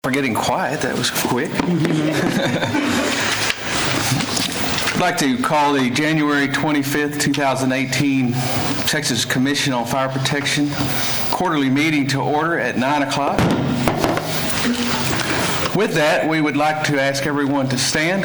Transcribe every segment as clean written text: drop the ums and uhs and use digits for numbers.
For getting quiet, that was quick. I'd like to call the January 25th, 2018 Texas Commission on Fire Protection quarterly meeting to order at 9 o'clock. With that, we would like to ask everyone to stand.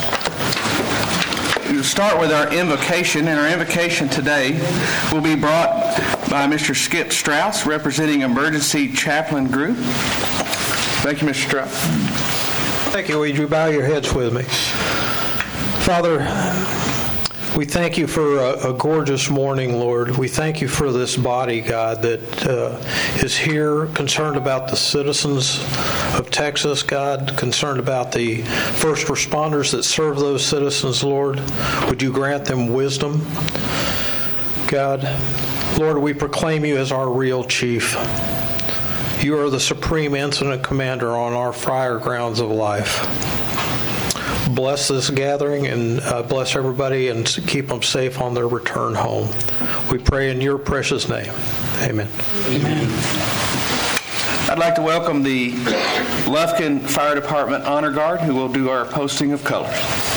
We'll start with our invocation, and our invocation today will be brought by Mr. Skip Strauss, representing Emergency Chaplain Group. Thank you, Mr. Strauss. Thank you. Would you bow your heads with me? Father, we thank you for a gorgeous morning, Lord. We thank you for this body, God, that is here, concerned about the citizens of Texas, God, concerned about the first responders that serve those citizens, Lord. Would you grant them wisdom, God? Lord, we proclaim you as our real chief. You are the supreme incident commander on our fire grounds of life. Bless this gathering and bless everybody and keep them safe on their return home. We pray in your precious name. Amen. Amen. I'd like to welcome the Lufkin Fire Department Honor Guard, who will do our posting of colors.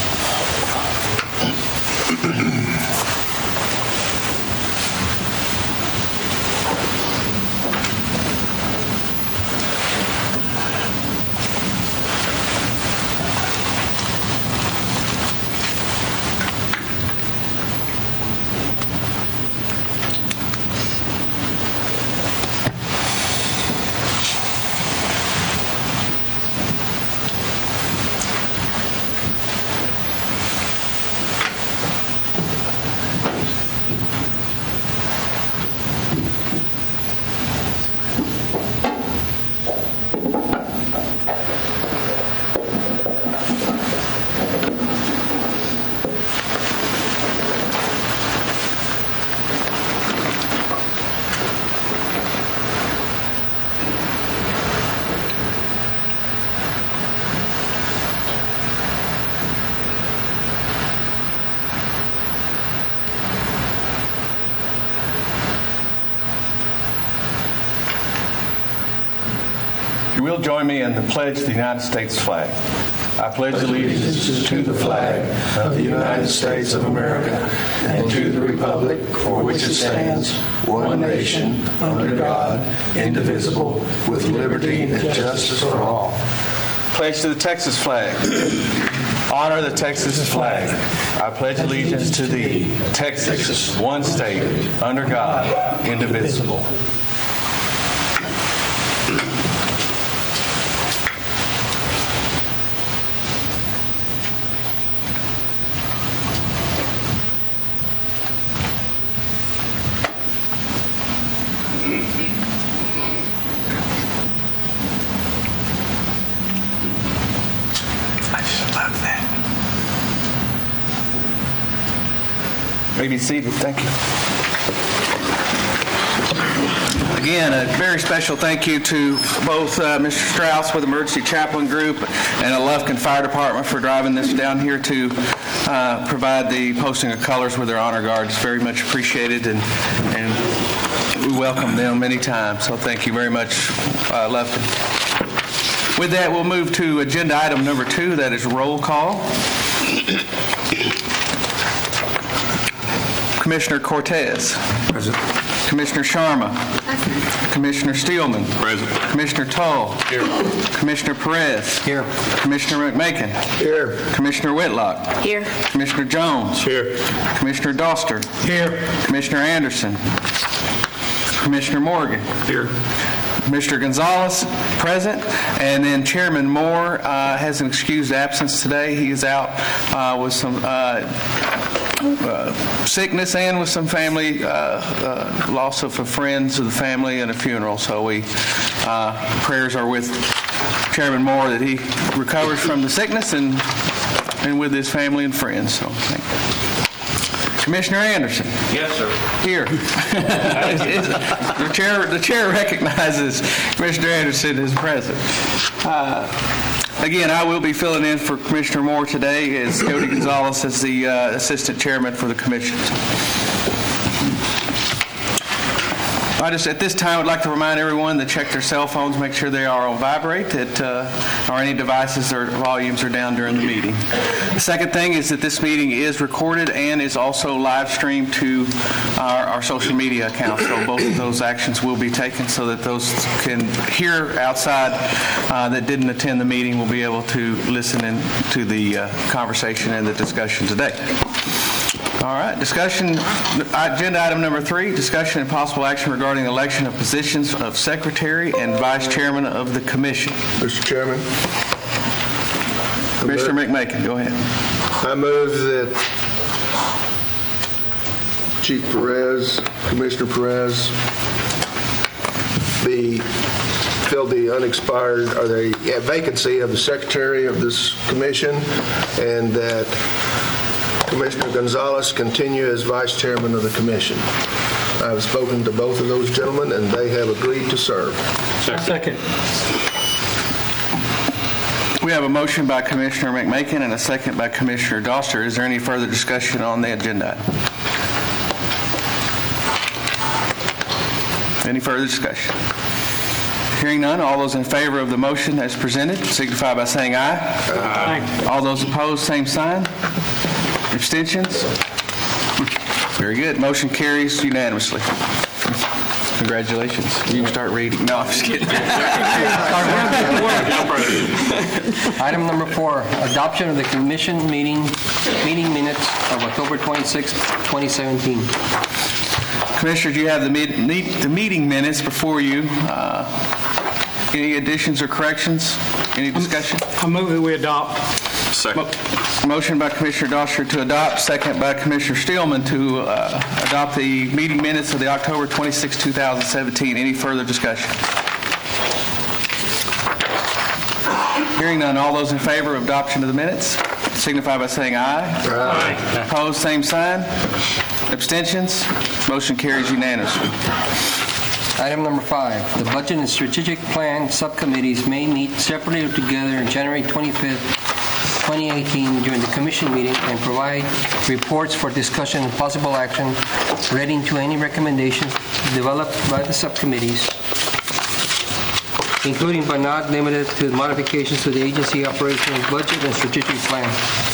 You will join me in the pledge to the United States flag. I pledge allegiance to the flag of the United States of America and to the republic for which it stands, one nation, under God, indivisible, with liberty and justice for all. Pledge to the Texas flag. Honor the Texas flag. I pledge allegiance to thee, Texas, one state, under God, indivisible. Be seated. Thank you. Again, a very special thank you to both Mr. Strauss with Emergency Chaplain Group and the Lufkin Fire Department for driving this down here to provide the posting of colors with their honor guards. Very much appreciated, and we welcome them many times. So thank you very much, Lufkin. With that, we'll move to agenda item number 2. That is roll call. Commissioner Cortez. Present. Commissioner Sharma. Present. Commissioner Steelman. Present. Commissioner Tull. Here. Commissioner Perez. Here. Commissioner McMakin. Here. Commissioner Whitlock. Here. Commissioner Jones. Here. Commissioner Doster. Here. Commissioner Anderson. Commissioner Morgan. Here. Mr. Gonzalez, present, and then Chairman Moore has an excused absence today. He is out with some sickness and with some family loss of friends of the family and a funeral. So we prayers are with Chairman Moore that he recovers from the sickness and with his family and friends. So thank you. Commissioner Anderson. Yes, sir. Here. The chair recognizes Commissioner Anderson as present. Again, I will be filling in for Commissioner Moore today as Cody Gonzalez is the Assistant Chairman for the Commission. I just, at this time, would like to remind everyone to check their cell phones, make sure they are on vibrate, or any devices or volumes are down during the meeting. The second thing is that this meeting is recorded and is also live streamed to our social media accounts. So both of those actions will be taken so that those can hear outside that didn't attend the meeting will be able to listen in to the conversation and the discussion today. All right, discussion, agenda item number 3, discussion and possible action regarding election of positions of secretary and vice chairman of the commission. Mr. Chairman. Commissioner McMakin, go ahead. I move that Chief Perez, Commissioner Perez, fill the unexpired or the vacancy of the secretary of this commission, and that Commissioner Gonzalez continue as vice chairman of the commission. I've spoken to both of those gentlemen, and they have agreed to serve. Second. We have a motion by Commissioner McMakin and a second by Commissioner Doster. Is there any further discussion on the agenda? Any further discussion? Hearing none, all those in favor of the motion as presented signify by saying aye. Aye. All those opposed, same sign. Abstentions? Very good. Motion carries unanimously. Congratulations. You can start reading. No, I'm just kidding. Item number 4, adoption of the commission meeting minutes of October 26, 2017. Commissioners, you have the meeting minutes before you. Any additions or corrections? Any discussion? I move that we adopt. Second. Motion by Commissioner Doster to adopt, second by Commissioner Steelman to adopt the meeting minutes of the October 26, 2017. Any further discussion? Hearing none, all those in favor of adoption of the minutes signify by saying aye. Aye. Opposed, same sign. Abstentions? Motion carries unanimously. Item number 5, the Budget and Strategic Plan subcommittees may meet separately or together on January 25th, 2018 during the commission meeting and provide reports for discussion and possible action relating to any recommendations developed by the subcommittees, including but not limited to modifications to the agency operational budget and strategic plan.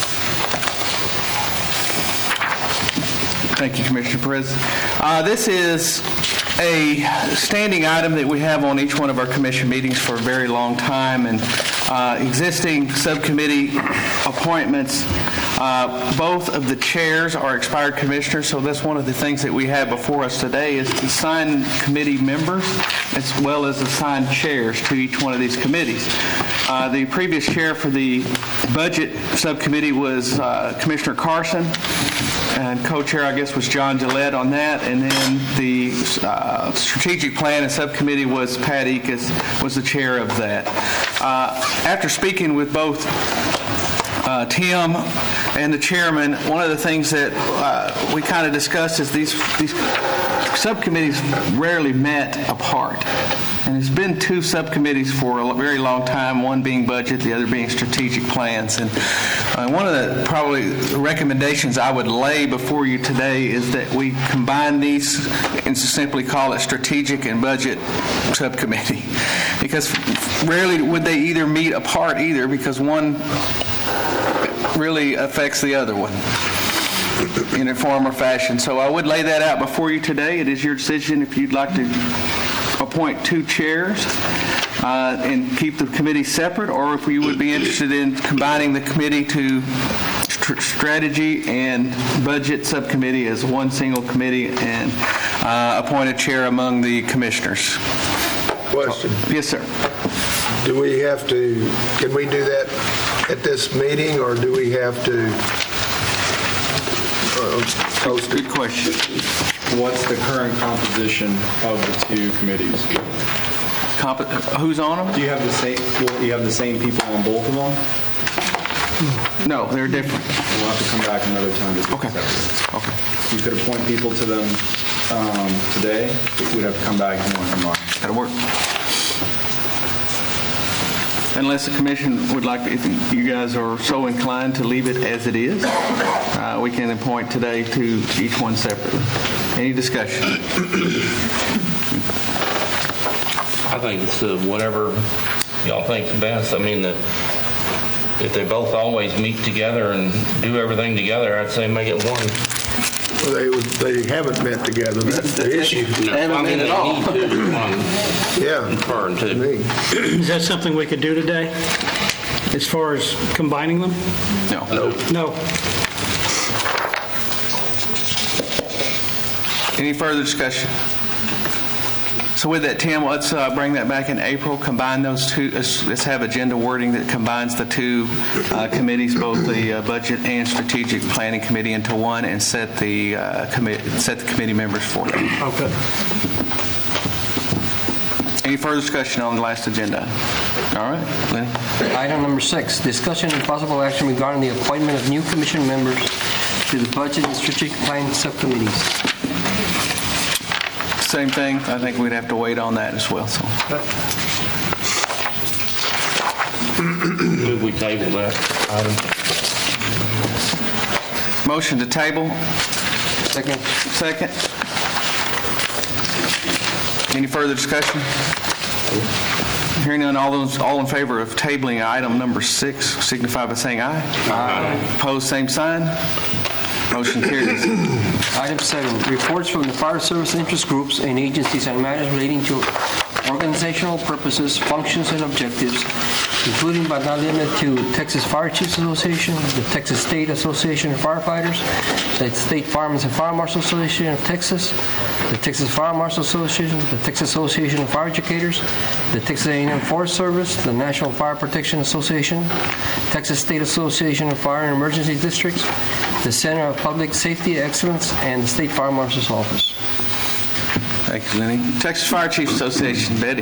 Thank you, Commissioner Perez. This is a standing item that we have on each one of our commission meetings for a very long time, and existing subcommittee appointments. Both of the chairs are expired commissioners, so that's one of the things that we have before us today is to assign committee members as well as assign chairs to each one of these committees. The previous chair for the budget subcommittee was Commissioner Carson, and co-chair, I guess, was John Gillette on that, and then the strategic plan and subcommittee was Pat Ekus was the chair of that. After speaking with both Tim and the chairman, one of the things that we kind of discussed is these subcommittees rarely met apart. And there's been 2 subcommittees for a very long time, one being budget, the other being strategic plans. And one of the probably recommendations I would lay before you today is that we combine these and simply call it strategic and budget subcommittee. Because rarely would they either meet apart either, because one really affects the other one in a form or fashion. So I would lay that out before you today. It is your decision if you'd like to appoint 2 chairs and keep the committee separate, or if you would be interested in combining the committee to strategy and budget subcommittee as one single committee and appoint a chair among the commissioners. Question. Yes, sir. Can we do that at this meeting, or do we have to post it? Good question. What's the current composition of the 2 committees? Who's on them? Do you have the same? Will you have the same people on both of them? No, they're different. We'll have to come back another time to discuss that. Okay. You could appoint people to them today. We'd have to come back tomorrow. That'll work. Unless the commission would like, if you guys are so inclined to leave it as it is, we can appoint today to each one separately. Any discussion? I think it's whatever y'all think's best. I mean, if they both always meet together and do everything together, I'd say make it one. Well, they haven't met together. That's the issue. No, I mean, they need to. Yeah. Confirm to. Is that something we could do today, as far as combining them? No. No. Any further discussion? So with that, Tim, let's bring that back in April, combine those two, let's have agenda wording that combines the two committees, both the Budget and Strategic Planning Committee into one, and set the committee members for them. Okay. Any further discussion on the last agenda? All right, Lenny. Item number 6, discussion and possible action regarding the appointment of new commission members to the Budget and Strategic Planning subcommittees. Same thing. I think we'd have to wait on that as well. So. Move we table that item. Motion to table. Second. Second. Any further discussion? Hearing none, all in favor of tabling item number 6 signify by saying aye. Aye. Opposed, same sign. Motion carries. Item 7, reports from the fire service interest groups and agencies on matters relating to organizational purposes, functions, and objectives, including but not limited to Texas Fire Chiefs Association, the Texas State Association of Firefighters, the State Firemen's and Fire Marshal Association of Texas, the Texas Fire Marshal Association, the Texas Association of Fire Educators, the Texas A&M Forest Service, the National Fire Protection Association, Texas State Association of Fire and Emergency Districts, the Center of Public Safety Excellence, and the State Fire Marshal's Office. Thank you, Lenny. Texas Fire Chiefs Association, Betty.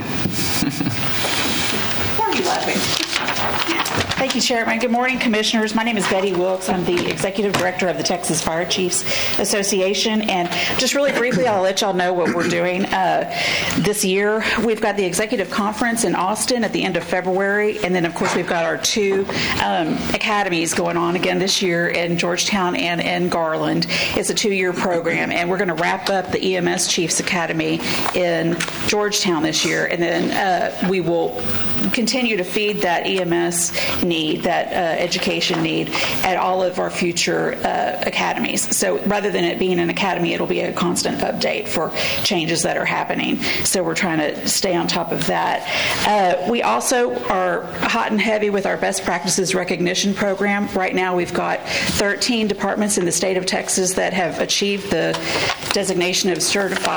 Why are you laughing? Thank you, Chairman. Good morning, Commissioners. My name is Betty Wilkes. I'm the Executive Director of the Texas Fire Chiefs Association. And just really briefly, I'll let y'all know what we're doing this year. We've got the Executive Conference in Austin at the end of February. And then, of course, we've got our 2 academies going on again this year in Georgetown and in Garland. It's a 2-year program. And we're going to wrap up the EMS Chiefs Academy in Georgetown this year. And then we will continue to feed that EMS need, that education need, at all of our future academies. So rather than it being an academy, it'll be a constant update for changes that are happening. So we're trying to stay on top of that. We also are hot and heavy with our best practices recognition program. Right now we've got 13 departments in the state of Texas that have achieved the designation of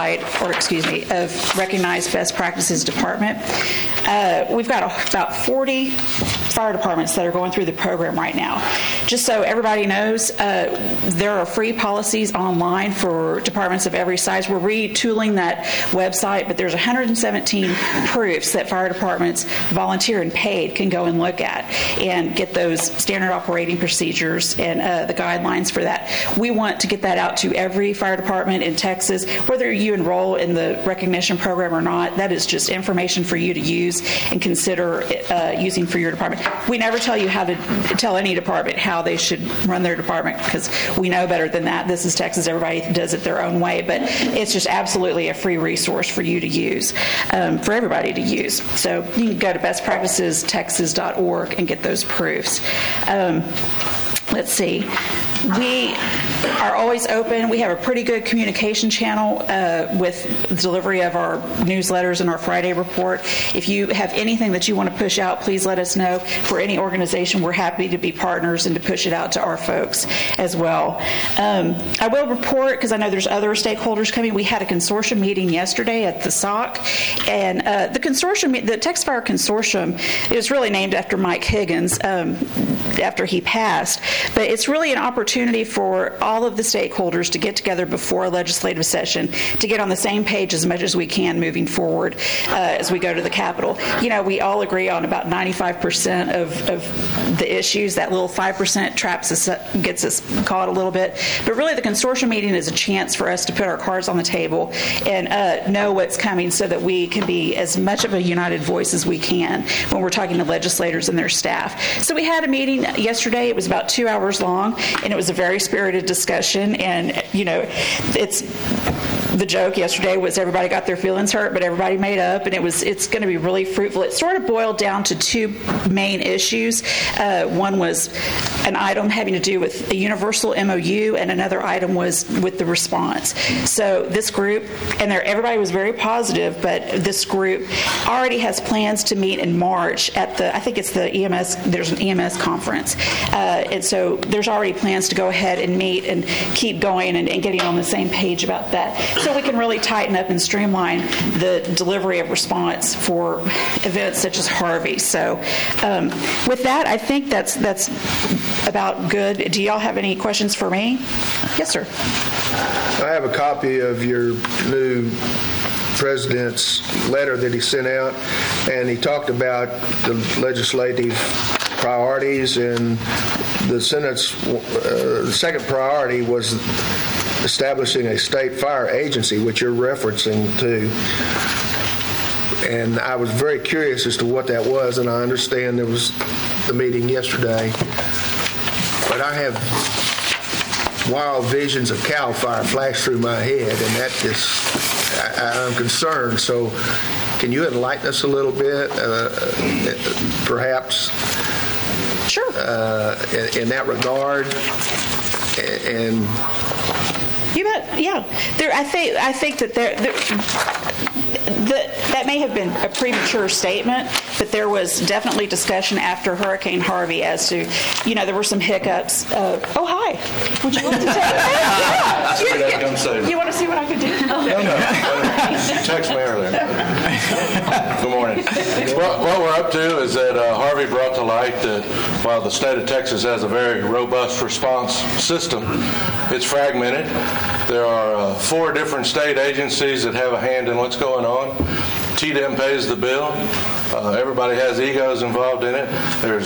of recognized best practices department. We've got about 40 fire departments that are going through the program right now. Just so everybody knows, there are free policies online for departments of every size. We're retooling that website, but there's 117 proofs that fire departments, volunteer and paid, can go and look at and get those standard operating procedures and the guidelines for that. We want to get that out to every fire department in Texas, whether you enroll in the recognition program or not. That is just information for you to use and consider using for your department. We never tell you how to tell any department how they should run their department, because we know better than that. This is Texas. Everybody does it their own way, but it's just absolutely a free resource for you to use, for everybody to use. So you can go to bestpracticestexas.org and get those proofs. Let's see. We are always open. We have a pretty good communication channel with the delivery of our newsletters and our Friday report. If you have anything that you want to push out, please let us know. For any organization, we're happy to be partners and to push it out to our folks as well. I will report, because I know there's other stakeholders coming. We had a consortium meeting yesterday at the SOC, and the consortium, the Texas Fire Consortium, is really named after Mike Higgins after he passed. But it's really an opportunity for all of the stakeholders to get together before a legislative session to get on the same page as much as we can moving forward as we go to the Capitol. You know, we all agree on about 95% of the issues. That little 5% gets us caught a little bit. But really, the consortium meeting is a chance for us to put our cards on the table and know what's coming, so that we can be as much of a united voice as we can when we're talking to legislators and their staff. So we had a meeting yesterday. It was about 2 hours long, and it was a very spirited discussion. And, you know, it's the joke yesterday was everybody got their feelings hurt, but everybody made up, and it's going to be really fruitful. It sort of boiled down to two main issues. One was an item having to do with a universal MOU, and another item was with the response. So this group, and everybody was very positive, but this group already has plans to meet in March at I think it's the EMS, there's an EMS conference. And so there's already plans to go ahead and meet and keep going and getting on the same page about that. So we can really tighten up and streamline the delivery of response for events such as Harvey. So with that, I think that's about good. Do y'all have any questions for me? Yes, sir. I have a copy of your new president's letter that he sent out, and he talked about the legislative priorities, and the Senate's the second priority was establishing a state fire agency, which you're referencing to. And I was very curious as to what that was, and I understand there was the meeting yesterday. But I have wild visions of CAL FIRE flash through my head, and that just, I'm concerned. So can you enlighten us a little bit, perhaps? Sure. In that regard, and you bet. Yeah, I think that that may have been a premature statement, but there was definitely discussion after Hurricane Harvey as to, there were some hiccups. Oh, hi. Would you like to take You want to see what I could do? You text me earlier. Good morning. What we're up to is that Harvey brought to light that while the state of Texas has a very robust response system, it's fragmented. There are 4 different state agencies that have a hand in what's going on. TDEM pays the bill. Everybody has egos involved in it. There's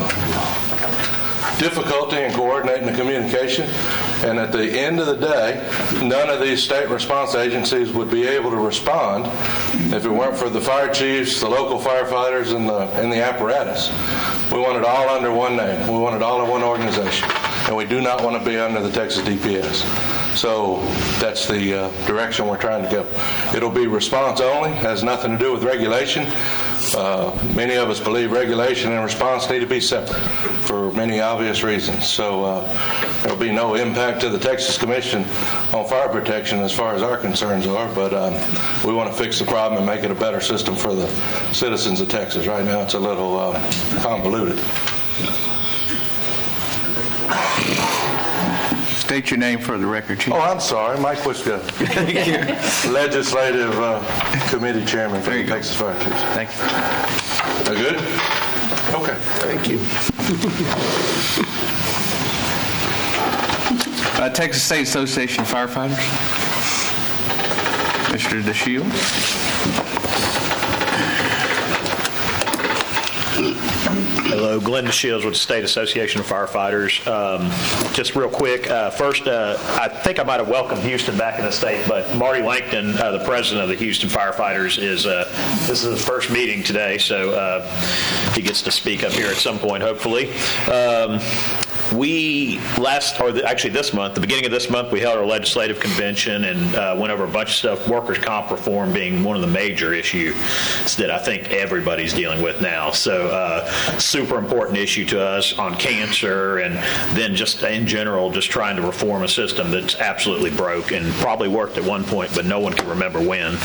difficulty in coordinating the communication. And at the end of the day, none of these state response agencies would be able to respond if it weren't for the fire chiefs, the local firefighters, and the apparatus. We want it all under one name. We want it all in one organization. And we do not want to be under the Texas DPS. So that's the direction we're trying to go. It'll be response only, has nothing to do with regulation. Many of us believe regulation and response need to be separate for many obvious reasons. So there'll be no impact to the Texas Commission on fire protection as far as our concerns are, but we want to fix the problem and make it a better system for the citizens of Texas. Right now it's a little convoluted. State your name for the record, Chief. Oh, I'm sorry. Mike Wiska, Legislative Committee Chairman for the Texas Fire Chiefs. Thank you. Are good? Okay. thank you. Texas State Association of Firefighters. Mr. DeShields. Hello, Glenn DeShields with the State Association of Firefighters. Just real quick, first, I think I might have welcomed Houston back in the state, but Marty Langton, the president of the Houston Firefighters, this is his first meeting today, so he gets to speak up here at some point, hopefully. This month, the beginning of this month, we held our legislative convention and went over a bunch of stuff, workers' comp reform being one of the major issues that I think everybody's dealing with now. So super important issue to us on cancer, and then just in general, just trying to reform a system that's absolutely broke and probably worked at one point, but no one can remember when.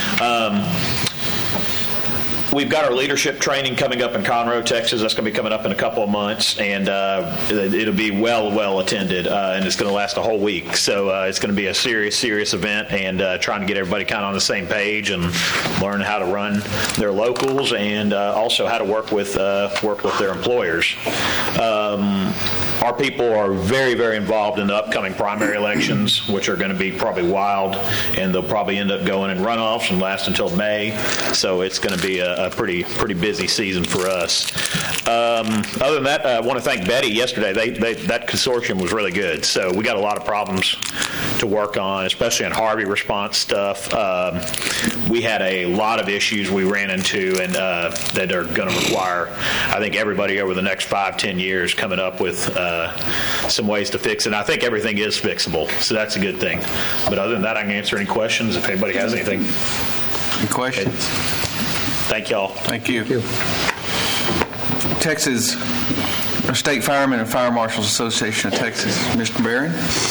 We've got our leadership training coming up in Conroe, Texas. That's going to be coming up in a couple of months, and it'll be well attended, and it's going to last a whole week. So it's going to be a serious event, and trying to get everybody kind of on the same page and learn how to run their locals, and also how to work with their employers. Our people are very involved in the upcoming primary elections, which are going to be probably wild, and they'll probably end up going in runoffs and last until May. So it's going to be a pretty busy season for us. Other than that, I want to thank Betty yesterday. That consortium was really good. So we got a lot of problems to work on, especially on Harvey response stuff. we had a lot of issues we ran into and that are going to require, I think, everybody over the next 5-10 years coming up with some ways to fix it. And I think everything is fixable, so that's a good thing. But other than that, I can answer any questions if anybody has anything. Any questions? Thank y'all. Thank you. Texas State Firemen and Fire Marshals Association of Texas, Mr. Barron.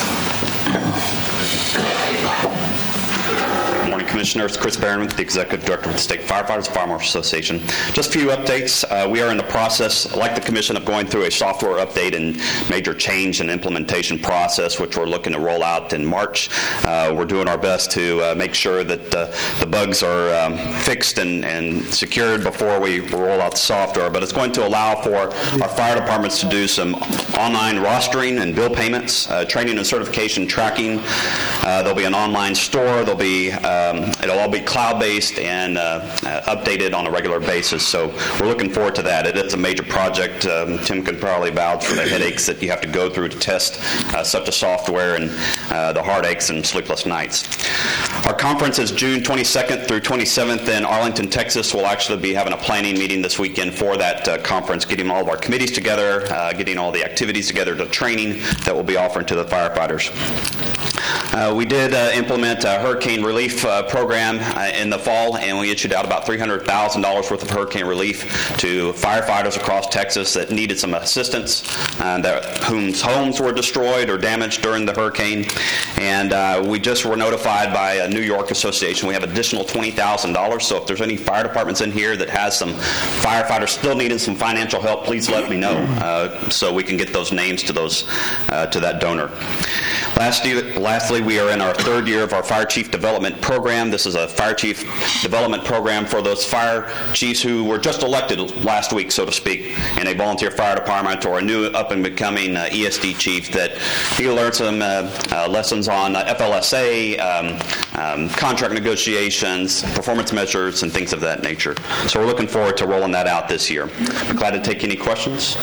Morning, Commissioners. Chris Barron with the Executive Director with the State Firefighters and Fire Marshals Association. Just a few updates. We are in the process, like the Commission, of going through a software update and major change and implementation process, which we're looking to roll out in March. We're doing our best to make sure that the bugs are fixed and secured before we roll out the software, but it's going to allow for our fire departments to do some online rostering and bill payments, training and certification tracking. There'll be an online store. There'll be it'll all be cloud-based and updated on a regular basis. So we're looking forward to that. It is a major project. Tim could probably vouch for the headaches that you have to go through to test such a software and the heartaches and sleepless nights. Our conference is June 22nd through 27th in Arlington, Texas. We'll actually be having a planning meeting this weekend for that conference, getting all of our committees together, getting all the activities together, the training that we'll be offering to the firefighters. We did implement a hurricane relief program in the fall, and we issued out about $300,000 worth of hurricane relief to firefighters across Texas that needed some assistance, whose homes were destroyed or damaged during the hurricane. And we just were notified by a New York association we have additional $20,000. So if there's any fire departments in here that has some firefighters still needing some financial help, please let me know so we can get those names to those to that donor. Lastly, we are in our third year of our Fire Chief Development Program. This is a Fire Chief Development Program for those fire chiefs who were just elected last week, so to speak, in a volunteer fire department or a new up-and-becoming ESD chief that he learned some lessons on FLSA, contract negotiations, performance measures, and things of that nature. So we're looking forward to rolling that out this year. I'm glad to take any questions.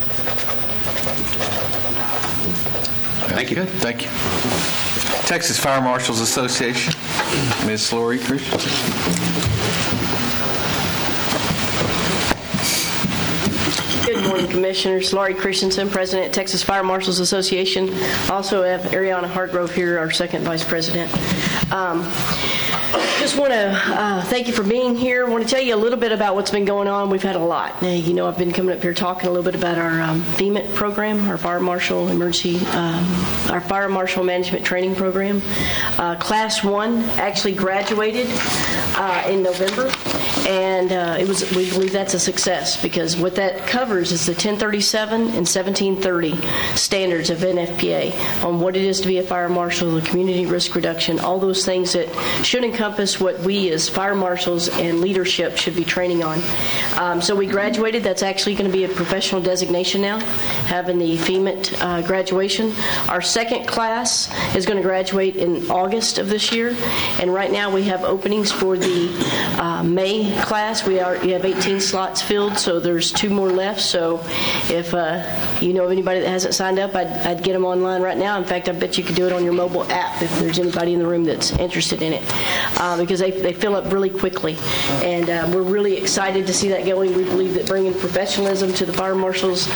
Thank you. Good. Thank you. Texas Fire Marshals Association, Ms. Lori Christensen. Good morning, Commissioners. Laurie Christensen, President, Texas Fire Marshals Association. Also have Ariana Hargrove here, our second Vice President. Just want to thank you for being here. I want to tell you a little bit about what's been going on. We've had a lot. You know, I've been coming up here talking a little bit about our FEMIT program, our Fire Marshal our Fire Marshal Management Training Program. Class 1 actually graduated in November, and we believe that's a success because what that covers is the 1037 and 1730 standards of NFPA on what it is to be a fire marshal, the community risk reduction, all those things that should encompass what we as fire marshals and leadership should be training on. So we graduated. That's actually going to be a professional designation now, having the FEMIT graduation. Our second class is going to graduate in August of this year, and right now we have openings for the May class. We have 18 slots filled, so there's 2 more left. So if you know of anybody that hasn't signed up, I'd get them online right now. In fact, I bet you could do it on your mobile app if there's anybody in the room that's interested in it, because they fill up really quickly. And we're really excited to see that going. We believe that bringing professionalism to the fire marshals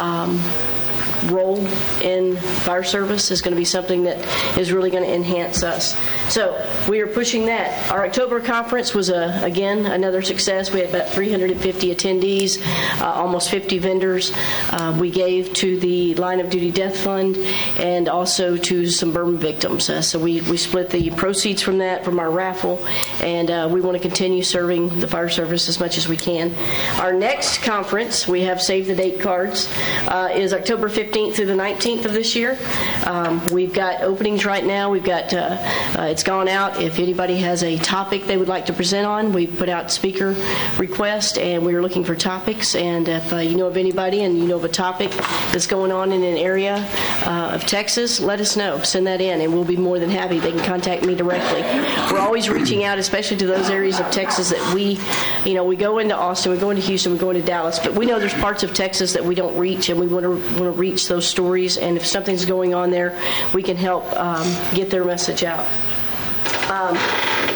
role in fire service is going to be something that is really going to enhance us. So we are pushing that. Our October conference was, again, another success. We had about 350 attendees, almost 50 vendors. We gave to the Line of Duty Death Fund and also to some burn victims. So we split the proceeds from that, from our raffle, and we want to continue serving the fire service as much as we can. Our next conference, we have save the date cards, is October 15th through the 19th of this year. We've got openings right now. We've got, it's gone out. If anybody has a topic they would like to present on, we've put out speaker request, and we're looking for topics. And if you know of anybody and you know of a topic that's going on in an area of Texas, let us know. Send that in, and we'll be more than happy. They can contact me directly. We're always reaching out, especially to those areas of Texas that we go into Austin, we go into Houston, we go into Dallas, but we know there's parts of Texas that we don't reach, and we want to reach those stories, and if something's going on there, we can help get their message out.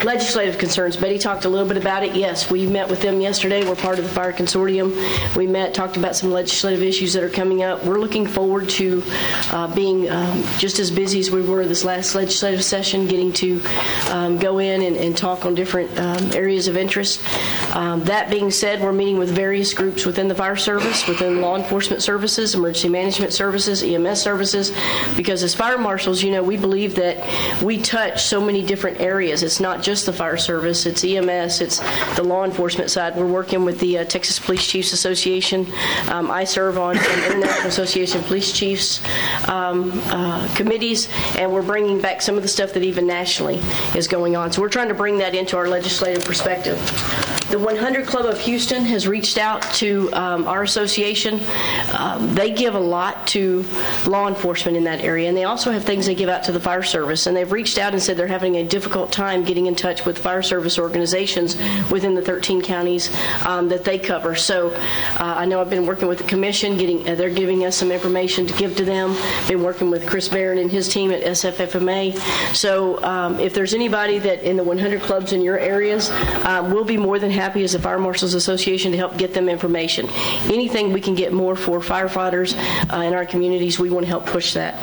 legislative concerns. Betty talked a little bit about it. Yes, we met with them yesterday. We're part of the Fire Consortium. We met, talked about some legislative issues that are coming up. We're looking forward to being just as busy as we were this last legislative session, getting to go in and talk on different areas of interest. That being said, we're meeting with various groups within the fire service, within law enforcement services, emergency management services, EMS services, because as fire marshals, we believe that we touch so many different areas. It's not just the fire service, it's EMS, it's the law enforcement side. We're working with the Texas Police Chiefs Association. I serve on an International Association of Police Chiefs committees, and we're bringing back some of the stuff that even nationally is going on. So we're trying to bring that into our legislative perspective. The 100 Club of Houston has reached out to our association. They give a lot to law enforcement in that area, and they also have things they give out to the fire service. And they've reached out and said they're having a difficult time getting in touch with fire service organizations within the 13 counties that they cover. So I know I've been working with the commission. They're giving us some information to give to them. Been working with Chris Barron and his team at SFFMA. So if there's anybody that in the 100 clubs in your areas, we'll be more than happy as a Fire Marshals Association to help get them information. Anything we can get more for firefighters in our communities, we want to help push that.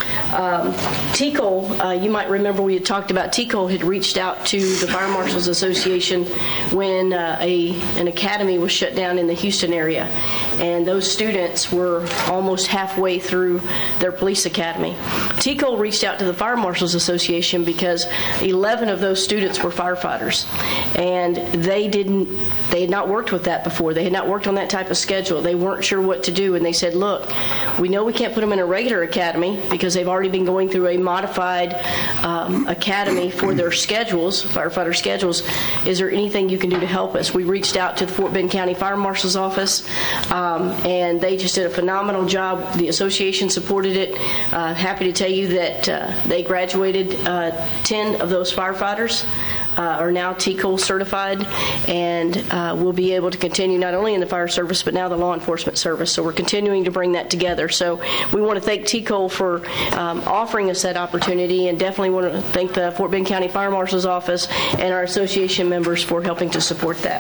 TCOL, you might remember we had talked about TCOL had reached out to the Fire Marshals Association when an academy was shut down in the Houston area, and those students were almost halfway through their police academy. TCOL reached out to the Fire Marshals Association because 11 of those students were firefighters, and they had not worked with that before. They had not worked on that type of schedule. They weren't sure what to do, and they said, look, we know we can't put them in a regular academy because they've already been going through a modified academy for their schedules, firefighter schedules. Is there anything you can do to help us? We reached out to the Fort Bend County Fire Marshal's Office, and they just did a phenomenal job. The association supported it. Happy to tell you that they graduated 10 of those firefighters. Are now TCOL certified, and will be able to continue not only in the fire service but now the law enforcement service. So we're continuing to bring that together. So we want to thank TCOL for offering us that opportunity, and definitely want to thank the Fort Bend County Fire Marshal's Office and our association members for helping to support that.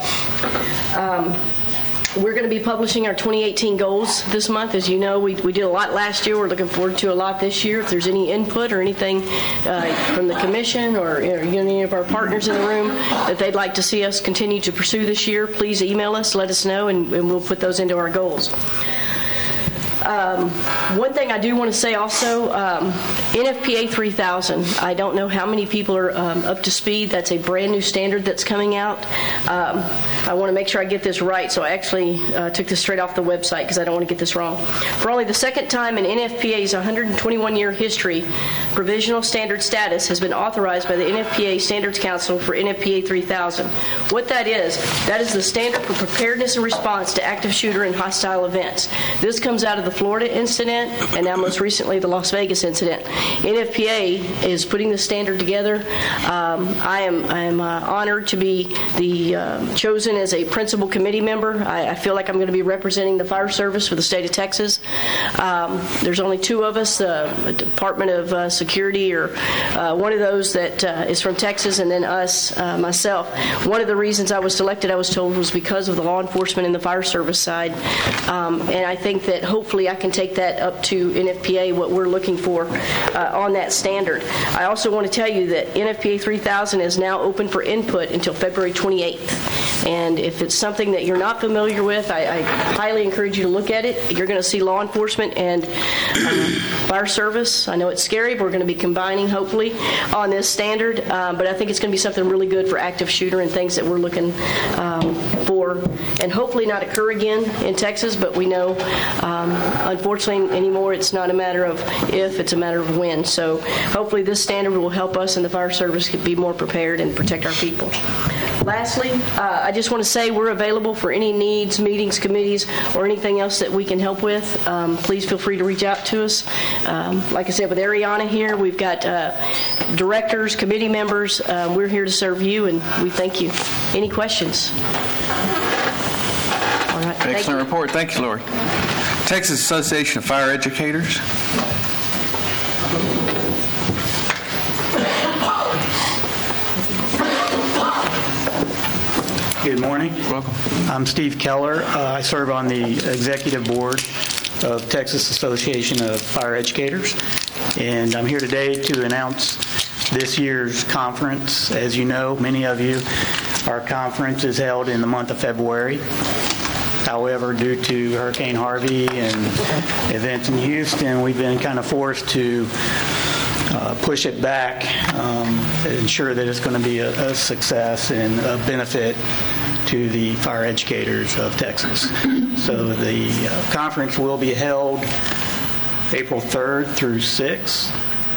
We're going to be publishing our 2018 goals this month. As you know, we did a lot last year. We're looking forward to a lot this year. If there's any input or anything from the commission or any of our partners in the room that they'd like to see us continue to pursue this year, please email us, let us know, and we'll put those into our goals. One thing I do want to say also, NFPA 3000, I don't know how many people are up to speed. That's a brand new standard that's coming out. I want to make sure I get this right, so I actually took this straight off the website because I don't want to get this wrong. For only the second time in NFPA's 121-year history, provisional standard status has been authorized by the NFPA Standards Council for NFPA 3000. What that is the standard for preparedness and response to active shooter and hostile events. This comes out of the Florida incident, and now most recently the Las Vegas incident. NFPA is putting the standard together. I am honored to be chosen as a principal committee member. I feel like I'm going to be representing the fire service for the state of Texas. There's only two of us, the Department of Security, or one of those that is from Texas, and then us, myself. One of the reasons I was selected, I was told, was because of the law enforcement and the fire service side. And I think that hopefully I can take that up to NFPA, what we're looking for on that standard. I also want to tell you that NFPA 3000 is now open for input until February 28th. And if it's something that you're not familiar with, I highly encourage you to look at it. You're going to see law enforcement and fire service. I know it's scary, but we're going to be combining, hopefully, on this standard. But I think it's going to be something really good for active shooter and things that we're looking for, and hopefully not occur again in Texas. But we know, unfortunately, anymore it's not a matter of if, it's a matter of when. So hopefully this standard will help us and the fire service be more prepared and protect our people. Lastly, I just want to say we're available for any needs, meetings, committees, or anything else that we can help with. Please feel free to reach out to us. Like I said, with Ariana here, we've got directors, committee members. We're here to serve you, and we thank you. Any questions? All right. Excellent report. Thank you, Lori. Texas Association of Fire Educators. Good morning. Welcome. I'm Steve Keller. I serve on the executive board of Texas Association of Fire Educators, and I'm here today to announce this year's conference. As you know, many of you, our conference is held in the month of February. However, due to Hurricane Harvey and events in Houston, we've been kind of forced to push it back, ensure that it's going to be a success and a benefit to the fire educators of Texas. So the conference will be held April 3rd through 6th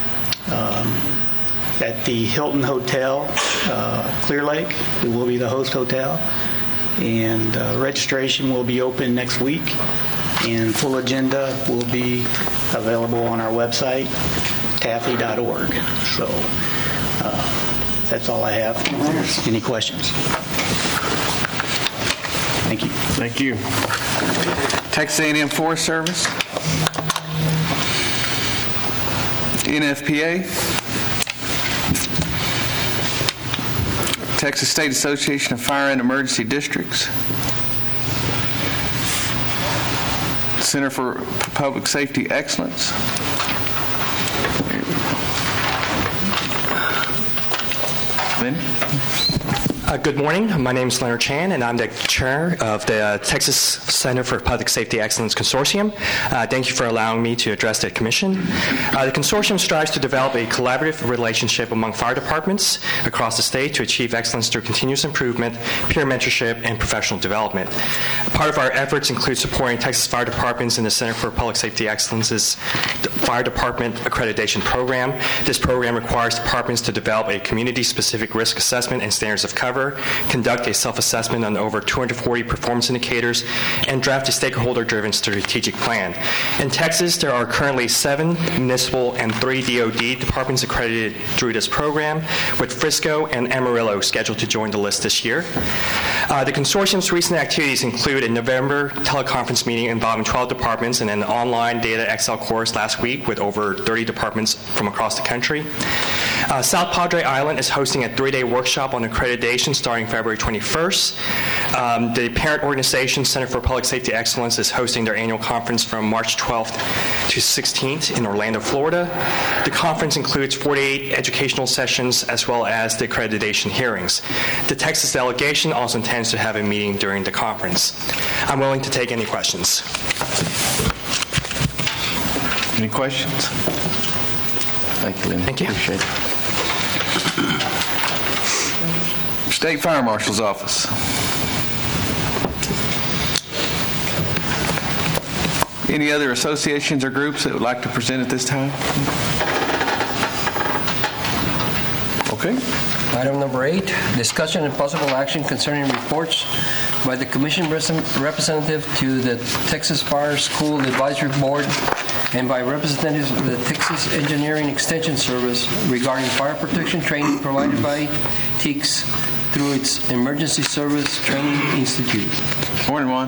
at the Hilton Hotel, Clear Lake. It will be the host hotel. And registration will be open next week, and full agenda will be available on our website, taffy.org. So that's all I have. If there's any questions. Thank you. Thank you. Texas A&M Forest Service, NFPA, Texas State Association of Fire and Emergency Districts, Center for Public Safety Excellence. Lynn? Good morning. My name is Leonard Chan, and I'm the chair of the Texas Center for Public Safety Excellence Consortium. Thank you for allowing me to address the commission. The consortium strives to develop a collaborative relationship among fire departments across the state to achieve excellence through continuous improvement, peer mentorship, and professional development. Part of our efforts include supporting Texas fire departments in the Center for Public Safety Excellence's Fire Department Accreditation Program. This program requires departments to develop a community-specific risk assessment and standards of cover, conduct a self-assessment on over 240 performance indicators, and draft a stakeholder-driven strategic plan. In Texas, there are currently 7 municipal and 3 DoD departments accredited through this program, with Frisco and Amarillo scheduled to join the list this year. The consortium's recent activities include a November teleconference meeting involving 12 departments and an online data Excel course last week with over 30 departments from across the country. South Padre Island is hosting a 3-day workshop on accreditation starting February 21st. The parent organization, Center for Public Safety Excellence, is hosting their annual conference from March 12th to 16th in Orlando, Florida. The conference includes 48 educational sessions as well as the accreditation hearings. The Texas delegation also intends to have a meeting during the conference. I'm willing to take any questions. Any questions? Thank you, Lynn. Thank you. Appreciate it. State Fire Marshal's Office. Any other associations or groups that would like to present at this time? Okay. Item number 8, discussion and possible action concerning reports by the Commission representative to the Texas Fire School Advisory Board and by representatives of the Texas Engineering Extension Service regarding fire protection training provided by TEEX through its Emergency Service Training Institute. Morning, Juan.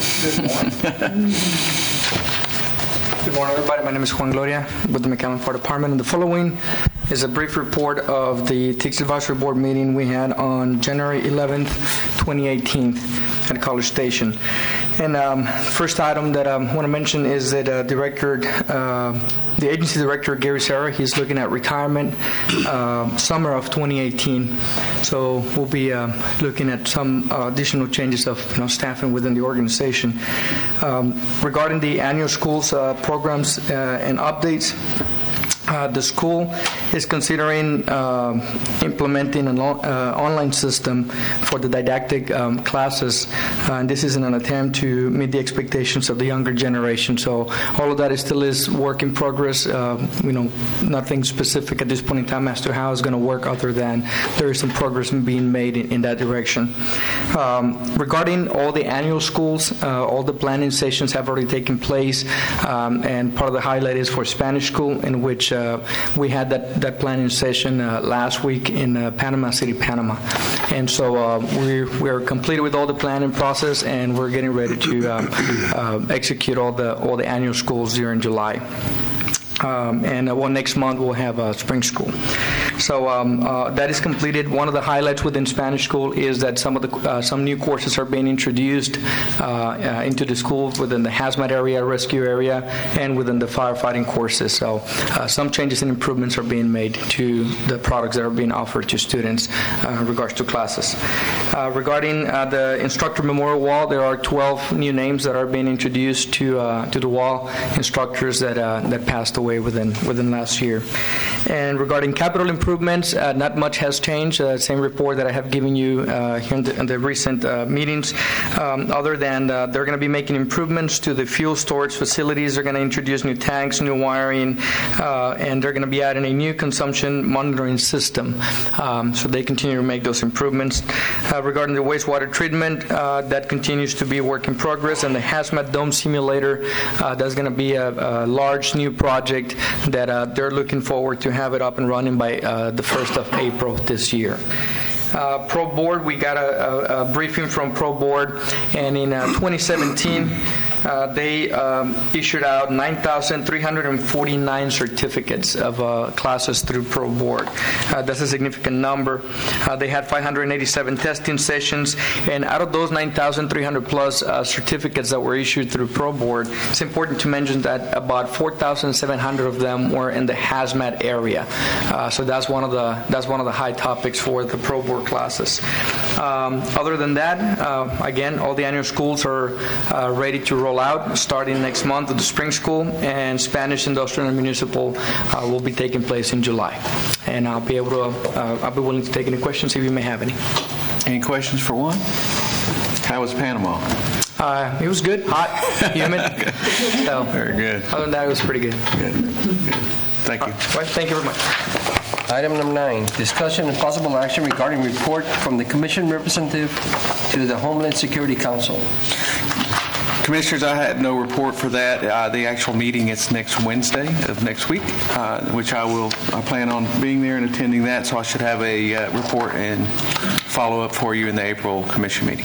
Good morning, everybody. My name is Juan Gloria with the McAllen Fire Department, and the following is a brief report of the TEEX Advisory Board meeting we had on January 11th, 2018 at College Station. And first item that I want to mention is that the agency director, Gary Serra, he's looking at retirement summer of 2018. So we'll be looking at some additional changes of staffing within the organization. Regarding the annual schools programs and updates, the school is considering implementing an online system for the didactic classes, and this is in an attempt to meet the expectations of the younger generation. So all of that still is work in progress. Nothing specific at this point in time as to how it's going to work, other than there is some progress being made in that direction. Regarding all the annual schools, all the planning sessions have already taken place, and part of the highlight is for Spanish school, in which we had that planning session last week in Panama City, Panama. And so we're completed with all the planning process, and we're getting ready to execute all the annual schools during July. And next month we'll have spring school. So that is completed. One of the highlights within Spanish school is that some new courses are being introduced into the school within the hazmat area, rescue area, and within the firefighting courses. So some changes and improvements are being made to the products that are being offered to students in regards to classes. Regarding the instructor memorial wall, there are 12 new names that are being introduced to the wall, instructors that passed away within last year. And regarding capital improvements, not much has changed. Same report that I have given you here in the recent meetings, other than they're going to be making improvements to the fuel storage facilities. They're going to introduce new tanks, new wiring, and they're going to be adding a new consumption monitoring system. So they continue to make those improvements. Regarding the wastewater treatment, that continues to be a work in progress, and the hazmat dome simulator, that's going to be a large new project that they're looking forward to have it up and running by the 1st of April this year. Pro Board, we got a briefing from Pro Board, and in 2017, they issued out 9,349 certificates of classes through Pro Board. That's a significant number. They had 587 testing sessions, and out of those 9,300 plus certificates that were issued through Pro Board, it's important to mention that about 4,700 of them were in the hazmat area. So that's one of the high topics for the Pro Board classes. Other than that, again, all the annual schools are ready to roll out starting next month with the spring school, and Spanish, Industrial, and Municipal will be taking place in July. And I'll be willing to take any questions if you may have any. Any questions for Juan? How was Panama? It was good, hot, humid. So, very good. Other than that, it was pretty good. Good. Thank you. Right, thank you very much. Item number 9, discussion and possible action regarding report from the Commission representative to the Homeland Security Council. Commissioners, I had no report for that. The actual meeting is next Wednesday of next week, which I plan on being there and attending that, so I should have a report and follow-up for you in the April Commission meeting.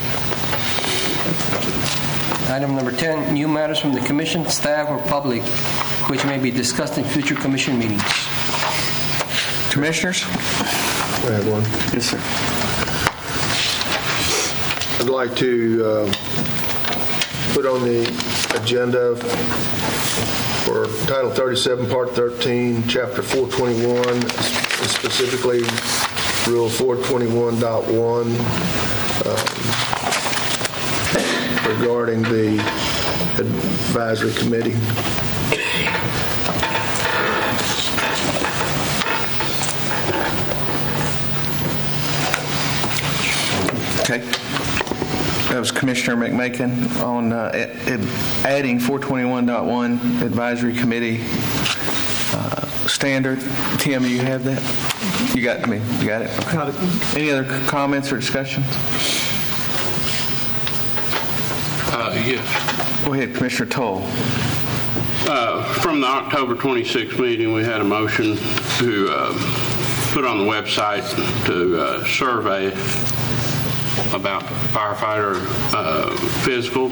Item number 10, new matters from the Commission, staff, or public, which may be discussed in future Commission meetings. Commissioners? I have one. Yes, sir. I'd like to put on the agenda for Title 37, Part 13, Chapter 421, specifically Rule 421.1, regarding the advisory committee. Okay. That was Commissioner McMakin on adding 421.1 advisory committee standard. Tim, you have that? You got it? Got it. Any other comments or discussions? Yes. Go ahead, Commissioner Toll. From the October 26th meeting, we had a motion to put on the website to survey about firefighter physicals.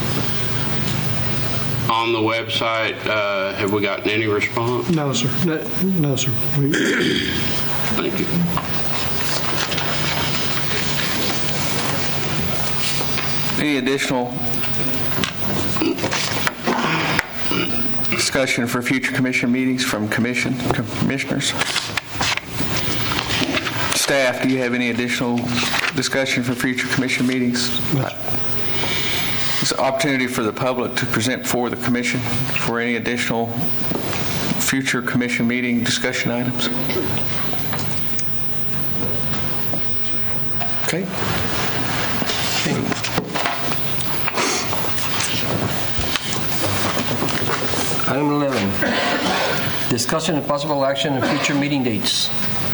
On the website, have we gotten any response? No, sir. No, sir. Thank you. Any additional discussion for future commission meetings from commissioners? Staff, do you have any additional discussion for future commission meetings? It's an opportunity for the public to present for the commission for any additional future commission meeting discussion items. Okay. Item 11, discussion and possible action on future meeting dates.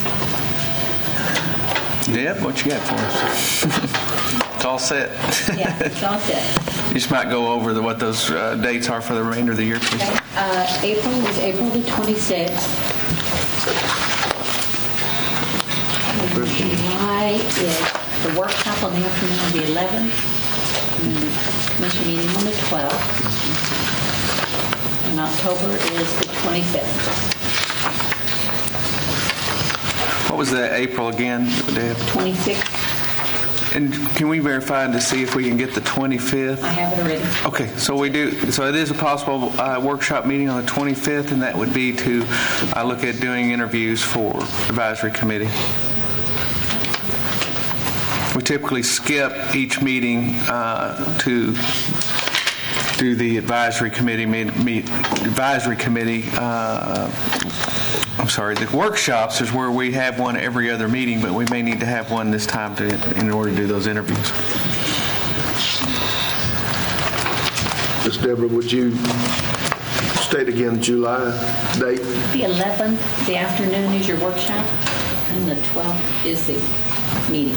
Deb, what you got for us? It's all set. Yeah, it's all set. You just might go over what those dates are for the remainder of the year, please. April is April the 26th. July is the workshop on the afternoon on the 11th, and the commission meeting on the 12th. And October is the 25th. What was that, April again, Deb? 26th. And can we verify to see if we can get the 25th? I have it already. Okay, so we do. So it is a possible workshop meeting on the 25th, and that would be to look at doing interviews for advisory committee. We typically skip each meeting to do the advisory committee the workshops is where we have one every other meeting, but we may need to have one this time in order to do those interviews. Ms. Deborah, would you state again the July date? The 11th, the afternoon is your workshop, and the 12th is the meeting.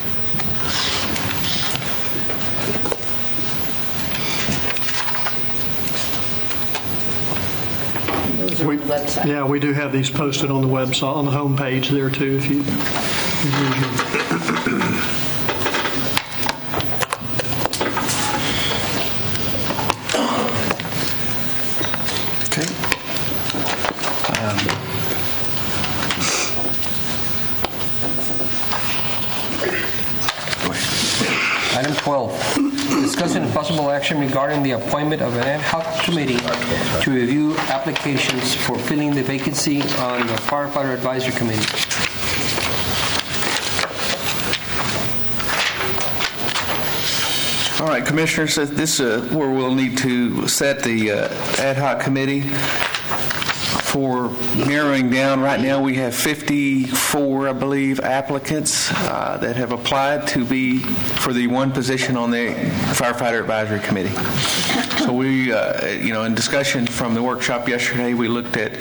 Yeah, we do have these posted on the website, on the home page there too, if you Okay. Item 12, discussion and possible action regarding the appointment of an ad hoc committee to review applications for filling the vacancy on the Firefighter Advisory Committee. All right, Commissioners, this is where we'll need to set the ad hoc committee for narrowing down. Right now we have 54, I believe, applicants that have applied to be for the one position on the Firefighter Advisory Committee. So we, in discussion from the workshop yesterday, we looked at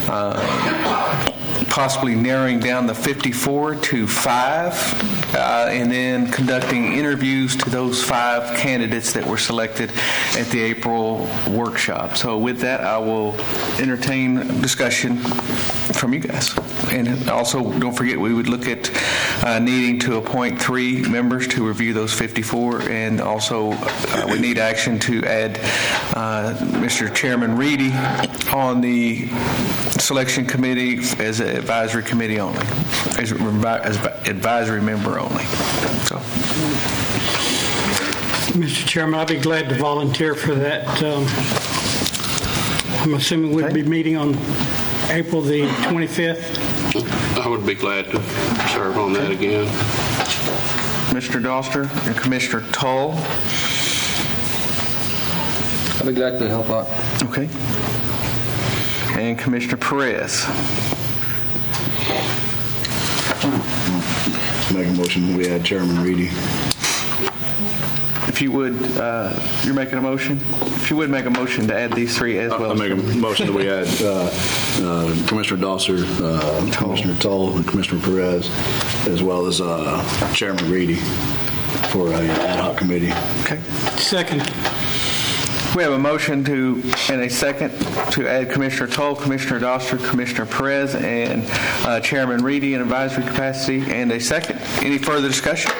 possibly narrowing down the 54 to 5, and then conducting interviews to those 5 candidates that were selected at the April workshop. So with that, I will entertain discussion from you guys. And also, don't forget, we would look at needing to appoint 3 members to review those 54, and also we need action to add Mr. Chairman Reedy on the selection committee as an advisory committee only, as advisory member only. So, Mr. Chairman, I'd be glad to volunteer for that. I'm assuming we'll be meeting on April the 25th. I would be glad to serve on that again. Mr. Doster and Commissioner Tull. I'd be glad to help out. Okay. And Commissioner Perez. Make a motion, we add Chairman Reedy. If you would, you're making a motion? If you would make a motion to add these 3 as well. I'll make a motion that we add Commissioner Dosser, Commissioner Tull, and Commissioner Perez, as well as Chairman Reedy for an ad hoc committee. Okay. Second. We have a motion and a second to add Commissioner Tull, Commissioner Doster, Commissioner Perez, and Chairman Reedy in advisory capacity, and a second. Any further discussion?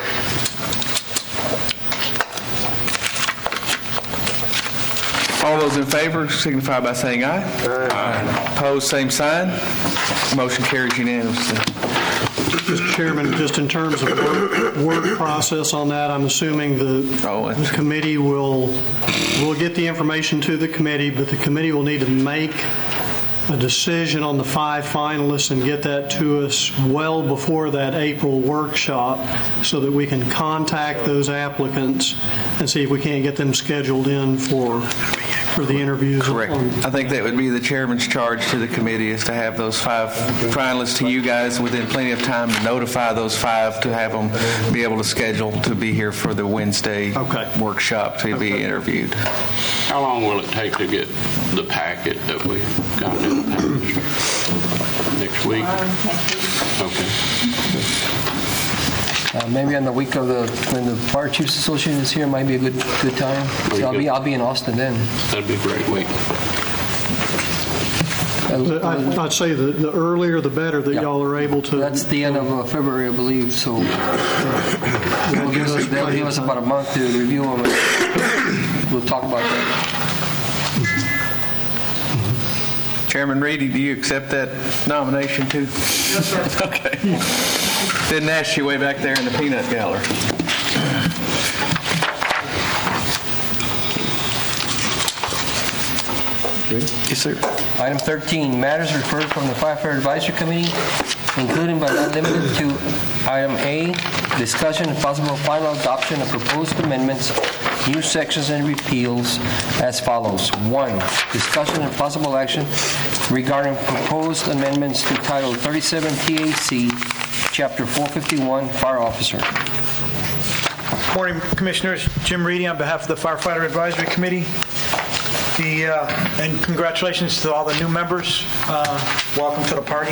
All those in favor signify by saying aye. Aye. Opposed, same sign. Motion carries unanimously. Mr. Chairman, just in terms of work process on that, I'm assuming the committee will get the information to the committee, but the committee will need to make a decision on the 5 finalists and get that to us well before that April workshop so that we can contact those applicants and see if we can't get them scheduled in for the interviews. Correct. I think that would be the chairman's charge to the committee, is to have those 5 finalists to you guys within plenty of time to notify those 5 to have them be able to schedule to be here for the Wednesday workshop to be interviewed. How long will it take to get the packet that we got in the package? Next week? Okay. Maybe on the week of when the Fire Chiefs Association is here might be a good time. So I'll be in Austin then. That'd be a great week. I'd say the earlier the better that y'all are able to. That's the end of February, I believe. So they'll give us about a month to review them. And we'll talk about that. Chairman Reedy, do you accept that nomination too? Yes, sir. Okay. Didn't ask you way back there in the peanut gallery. Yes, sir. Item 13, matters referred from the Firefighter Advisory Committee, including but not limited to item A, discussion and possible final adoption of proposed amendments, new sections and repeals as follows. 1, discussion and possible action regarding proposed amendments to Title 37 TAC, Chapter 451, Fire Officer. Morning, Commissioners. Jim Reedy on behalf of the Firefighter Advisory Committee. And congratulations to all the new members. Welcome to the party.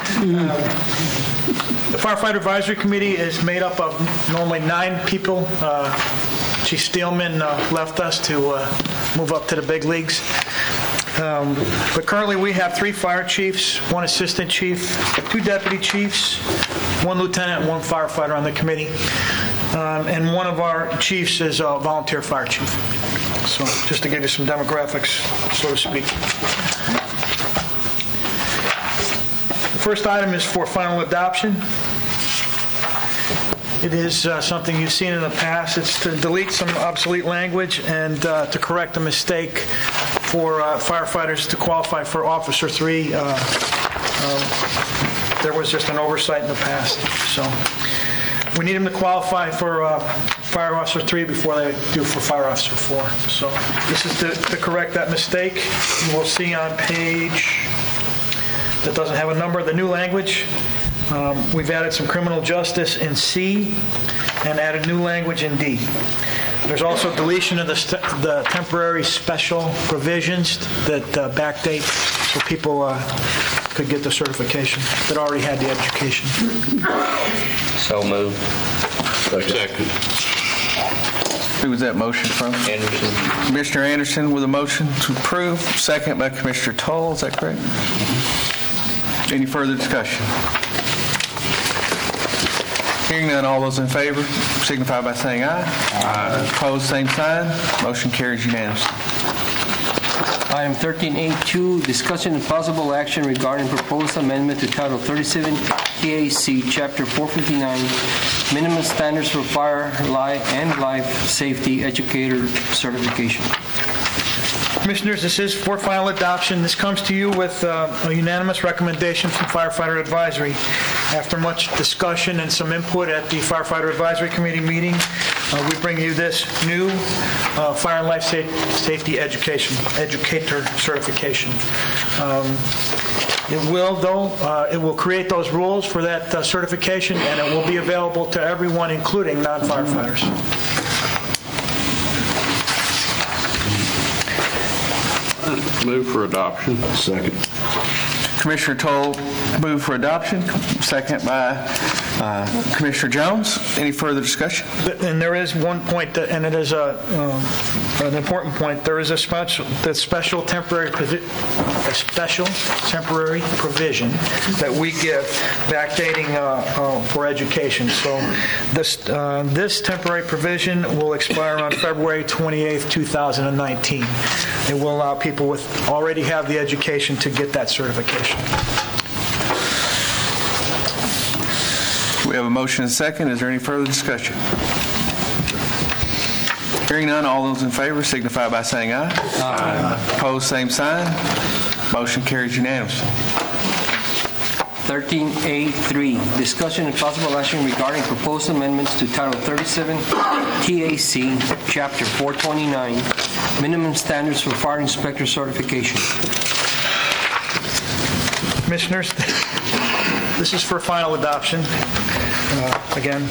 The Firefighter Advisory Committee is made up of normally 9 people. Chief Steelman left us to move up to the big leagues. But currently we have 3 fire chiefs, 1 assistant chief, 2 deputy chiefs, 1 lieutenant, and 1 firefighter on the committee. And one of our chiefs is a volunteer fire chief. So just to give you some demographics, so to speak. The first item is for final adoption. It is something you've seen in the past. It's to delete some obsolete language and to correct a mistake for firefighters to qualify for Officer 3. There was just an oversight in the past. So we need them to qualify for Fire Officer 3 before they do for Fire Officer 4. So this is to correct that mistake. You will see on page that doesn't have a number, the new language. We've added some criminal justice in C and added new language in D. There's also deletion of the temporary special provisions that backdate so people could get the certification that already had the education. So moved. Second. Who was that motion from? Anderson. Commissioner Anderson with a motion to approve, second by Commissioner Toll. Is that correct? Any further discussion? Hearing none, all those in favor signify by saying aye. Aye. Opposed, same sign. Motion carries unanimously. Item 13A2, discussion and possible action regarding proposed amendment to Title 37 TAC, Chapter 459, minimum standards for fire, life, and life safety educator certification. Commissioners, this is for final adoption. This comes to you with a unanimous recommendation from Firefighter Advisory. After much discussion and some input at the Firefighter Advisory Committee meeting, we bring you this new fire and life safety educator certification. It will create those rules for that certification, and it will be available to everyone, including non-firefighters. Move for adoption. Second. Commissioner Toll moved for adoption, second by Commissioner Jones. Any further discussion? And there is one point, and it is an important point. There is a special temporary provision that we give backdating for education. So this temporary provision will expire on February 28th, 2019. It will allow people with already have the education to get that certification. We have a motion and a second. Is there any further discussion? Hearing none, all those in favor signify by saying aye. Aye. Opposed, same sign. Motion carries unanimously. 13A3, discussion and possible action regarding proposed amendments to Title 37 TAC, Chapter 429, minimum standards for fire inspector certification. Commissioners, this is for final adoption. Again,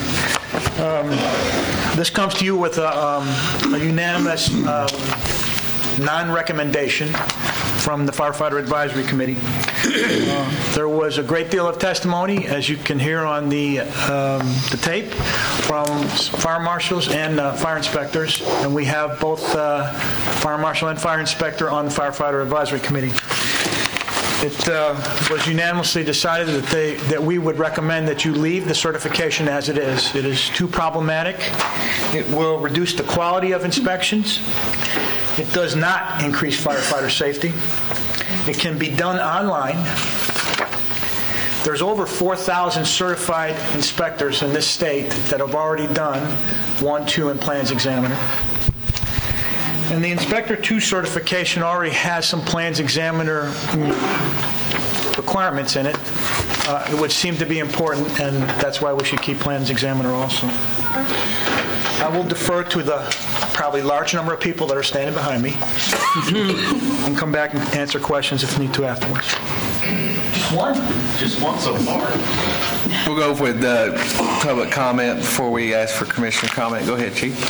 this comes to you with a unanimous non-recommendation from the Firefighter Advisory Committee. There was a great deal of testimony, as you can hear on the tape, from fire marshals and fire inspectors, and we have both fire marshal and fire inspector on the Firefighter Advisory Committee. It was unanimously decided that we would recommend that you leave the certification as it is. It is too problematic. It will reduce the quality of inspections. It does not increase firefighter safety. It can be done online. There's over 4,000 certified inspectors in this state that have already done 1, 2, and plans examiner. And the Inspector 2 certification already has some plans examiner requirements in it. It would seem to be important, and that's why we should keep plans examiner also. I will defer to the probably large number of people that are standing behind me and come back and answer questions if need to afterwards. Just one so far. We'll go with public comment before we ask for commissioner comment. Go ahead, Chief.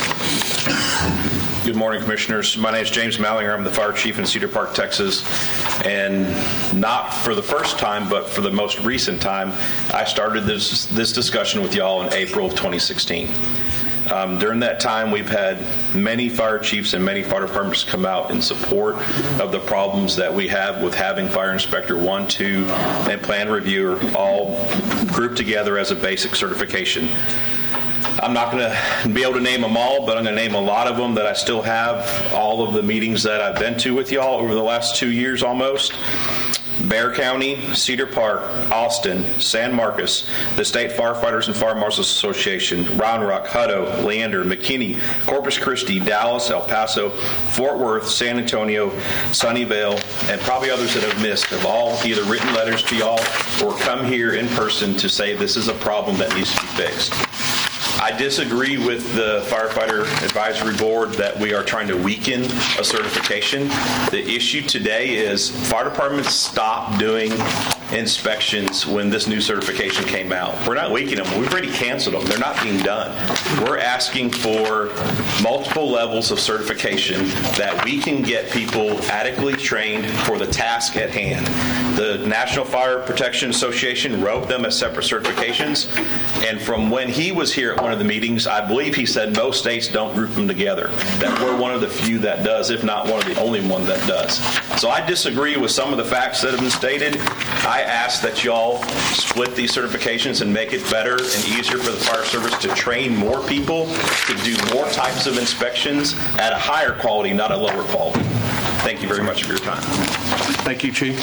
Good morning, Commissioners. My name is James Mallinger. I'm the Fire Chief in Cedar Park, Texas. And not for the first time, but for the most recent time, I started this discussion with y'all in April of 2016. During that time, we've had many fire chiefs and many fire departments come out in support of the problems that we have with having Fire Inspector 1, 2, and Plan Reviewer all grouped together as a basic certification. I'm not going to be able to name them all, but I'm going to name a lot of them that I still have all of the meetings that I've been to with y'all over the last 2 years almost. Bexar County, Cedar Park, Austin, San Marcos, the State Firefighters and Fire Marshals Association, Round Rock, Hutto, Leander, McKinney, Corpus Christi, Dallas, El Paso, Fort Worth, San Antonio, Sunnyvale, and probably others that I've missed have all either written letters to y'all or come here in person to say this is a problem that needs to be fixed. I disagree with the Firefighter Advisory Board that we are trying to weaken a certification. The issue today is fire departments stopped doing inspections when this new certification came out. We're not weakening them. We've already canceled them. They're not being done. We're asking for multiple levels of certification that we can get people adequately trained for the task at hand. The National Fire Protection Association wrote them as separate certifications, and from when he was here at one of the meetings, I believe he said most states don't group them together. That we're one of the few that does, if not one of the only one that does. So I disagree with some of the facts that have been stated. I ask that y'all split these certifications and make it better and easier for the fire service to train more people to do more types of inspections at a higher quality, not a lower quality. Thank you very much for your time. Thank you, Chief.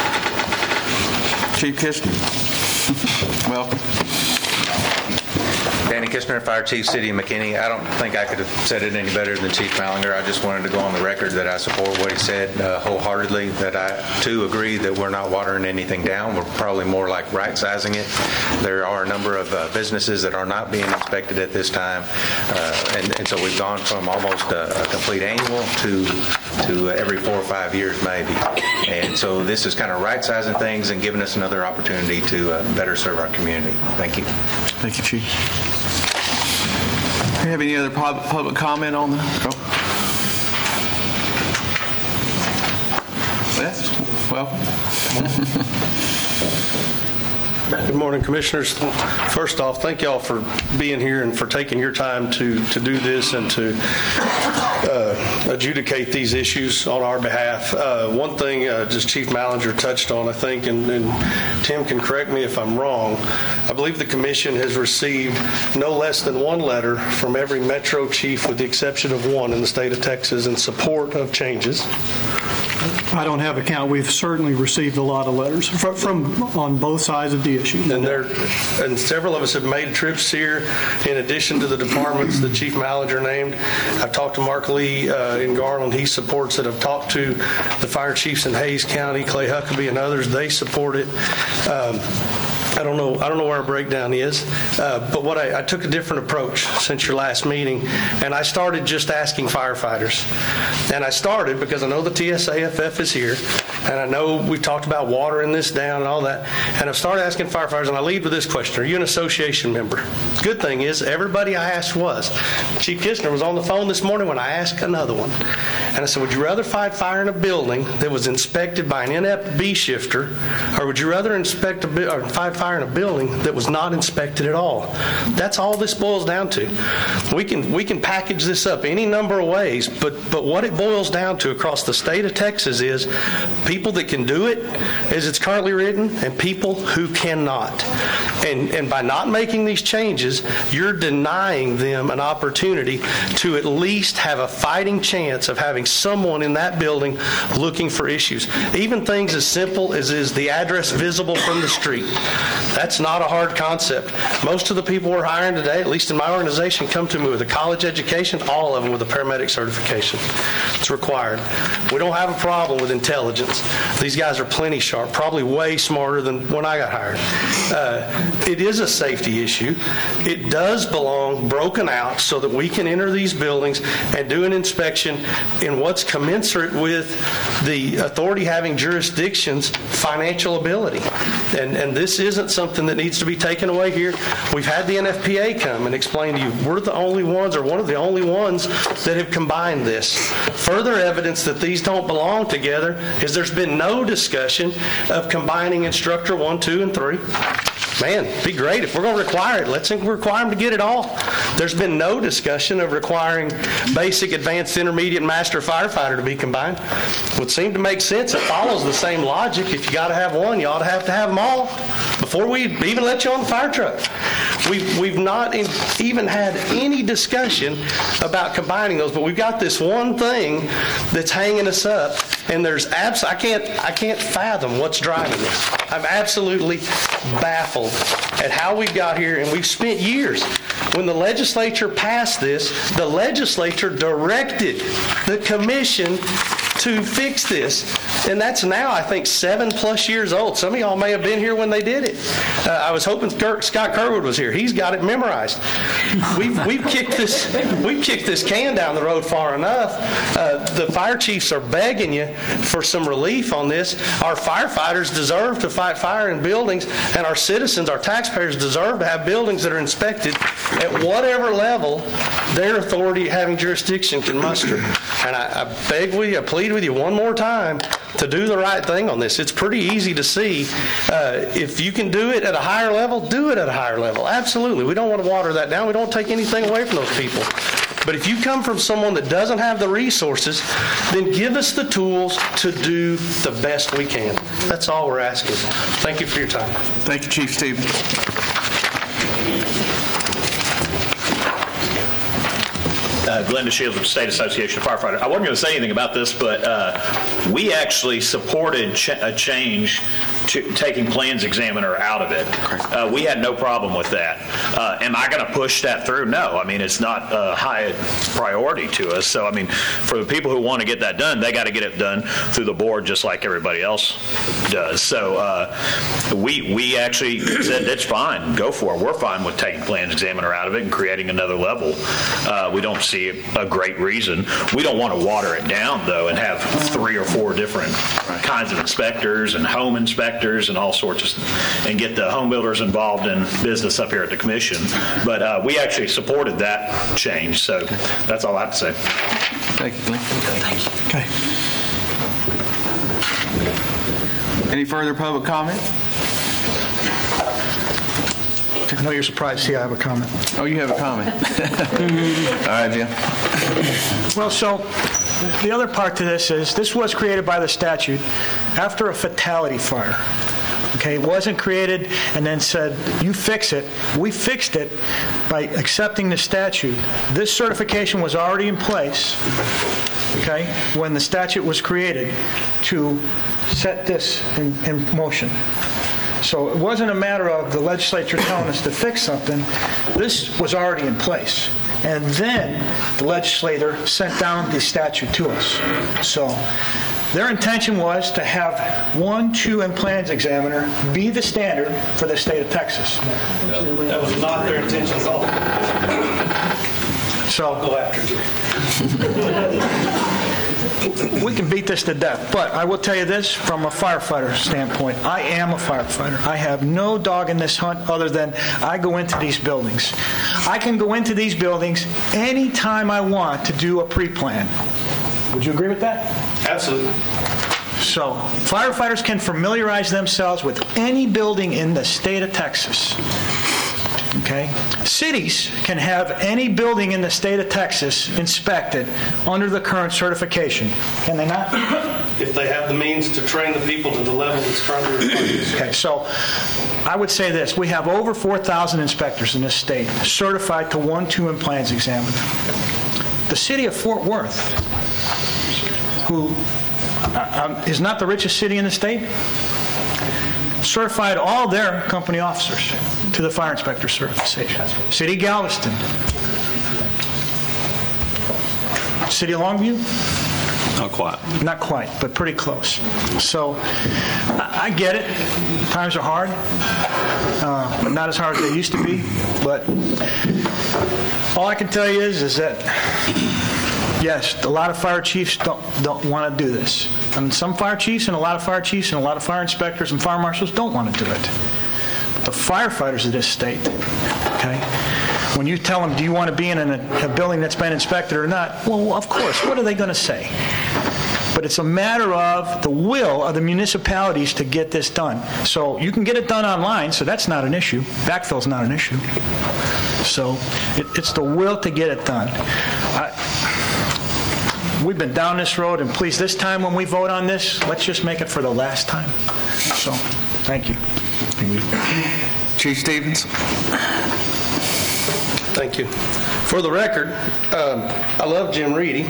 Chief Kistner. Welcome. Danny Kistner, Fire Chief, City of McKinney. I don't think I could have said it any better than Chief Mallinger. I just wanted to go on the record that I support what he said wholeheartedly, that I, too, agree that we're not watering anything down. We're probably more like right-sizing it. There are a number of businesses that are not being inspected at this time, and so we've gone from almost a complete annual to every 4 or 5 years, maybe. And so this is kind of right-sizing things and giving us another opportunity to better serve our community. Thank you. Thank you, Chief. Do you have any other public comment on the? Yes. Welcome. Good morning, Commissioners. First off, thank y'all for being here and for taking your time to do this and to adjudicate these issues on our behalf. One thing just Chief Mallinger touched on, I think, and Tim can correct me if I'm wrong, I believe the Commission has received no less than one letter from every Metro Chief with the exception of one in the state of Texas in support of changes. I don't have a count. We've certainly received a lot of letters from on both sides of the issue. And several of us have made trips here in addition to the departments that Chief Mallinger named. I've talked to Mark Lee in Garland. He supports it. I've talked to the fire chiefs in Hays County, Clay Huckabee and others. They support it. I don't know where our breakdown is, but what I took a different approach since your last meeting, and I started just asking firefighters. And I started because I know the TSAFF is here, and I know we've talked about watering this down and all that, and I've started asking firefighters, and I lead with this question: are you an association member? Good thing is, everybody I asked was. Chief Kistner was on the phone this morning when I asked another one. And I said, would you rather fight fire in a building that was inspected by an inept B shifter, or would you rather fight fire fire in a building that was not inspected at all. That's all this boils down to. We can package this up any number of ways, but what it boils down to across the state of Texas is people that can do it as it's currently written and people who cannot. And by not making these changes, you're denying them an opportunity to at least have a fighting chance of having someone in that building looking for issues. Even things as simple as is the address visible from the street. That's not a hard concept. Most of the people we're hiring today, at least in my organization, come to me with a college education, all of them with a paramedic certification. It's required. We don't have a problem with intelligence. These guys are plenty sharp, probably way smarter than when I got hired. It is a safety issue. It does belong broken out so that we can enter these buildings and do an inspection in what's commensurate with the authority having jurisdiction's financial ability. And this isn't something that needs to be taken away here. We've had the NFPA come and explain to you, we're the only ones, or one of the only ones, that have combined this. Further evidence that these don't belong together is there's been no discussion of combining instructor 1, 2, and 3. Man, it'd be great if we're going to require it. Let's require them to get it all. There's been no discussion of requiring basic, advanced, intermediate, and master firefighter to be combined. Would seem to make sense. It follows the same logic. If you got to have one, you ought to have them all before we even let you on the fire truck. We've not even had any discussion about combining those, but we've got this one thing that's hanging us up, and there's I can't fathom what's driving this. I'm absolutely baffled at how we got here, and we've spent years. When the legislature passed this, the legislature directed the commission to fix this. And that's now, I think, 7+ years old. Some of y'all may have been here when they did it. I was hoping Scott Kerwood was here. He's got it memorized. We've kicked this can down the road far enough. The fire chiefs are begging you for some relief on this. Our firefighters deserve to fight fire in buildings, and our citizens, our taxpayers, deserve to have buildings that are inspected at whatever level their authority having jurisdiction can muster. And I beg with you, I plead with you one more time to do the right thing on this. It's pretty easy to see. If you can do it at a higher level, do it at a higher level. Absolutely. We don't want to water that down. We don't take anything away from those people. But if you come from someone that doesn't have the resources, then give us the tools to do the best we can. That's all we're asking. Thank you for your time. Thank you, Chief Stevens. Glenda Shields with the State Association of Firefighters. I wasn't going to say anything about this, but we actually supported a change to taking plans examiner out of it. We had no problem with that. Am I going to push that through? No. I mean, it's not a high priority to us. So, I mean, for the people who want to get that done, they got to get it done through the board just like everybody else does. So we actually said, that's fine. Go for it. We're fine with taking plans examiner out of it and creating another level. We don't see a great reason. We don't want to water it down, though, and have 3 or 4 different kinds of inspectors and home inspectors and all sorts of, and get the home builders involved in business up here at the commission. But we actually supported that change, so that's all I have to say. Thank you, Glenn. Thank you. Okay. Any further public comment? I know you're surprised to see I have a comment. Oh, you have a comment. All right, Jim. Well, so the other part to this was created by the statute after a fatality fire. Okay, it wasn't created and then said, you fix it. We fixed it by accepting the statute. This certification was already in place, okay, when the statute was created to set this in motion. So it wasn't a matter of the legislature telling us to fix something. This was already in place. And then the legislator sent down the statute to us. So their intention was to have 1, 2, and plans examiner be the standard for the state of Texas. That was not their intention at all. So I'll go after you. We can beat this to death, but I will tell you this from a firefighter standpoint. I am a firefighter. I have no dog in this hunt other than I go into these buildings. I can go into these buildings anytime I want to do a pre-plan. Would you agree with that? Absolutely. So firefighters can familiarize themselves with any building in the state of Texas. Okay? Cities can have any building in the state of Texas inspected under the current certification. Can they not? If they have the means to train the people to the level that's currently required. Okay, so I would say this. We have over 4,000 inspectors in this state certified to 1, 2, and plans examiner. The city of Fort Worth, who is not the richest city in the state, certified all their company officers to the fire inspector certification. City of Galveston. City of Longview? Not quite. Not quite, but pretty close. So I get it. Times are hard. Not as hard as they used to be. But all I can tell you is that, yes, a lot of fire chiefs don't want to do this. I mean, some fire chiefs and a lot of fire chiefs and a lot of fire inspectors and fire marshals don't want to do it. But the firefighters of this state, okay, when you tell them, do you want to be in a building that's been inspected or not? Well, of course. What are they going to say? But it's a matter of the will of the municipalities to get this done. So you can get it done online, so that's not an issue. Backfill's not an issue. So it's the will to get it done. We've been down this road, and please, this time when we vote on this, let's just make it for the last time. So, thank you. Chief Stevens. Thank you. For the record, I love Jim Reedy.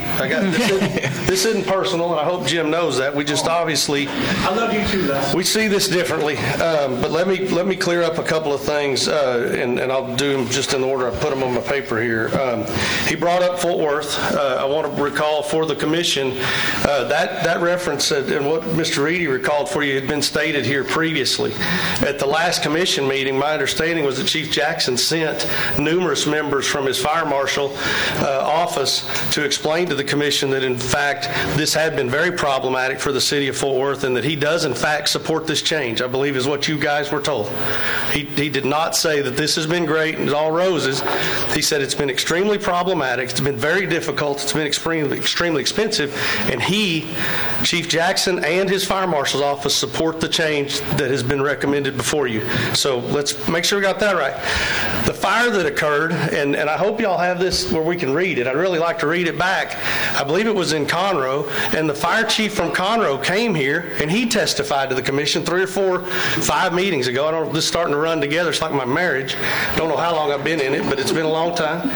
This isn't personal, and I hope Jim knows that. We just obviously I love you too, Les. We see this differently. But let me clear up a couple of things, and I'll do them just in the order I put them on my paper here. He brought up Fort Worth. I want to recall for the commission that reference and what Mr. Reedy recalled for you had been stated here previously. At the last commission meeting, my understanding was that Chief Jackson sent numerous members from his fire marshal office to explain to the commission that in fact this had been very problematic for the city of Fort Worth and that he does in fact support this change, I believe is what you guys were told. He did not say that this has been great and it's all roses. He said it's been extremely problematic, it's been very difficult, it's been extremely expensive, and he, Chief Jackson, and his fire marshal's office support the change that has been recommended before you. So let's make sure we got that right. The fire that occurred, and I hope y'all have this where we can read it. I'd really like to read it back. I believe it was in Conroe, and the fire chief from Conroe came here, and he testified to the commission 3 or 4, 5 meetings ago. I don't know, this is starting to run together. It's like my marriage. I don't know how long I've been in it, but it's been a long time.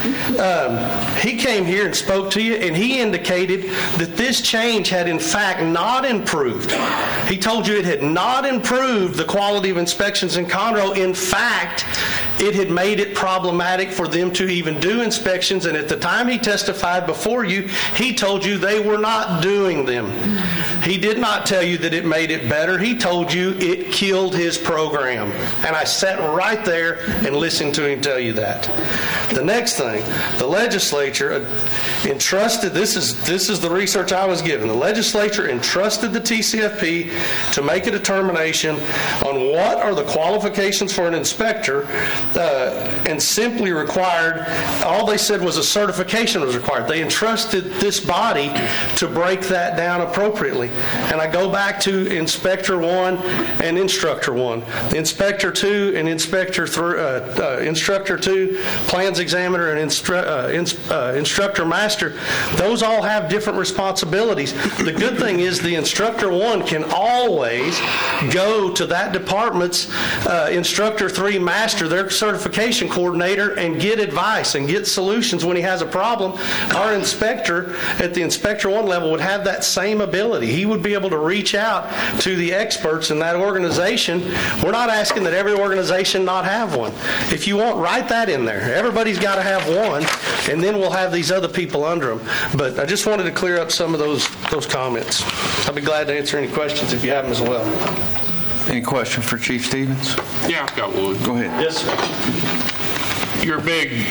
He came here and spoke to you, and he indicated that this change had in fact not improved. He told you it had not improved the quality of inspections in Conroe. In fact, it had made it problematic for them to even do inspections, and at the time he testified before you, he told you they were not doing them. He did not tell you that it made it better. He told you it killed his program. And I sat right there and listened to him tell you that. The next thing, the legislature entrusted, this is the research I was given, the legislature entrusted the TCFP to make a determination on what are the qualifications for an inspector, and simply required, all they said was a certification was required. They entrusted this body to break that down appropriately. And I go back to Inspector 1 and Instructor 1. The Inspector 2 and Instructor 2, Plans Examiner and Instructor Master, those all have different responsibilities. The good thing is the Instructor 1 can always go to that department's Instructor 3 Master, their certification coordinator, and get advice and get solutions when he has a problem. Our inspector at the Inspector 1 level would have that same ability. He would be able to reach out to the experts in that organization. We're not asking that every organization not have one. If you want, write that in there. Everybody's got to have one, and then we'll have these other people under them. But I just wanted to clear up some of those comments. I'll be glad to answer any questions if you have them as well. Any questions for Chief Stevens? Yeah, I've got one. Go ahead. Yes, sir. Your big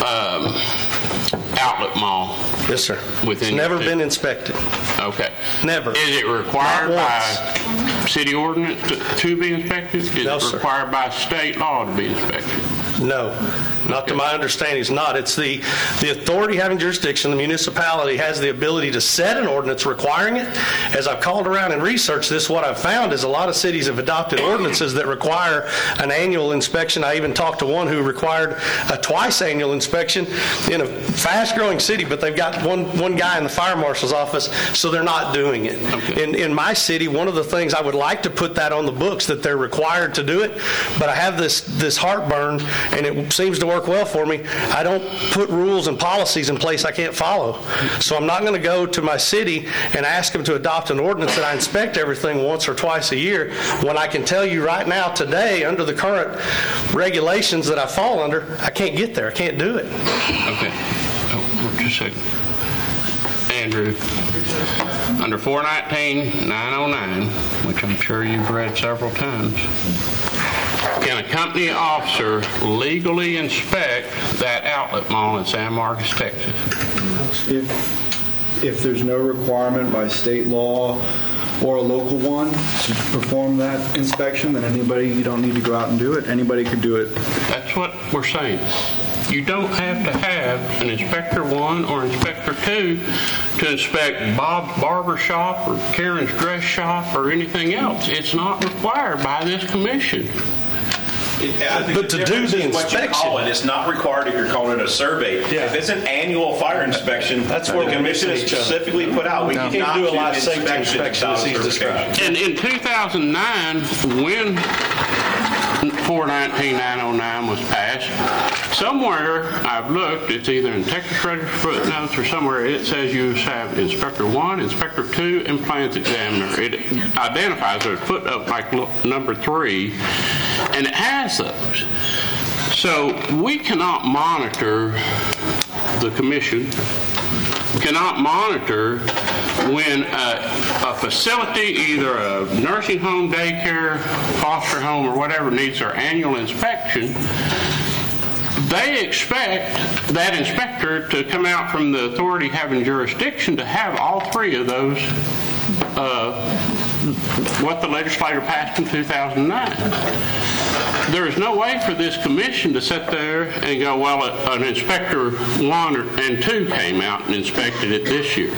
outlet mall. Yes, sir. It's never been inspected. Okay. Never. Is it required by city ordinance to be inspected? Is No, it sir. required by state law to be inspected? No, not to my understanding, it's not. It's the authority having jurisdiction. The municipality has the ability to set an ordinance requiring it. As I've called around and researched this, what I've found is a lot of cities have adopted ordinances that require an annual inspection. I even talked to one who required a twice annual inspection in a fast-growing city, but they've got one guy in the fire marshal's office, so they're not doing it. Okay. In my city, one of the things I would like to put that on the books that they're required to do it, but I have this heartburn, and it seems to work well for me. I don't put rules and policies in place I can't follow. So I'm not going to go to my city and ask them to adopt an ordinance that I inspect everything once or twice a year when I can tell you right now today, under the current regulations that I fall under, I can't get there. I can't do it. Okay. Just a second. Andrew, under 419-909, which I'm sure you've read several times, can a company officer legally inspect that outlet mall in San Marcos, Texas? If there's no requirement by state law or a local one to perform that inspection, then you don't need to go out and do it. Anybody could do it. That's what we're saying. You don't have to have an Inspector 1 or Inspector 2 to inspect Bob's Barber Shop or Karen's Dress Shop or anything else. It's not required by this commission. But to do the inspection, it's not required if you're calling it a survey. Yeah. If it's an annual fire inspection, that's where the commission is specifically put out. We can't do a lot of safety inspections. And in 2009, when 419-909 was passed, somewhere I've looked, it's either in Texas Register footnotes or somewhere, it says you have Inspector 1, Inspector 2, and Plans Examiner. It identifies a footnote like number 3, and it has those. So we cannot monitor, the commission cannot monitor when a facility, either a nursing home, daycare, foster home, or whatever, needs their annual inspection. They expect that inspector to come out from the authority having jurisdiction to have all three of those, what the legislature passed in 2009. There is no way for this commission to sit there and go, well, an Inspector 1 and 2 came out and inspected it this year.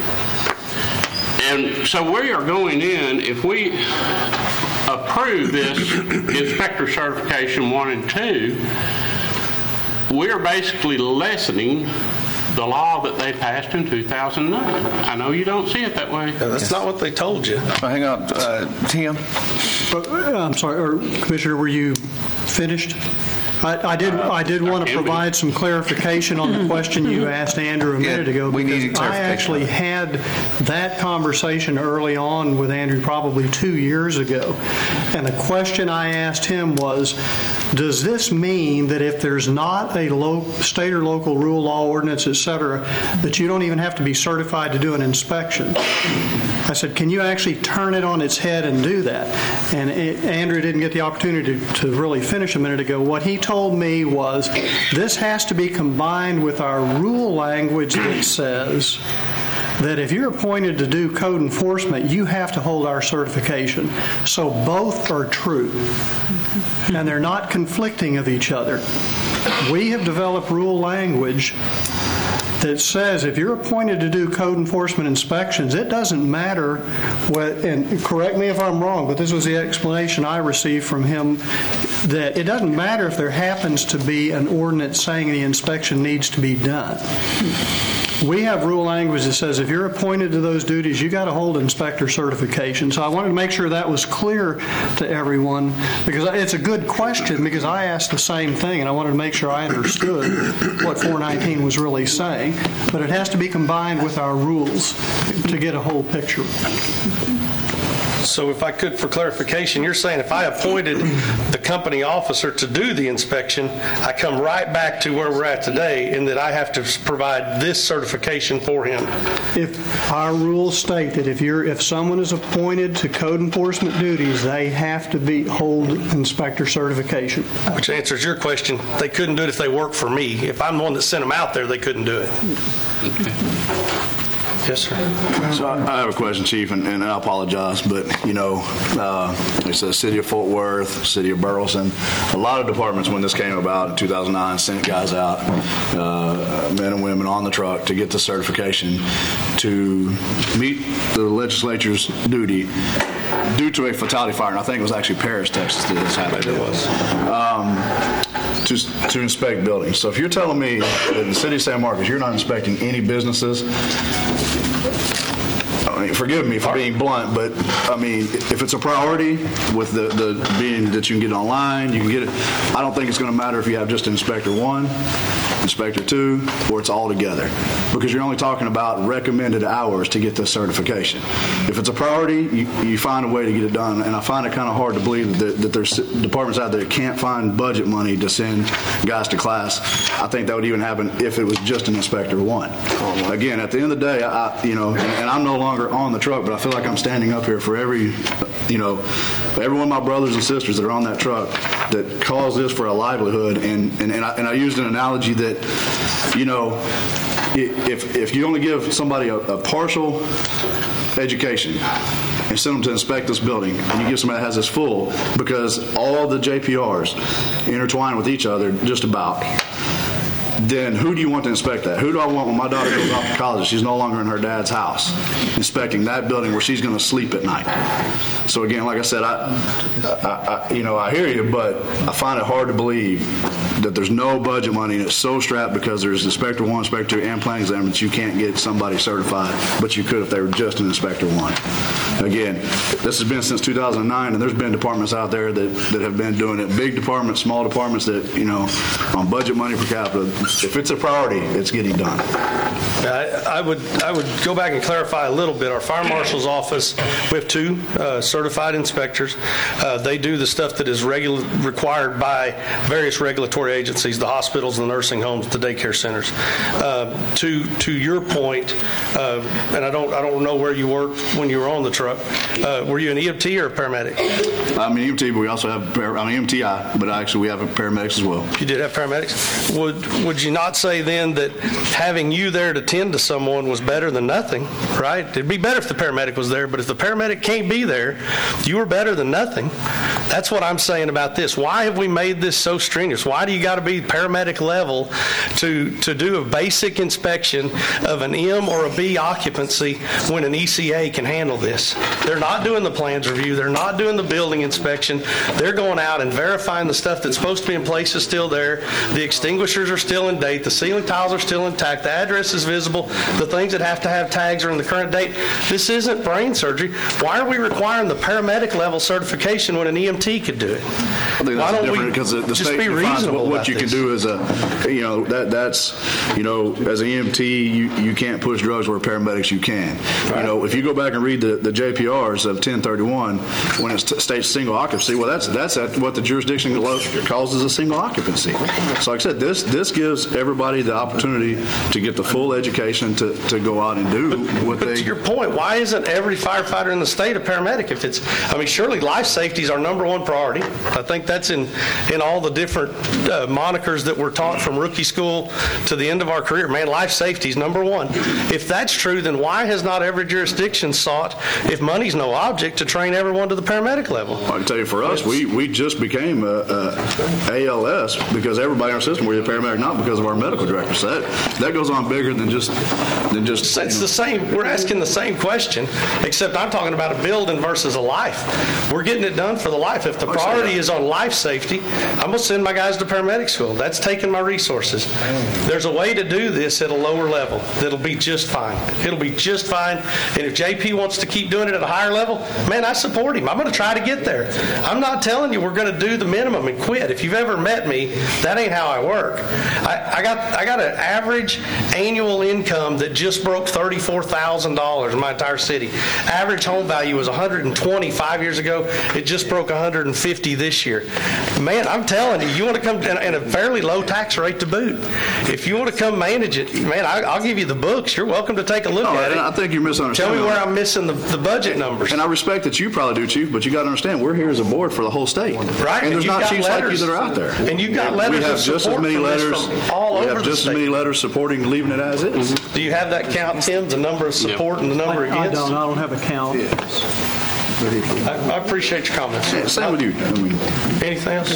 And so we are going in, if we approve this Inspector Certification 1 and 2, we are basically lessening the law that they passed in 2009. I know you don't see it that way. No, that's not what they told you. Hang on, Tim. I'm sorry, Commissioner, were you finished? I did want to provide some clarification on the question you asked Andrew a minute ago. We need I actually had that conversation early on with Andrew probably 2 years ago. And the question I asked him was, does this mean that if there's not a state or local rule, law, ordinance, et cetera, that you don't even have to be certified to do an inspection? I said, can you actually turn it on its head and do that? And Andrew didn't get the opportunity to really finish a minute ago. What he told me was, this has to be combined with our rule language that says that if you're appointed to do code enforcement, you have to hold our certification. So both are true, and they're not conflicting of each other. We have developed rule language that says if you're appointed to do code enforcement inspections, it doesn't matter what, and correct me if I'm wrong, but this was the explanation I received from him, that it doesn't matter if there happens to be an ordinance saying the inspection needs to be done. We have rule language that says if you're appointed to those duties, you got to hold inspector certification. So I wanted to make sure that was clear to everyone, because it's a good question, because I asked the same thing and I wanted to make sure I understood what 419 was really saying. But it has to be combined with our rules to get a whole picture. So if I could, for clarification, you're saying if I appointed the company officer to do the inspection, I come right back to where we're at today in that I have to provide this certification for him? If our rules state that if someone is appointed to code enforcement duties, they have to hold inspector certification. Which answers your question. They couldn't do it if they work for me. If I'm the one that sent them out there, they couldn't do it. Okay. Yes, sir. So I have a question, Chief, and I apologize, but, it's the city of Fort Worth, city of Burleson. A lot of departments, when this came about in 2009, sent guys out, men and women on the truck to get the certification to meet the legislature's duty due to a fatality fire. And I think it was actually Paris, Texas that this happened. It was. To inspect buildings. So if you're telling me that in the city of San Marcos, you're not inspecting any businesses, I mean, forgive me for being blunt, but I mean, if it's a priority with the being that you can get it online, you can get it. I don't think it's going to matter if you have just Inspector 1, Inspector 2, or it's all together, because you're only talking about recommended hours to get this certification. If it's a priority, you find a way to get it done, and I find it kind of hard to believe that there's departments out there that can't find budget money to send guys to class. I think that would even happen if it was just an Inspector 1. Again, at the end of the day, and I'm no longer on the truck, but I feel like I'm standing up here for every one of my brothers and sisters that are on that truck that calls this for a livelihood. And I used an analogy that, if you only give somebody a partial education and send them to inspect this building, and you give somebody that has this full, because all the JPRs intertwine with each other just about, then who do you want to inspect that? Who do I want when my daughter goes off to college? She's no longer in her dad's house, inspecting that building where she's going to sleep at night. So again, like I said, I hear you, but I find it hard to believe that there's no budget money and it's so strapped because there's Inspector 1, Inspector 2, and planning exam that you can't get somebody certified, but you could if they were just an Inspector 1. Again, this has been since 2009, and there's been departments out there that have been doing it. Big departments, small departments that, on budget money per capita, if it's a priority, it's getting done. I would go back and clarify a little bit. Our fire marshal's office, we have 2 certified inspectors. They do the stuff that is required by various regulatory agencies, the hospitals, the nursing homes, the daycare centers. To your point, and I don't know where you worked when you were on the truck. Were you an EMT or a paramedic? I'm an EMT, but we also have EMTI, but actually we have paramedics as well. You did have paramedics. Would you not say then that having you there to tend to someone was better than nothing, right? It'd be better if the paramedic was there, but if the paramedic can't be there, you were better than nothing. That's what I'm saying about this. Why have we made this so strenuous? Why do you got to be paramedic level to do a basic inspection of an M or a B occupancy when an ECA can handle this? They're not doing the plans review. They're not doing the building inspection. They're going out and verifying the stuff that's supposed to be in place is still there. The extinguishers are still in date. The ceiling tiles are still intact. The address is visible. The things that have to have tags are in the current date. This isn't brain surgery. Why are we requiring the paramedic level certification when an EMT could do it? I think that's different because the state defines what you can do as as an EMT, you can't push drugs where paramedics you can. Right. If you go back and read the JPRs of 1031, when it states single occupancy, well, that's what the jurisdiction calls as a single occupancy. So like I said, this gives everybody the opportunity to get the full education to go out and do what they... To your point, why isn't every firefighter in the state a paramedic? Surely life safety is our number one priority. I think that's in all the different monikers that we're taught from rookie school to the end of our career. Man, life safety is number one. If that's true, then why has not every jurisdiction sought, if money's no object, to train everyone to the paramedic level? I can tell you, for us, we just became ALS because everybody in our system were a paramedic, not because of our medical director. So that goes on bigger than just. It's the same. We're asking the same question, except I'm talking about a building versus a life. We're getting it done for the life. If the priority is on life safety, I'm going to send my guys to paramedic school. That's taking my resources. There's a way to do this at a lower level that'll be just fine. It'll be just fine. And if JP wants to keep doing it at a higher level, man, I support him. I'm going to try to get there. I'm not telling you we're going to do the minimum and quit. If you've ever met me, that ain't how I work. I got an average annual income that just broke $34,000 in my entire city. Average home value was $120 5 years ago. It just broke $150 this year. Man, I'm telling you, you want to come, and a fairly low tax rate to boot. If you want to come manage it, man, I'll give you the books. You're welcome to take a look at it. I think you're misunderstanding. Tell me where I'm missing the budget numbers. And I respect that you probably do, Chief, but you got to understand, we're here as a board for the whole state. Right. And there's you've not got chiefs like you letters that are out there. And you've got letters we have of just as support many from this letters. from all we over have the just state. as many letters supporting leaving it as is. Do you have that count, Tim? The number of support and the number I against? don't have a count. I appreciate your comments. Yeah, same with you. Anything else?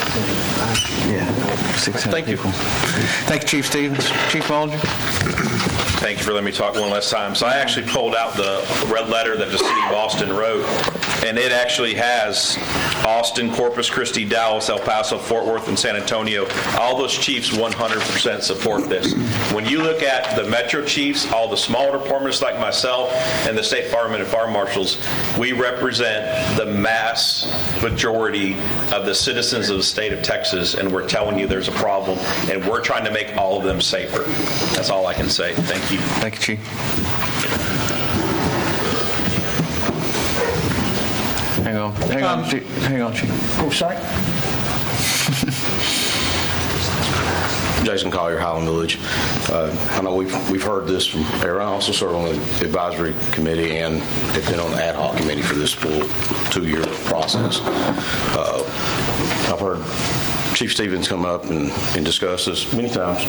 Thank you. Thank you, Chief Stevens. Chief Bolger. Thank you for letting me talk one last time. So I actually pulled out the red letter that the city of Austin wrote, and it actually has Austin, Corpus Christi, Dallas, El Paso, Fort Worth, and San Antonio. All those chiefs 100% support this. When you look at the metro chiefs, all the smaller departments like myself and the state firemen and fire marshals, we represent the mass majority of the citizens of the state of Texas, and we're telling you there's a problem, and we're trying to make all of them safer. That's all I can say. Thank you. Thank you, Chief. Hang on, Chief. Oh, sorry. Jason Collier, Highland Village. I know we've heard this from Aaron. I also serve on the advisory committee and have been on the ad hoc committee for this full 2-year process. I've heard Chief Stevens come up and discuss this many times.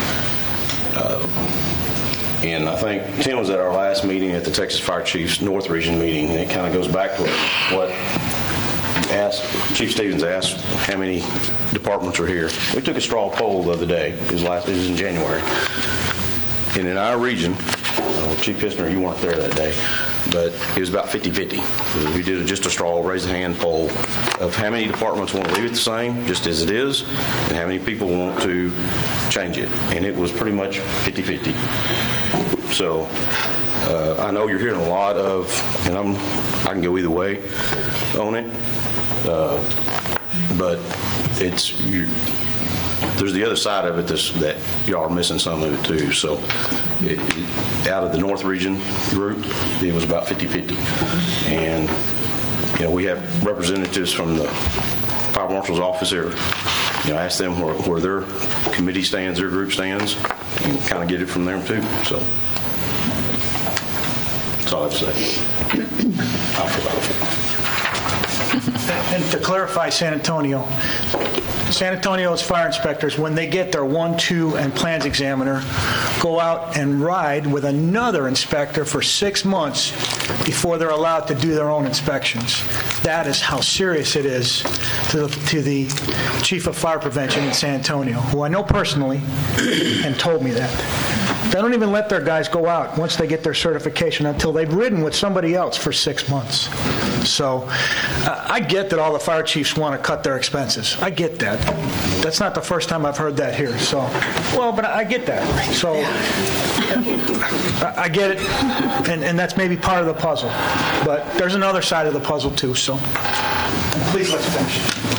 And I think Tim was at our last meeting at the Texas Fire Chiefs North Region meeting, and it kind of goes back to what Chief Stevens asked, how many departments are here. We took a straw poll the other day. It was in January. And in our region, Chief Kistner, you weren't there that day, but it was about 50-50. We did just a straw, raise a hand poll of how many departments want to leave it the same, just as it is, and how many people want to change it. And it was pretty much 50-50. So I know you're hearing a lot of, and I can go either way on it, but there's the other side of it that y'all are missing some of it too. So out of the North Region group, it was about 50-50. And we have representatives from the Fire Marshal's office here. Ask them where their committee stands, their group stands, and kind of get it from them too. So that's all I have to say. And to clarify San Antonio's fire inspectors, when they get their 1, 2, and plans examiner, go out and ride with another inspector for 6 months before they're allowed to do their own inspections. That is how serious it is to the chief of fire prevention in San Antonio, who I know personally and told me that. They don't even let their guys go out once they get their certification until they've ridden with somebody else for 6 months. So I get that all the fire chiefs want to cut their expenses. I get that. That's not the first time I've heard that here. So, but I get that. So I get it, and that's maybe part of the puzzle. But there's another side of the puzzle too. So please let's finish.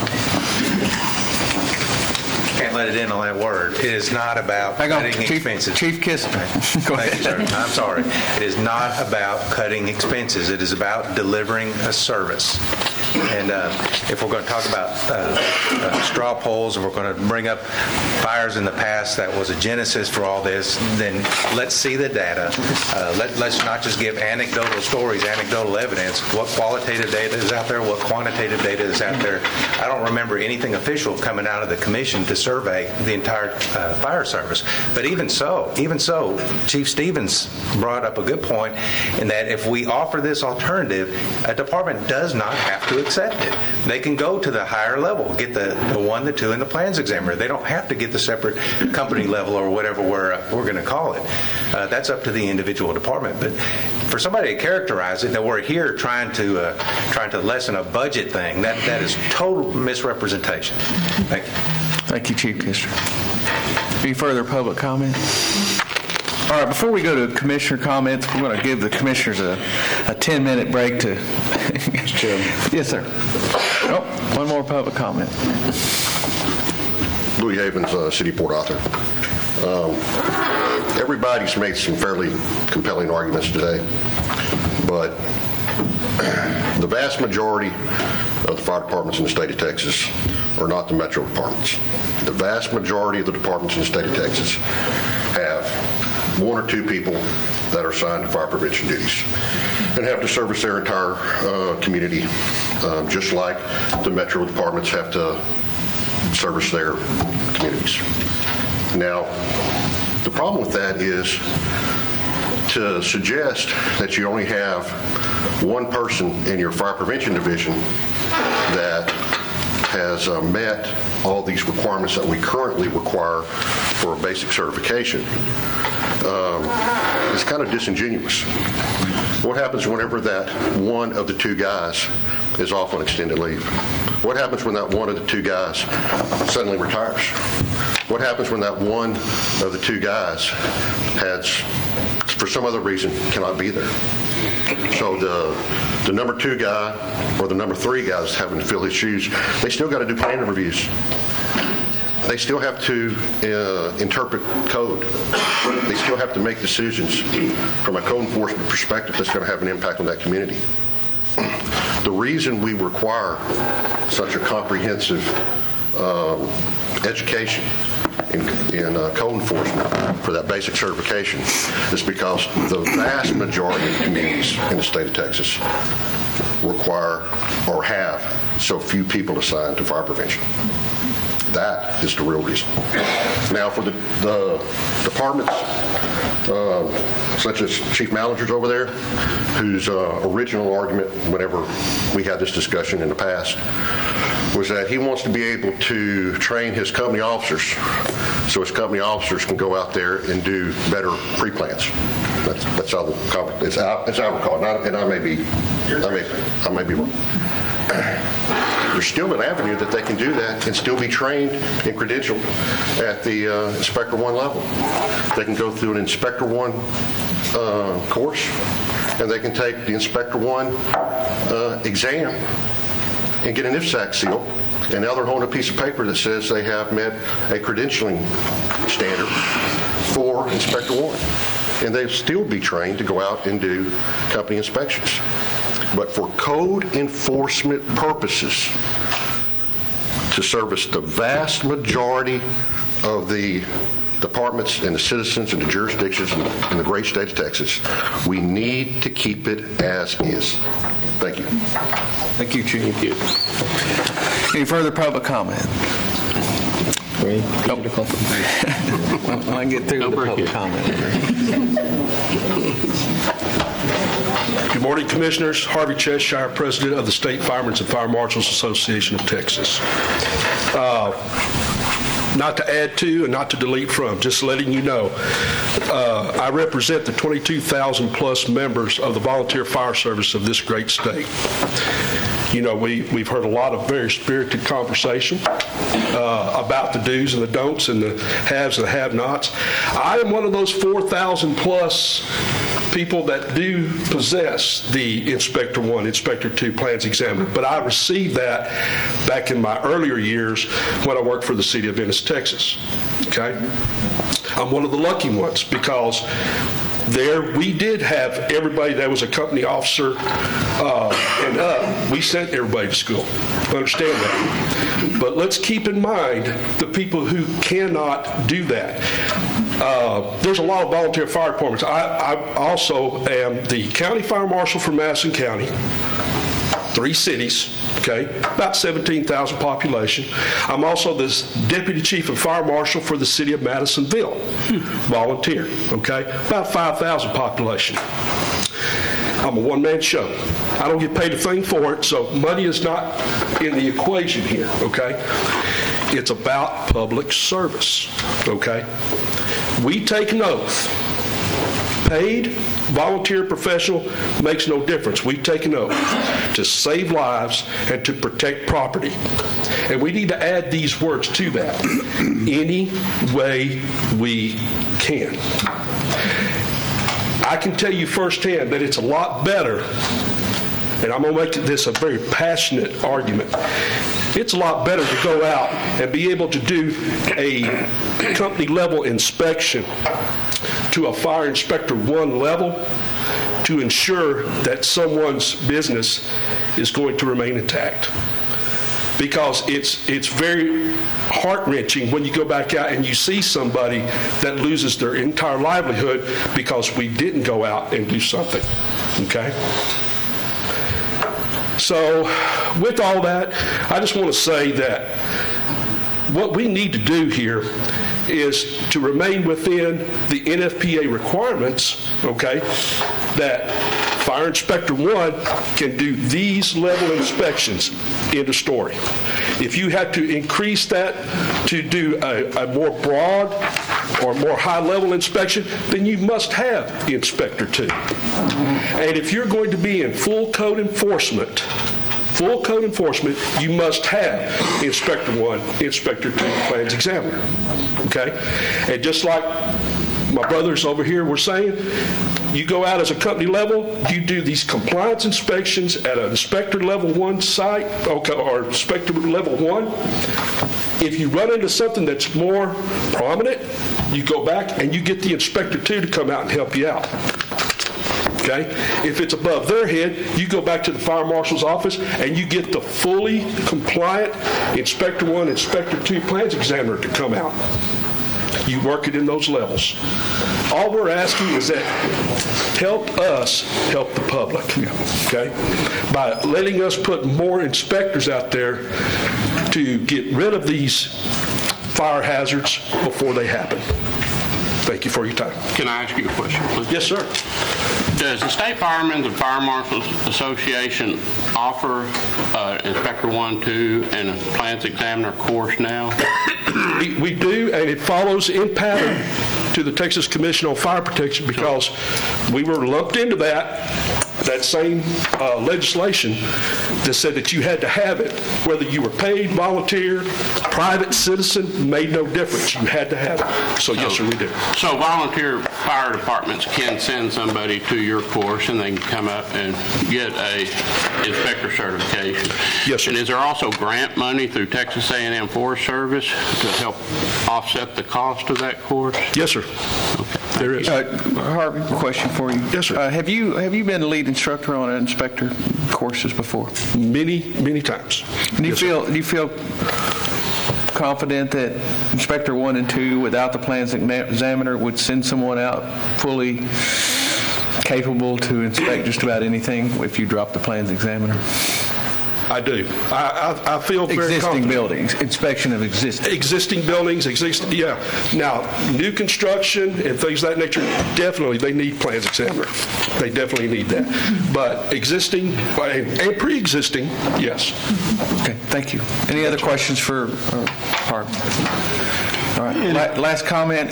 Can't let it in on that word. It is not about cutting expenses. Chief Kistner. Go ahead. Thank you, sir. I'm sorry. It is not about cutting expenses. It is about delivering a service. And if we're going to talk about straw polls, and we're going to bring up fires in the past that was a genesis for all this, then let's see the data. Let's not just give anecdotal stories, anecdotal evidence. What qualitative data is out there? What quantitative data is out there? I don't remember anything official coming out of the commission to survey the entire fire service. But even so, Chief Stevens brought up a good point in that if we offer this alternative, a department does not have to accept it. They can go to the higher level, get the 1, the 2, and the plans examiner. They don't have to get the separate company level or whatever we're going to call it. That's up to the individual department. But for somebody to characterize it that we're here trying to lessen a budget thing, that is total misrepresentation. Thank you. Thank you, Chief Kistner. Any further public comment? All right, before we go to commissioner comments, we're going to give the commissioners a 10-minute break to... Mr. Chairman. Yes, sir. Oh, one more public comment. Louis Havens, City Port Arthur. Everybody's made some fairly compelling arguments today, but the vast majority of the fire departments in the state of Texas are not the metro departments. The vast majority of the departments in the state of Texas have one or two people that are assigned to fire prevention duties and have to service their entire community, just like the metro departments have to service their communities. Now, the problem with that is to suggest that you only have one person in your fire prevention division that has met all these requirements that we currently require for a basic certification is kind of disingenuous. What happens whenever that one of the two guys is off on extended leave? What happens when that one of the two guys suddenly retires? What happens when that one of the two guys has, for some other reason, cannot be there? So the number two guy or the number three guys having to fill his shoes, they still got to do planning reviews. They still have to interpret code. They still have to make decisions from a code enforcement perspective that's going to have an impact on that community. The reason we require such a comprehensive education in code enforcement for that basic certification is because the vast majority of communities in the state of Texas require or have so few people assigned to fire prevention. That is the real reason. Now, for the departments, such as Chief Mallinger's over there, whose original argument whenever we had this discussion in the past was that he wants to be able to train his company officers so his company officers can go out there and do better pre-plans. That's how it's how I recall it, and I may be wrong. There's still an avenue that they can do that and still be trained and credentialed at the Inspector 1 level. They can go through an Inspector 1 course, and they can take the Inspector 1 exam and get an IFSAC seal, and now they're holding a piece of paper that says they have met a credentialing standard for Inspector 1. And they'll still be trained to go out and do company inspections. But for code enforcement purposes, to service the vast majority of the departments and the citizens and the jurisdictions in the great state of Texas, we need to keep it as is. Thank you. Thank you, Chief. Thank you. Any further public comment? Nope. When I get through the public comment. Good morning, Commissioners. Harvey Cheshire, President of the State Firemen's and Fire Marshals Association of Texas. Not to add to and not to delete from, just letting you know, I represent the 22,000 plus members of the volunteer fire service of this great state. You know, we've heard a lot of very spirited conversation about the do's and the don'ts and the haves and the have-nots. I am one of those 4,000 plus people that do possess the Inspector 1, Inspector 2 plans examiner, but I received that back in my earlier years when I worked for the city of Venice, Texas. Okay? I'm one of the lucky ones because there we did have everybody that was a company officer and up. We sent everybody to school. Understand that. But let's keep in mind the people who cannot do that. There's a lot of volunteer fire departments. I also am the county fire marshal for Madison County, 3 cities, okay, about 17,000 population. I'm also the deputy chief and fire marshal for the city of Madisonville, volunteer, okay, about 5,000 population. I'm a one-man show. I don't get paid a thing for it, so money is not in the equation here, okay? It's about public service, okay? We take an oath. Paid, volunteer, professional, makes no difference. We take an oath to save lives and to protect property. And we need to add these words to that. Any way we can. I can tell you firsthand that it's a lot better, and I'm going to make this a very passionate argument. It's a lot better to go out and be able to do a company level inspection to a fire inspector 1 level to ensure that someone's business is going to remain intact. Because it's very heart-wrenching when you go back out and you see somebody that loses their entire livelihood because we didn't go out and do something, okay? So with all that, I just want to say that what we need to do here is to remain within the NFPA requirements, okay, that Fire Inspector 1 can do these level inspections in the story. If you had to increase that to do a more broad or more high-level inspection, then you must have Inspector 2. And if you're going to be in full code enforcement, you must have Inspector 1, Inspector 2, Plans Examiner. Okay? And just like my brothers over here were saying, you go out as a company level, you do these compliance inspections at an Inspector Level 1 site, okay, or Inspector Level 1. If you run into something that's more prominent, you go back and you get the Inspector 2 to come out and help you out. Okay? If it's above their head, you go back to the fire marshal's office and you get the fully compliant Inspector 1, Inspector 2 Plans Examiner to come out. You work it in those levels. All we're asking is that help us help the public, okay? By letting us put more inspectors out there to get rid of these fire hazards before they happen. Thank you for your time. Can I ask you a question, please? Yes, sir. Does the State Firemen's and Fire Marshals Association offer Inspector 1, 2, and a Plans Examiner course now? We do, and it follows in pattern to the Texas Commission on Fire Protection because we were lumped into that same legislation that said that you had to have it. Whether you were paid, volunteer, private citizen, made no difference. You had to have it. So yes, sir, we do. So volunteer fire departments can send somebody to your course and they can come up and get a inspector certification. Yes, sir. And is there also grant money through Texas A&M Forest Service to help offset the cost of that course? Yes, sir. Okay. There is. Harvey, question for you. Yes, sir. Have you been a lead instructor on inspector courses before? Many times. Do you feel confident that Inspector 1 and 2, without the Plans Examiner, would send someone out fully capable to inspect just about anything if you drop the Plans Examiner? I do. I feel very existing confident. Buildings, inspection of existing buildings, yeah. Now, new construction and things of that nature, definitely they need Plans Examiner. They definitely need that. But existing and pre-existing, yes. Okay, thank you. Any other questions for Harp? All right. Last comment.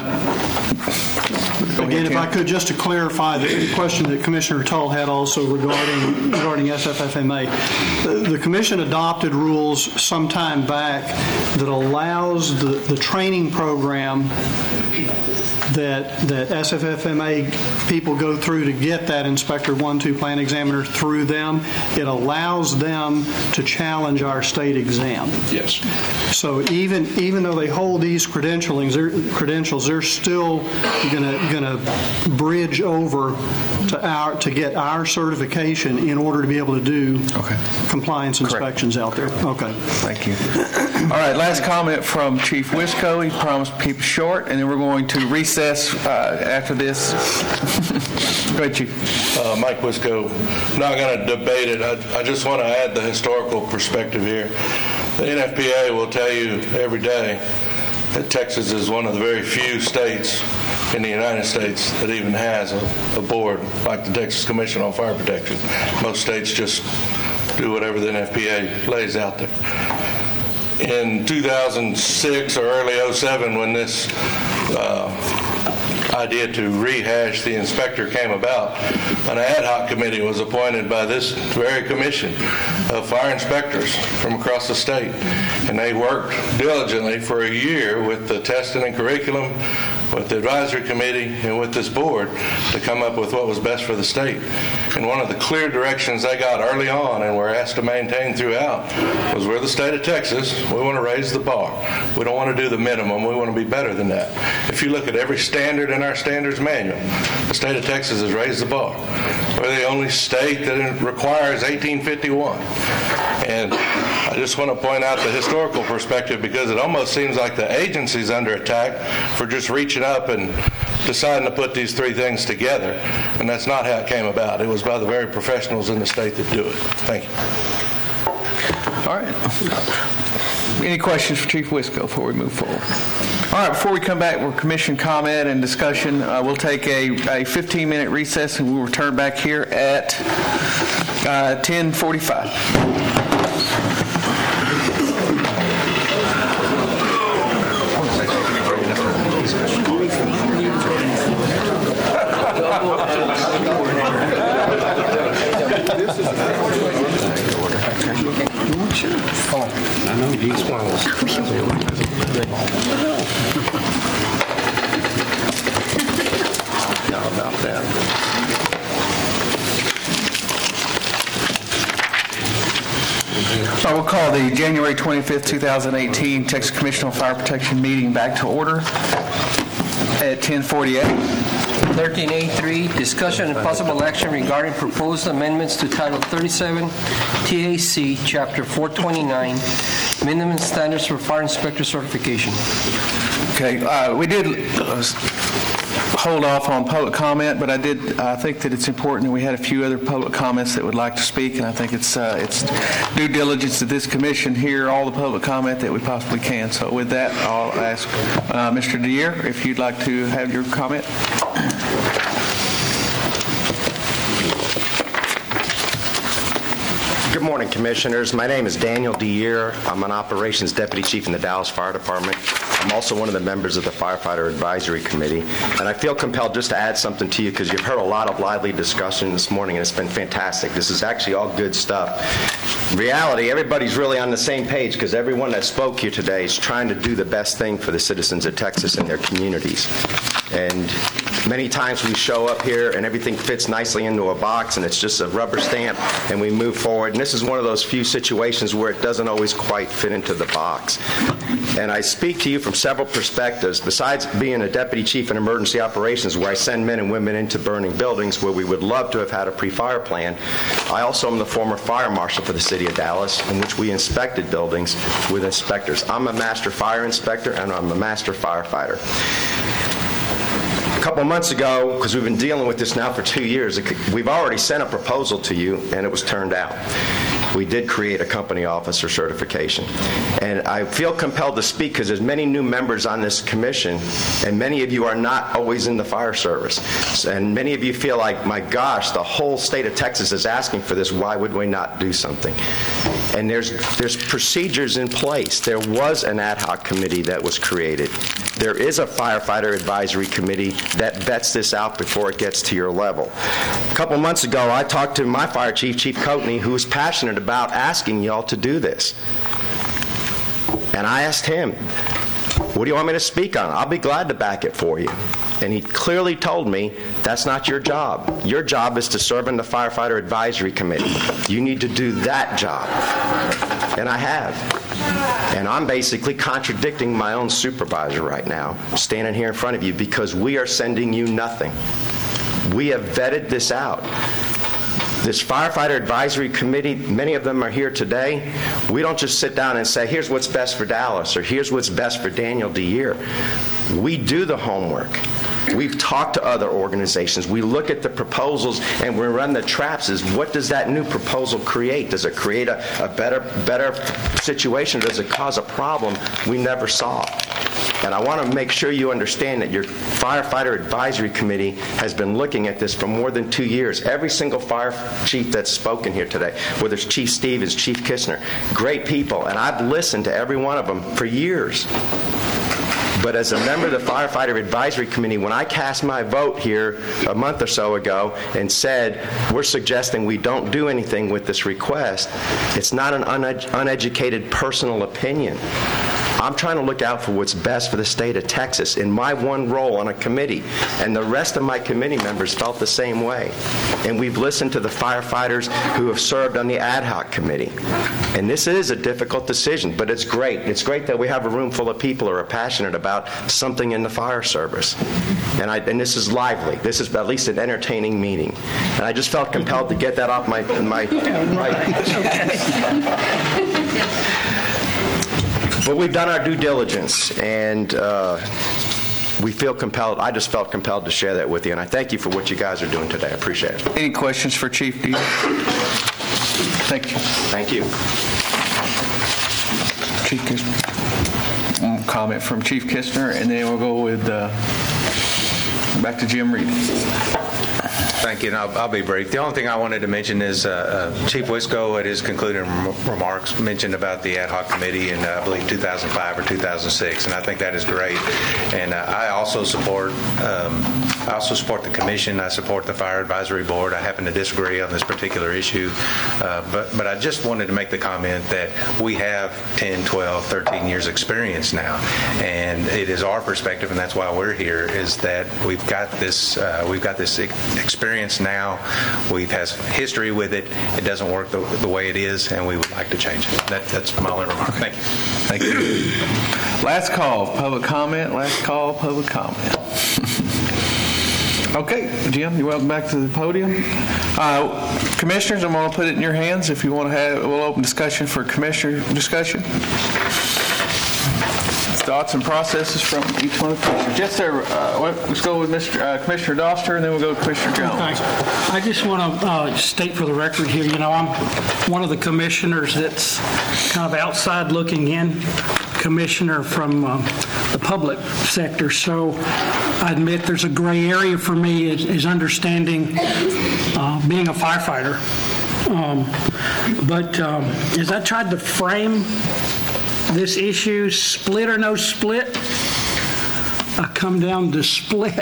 Again, if I could, just to clarify the question that Commissioner Tull had also regarding SFFMA. The Commission adopted rules some time back that allows the training program that SFFMA people go through to get that Inspector 1, 2 Plan Examiner through them. It allows them to challenge our state exam. Yes. So even though they hold these credentials, they're still going to bridge over to get our certification in order to be able to do compliance inspections out there. Okay. Thank you. All right, last comment from Chief Wisco. He promised to keep it short, and then we're going to recess after this. Go ahead, Chief. Mike Wisco. Not going to debate it. I just want to add the historical perspective here. The NFPA will tell you every day that Texas is one of the very few states in the United States that even has a board like the Texas Commission on Fire Protection. Most states just do whatever the NFPA lays out there. In 2006 or early 07, when this idea to rehash the inspector came about, an ad hoc committee was appointed by this very commission of fire inspectors from across the state. And they worked diligently for a year with the testing and curriculum, with the advisory committee and with this board to come up with what was best for the state. And one of the clear directions they got early on and were asked to maintain throughout was, we're the state of Texas, we want to raise the bar. We don't want to do the minimum, we want to be better than that. If you look at every standard in our standards manual, the state of Texas has raised the bar. We're the only state that requires 1851. And I just want to point out the historical perspective, because it almost seems like the agency's under attack for just reaching up and deciding to put these three things together. And that's not how it came about. It was by the very professionals in the state that do it. Thank you. All right. Any questions for Chief Wisco before we move forward? All right, before we come back with commission comment and discussion, we'll take a 15-minute recess and we'll return back here at 10:45. I know these ones. How about that? So we'll call the January 25th, 2018 Texas Commission on Fire Protection meeting back to order at 10:48. 13A3, discussion and possible action regarding proposed amendments to Title 37, TAC, Chapter 429, Minimum Standards for Fire Inspector Certification. Okay, we did hold off on public comment, but I think that it's important that we had a few other public comments that would like to speak, and I think it's due diligence to this commission hear all the public comment that we possibly can. So with that, I'll ask Mr. Deere if you'd like to have your comment. Good morning, Commissioners. My name is Daniel Deere. I'm an Operations Deputy Chief in the Dallas Fire Department. I'm also one of the members of the Firefighter Advisory Committee. And I feel compelled just to add something to you, because you've heard a lot of lively discussion this morning, and it's been fantastic. This is actually all good stuff. In reality, everybody's really on the same page, because everyone that spoke here today is trying to do the best thing for the citizens of Texas and their communities. And many times we show up here and everything fits nicely into a box and it's just a rubber stamp and we move forward. And this is one of those few situations where it doesn't always quite fit into the box. And I speak to you from several perspectives. Besides being a deputy chief in emergency operations, where I send men and women into burning buildings where we would love to have had a pre-fire plan, I also am the former fire marshal for the city of Dallas, in which we inspected buildings with inspectors. I'm a master fire inspector and I'm a master firefighter. A couple of months ago, because we've been dealing with this now for 2 years, we've already sent a proposal to you and it was turned out. We did create a company officer certification. And I feel compelled to speak because there's many new members on this commission, and many of you are not always in the fire service. And many of you feel like, my gosh, the whole state of Texas is asking for this. Why would we not do something? And there's procedures in place. There was an ad hoc committee that was created. There is a firefighter advisory committee that vets this out before it gets to your level. A couple months ago, I talked to my fire chief, Chief Coatney, who was passionate about asking y'all to do this. And I asked him, what do you want me to speak on? I'll be glad to back it for you. And he clearly told me, that's not your job. Your job is to serve in the Firefighter Advisory Committee. You need to do that job. And I have. And I'm basically contradicting my own supervisor right now, standing here in front of you, because we are sending you nothing. We have vetted this out. This Firefighter Advisory Committee, many of them are here today. We don't just sit down and say, here's what's best for Dallas, or here's what's best for Daniel Deere. We do the homework. We've talked to other organizations. We look at the proposals and we run the traps as, what does that new proposal create? Does it create a better situation? Does it cause a problem we never saw? And I want to make sure you understand that your Firefighter Advisory Committee has been looking at this for more than 2 years. Every single fire chief that's spoken here today, whether it's Chief Stevens, Chief Kistner, great people, and I've listened to every one of them for years. But as a member of the Firefighter Advisory Committee, when I cast my vote here a month or so ago and said, we're suggesting we don't do anything with this request, it's not an uneducated personal opinion. I'm trying to look out for what's best for the state of Texas in my one role on a committee, and the rest of my committee members felt the same way. And we've listened to the firefighters who have served on the ad hoc committee. And this is a difficult decision, but it's great. It's great that we have a room full of people who are passionate about something in the fire service. And this is lively. This is at least an entertaining meeting. And I just felt compelled to get that off my But we've done our due diligence, and we feel compelled. I just felt compelled to share that with you, and I thank you for what you guys are doing today. I appreciate it. Any questions for Chief D? Thank you. Thank you. Chief Kistner. Comment from Chief Kistner, and then we'll go with back to Jim Reed. Thank you, and I'll be brief. The only thing I wanted to mention is Chief Wisco, at his concluding remarks, mentioned about the ad hoc committee in, I believe, 2005 or 2006, and I think that is great. And I also support the commission. I support the Fire Advisory Board. I happen to disagree on this particular issue, but I just wanted to make the comment that we have 10, 12, 13 years experience now, and it is our perspective, and that's why we're here, is that we've got this experience now. We've has history with it. It doesn't work the way it is, and we would like to change it. That's my only remark. Thank you. Thank you. Last call, public comment. Last call, public comment. Okay, Jim, you're welcome back to the podium. Commissioners, I'm going to put it in your hands. If you want to have, we'll open discussion for commissioner discussion. Thoughts and processes from each one of the commissioners. Yes, sir. Let's go with Commissioner Doster, and then we'll go with Commissioner Jones. Okay. I just want to state for the record here, I'm one of the commissioners that's kind of outside looking in, commissioner from the public sector. So I admit there's a gray area for me is understanding being a firefighter. But as I tried to frame this issue, split or no split, I come down to split.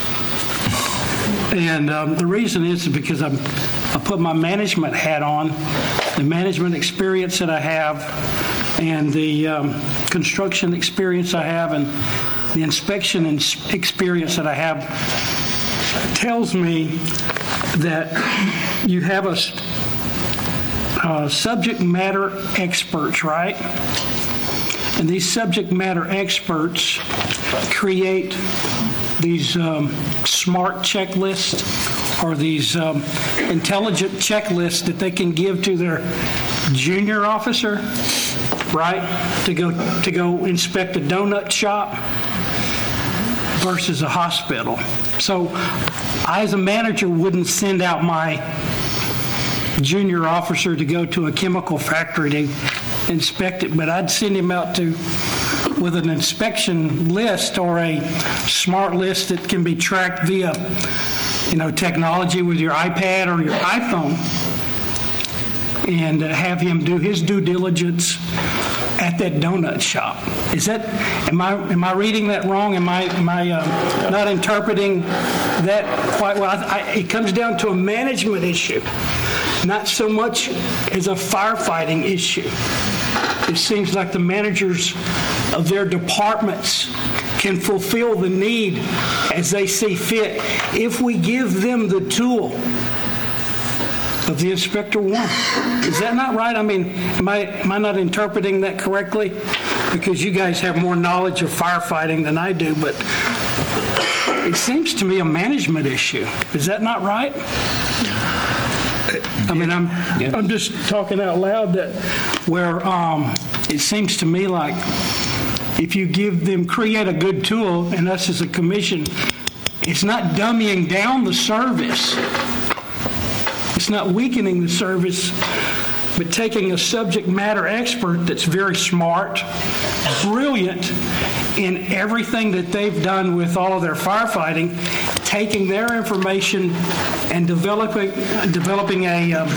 And the reason is because I put my management hat on, the management experience that I have, and the construction experience I have, and the inspection experience that I have tells me that you have a subject matter experts, right? And these subject matter experts create these smart checklists or these intelligent checklists that they can give to their junior officer, right, to go inspect a donut shop versus a hospital. So I, as a manager, wouldn't send out my junior officer to go to a chemical factory to inspect it, but I'd send him out with an inspection list or a smart list that can be tracked via, technology with your iPad or your iPhone, and have him do his due diligence at that donut shop. Am I reading that wrong? Am I not interpreting that quite well? It comes down to a management issue, not so much as a firefighting issue. It seems like the managers of their departments can fulfill the need as they see fit if we give them the tool of the Inspector 1. Is that not right? I mean, am I not interpreting that correctly? Because you guys have more knowledge of firefighting than I do, but it seems to me a management issue. Is that not right? I mean, I'm just talking out loud that where it seems to me like if you create a good tool, and us as a commission, it's not dumbing down the service. It's not weakening the service, but taking a subject matter expert that's very smart, brilliant in everything that they've done with all of their firefighting, taking their information and developing a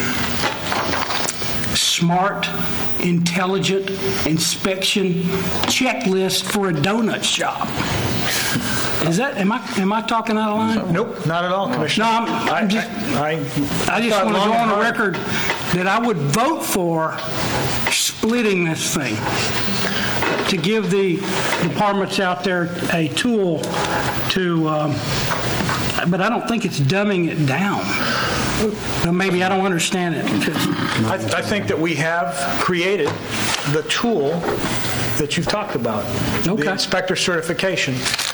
smart, intelligent inspection checklist for a donut shop. Am I talking out of line? Nope, not at all, Commissioner. No, I just want to go on the record that I would vote for splitting this thing. to give the departments out there a tool to, but I don't think it's dumbing it down. Maybe I don't understand it. I think that we have created the tool that you've talked about. Okay. The inspector certification.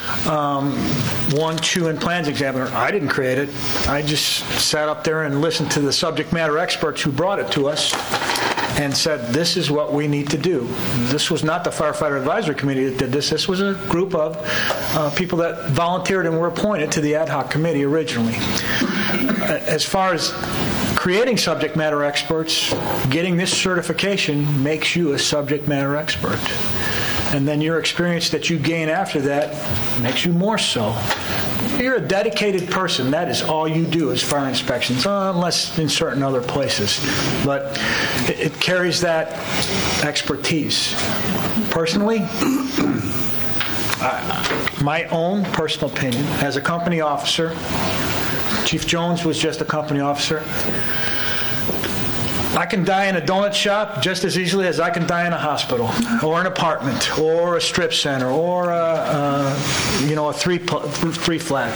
1, 2, and plans examiner. I didn't create it. I just sat up there and listened to the subject matter experts who brought it to us and said, this is what we need to do. This was not the Firefighter Advisory Committee that did this. This was a group of people that volunteered and were appointed to the ad hoc committee originally. As far as creating subject matter experts, getting this certification makes you a subject matter expert. And then your experience that you gain after that makes you more so. You're a dedicated person. That is all you do is fire inspections, unless in certain other places. But it carries that expertise. Personally, my own personal opinion, as a company officer, Chief Jones was just a company officer, I can die in a donut shop just as easily as I can die in a hospital or an apartment or a strip center or a three flat.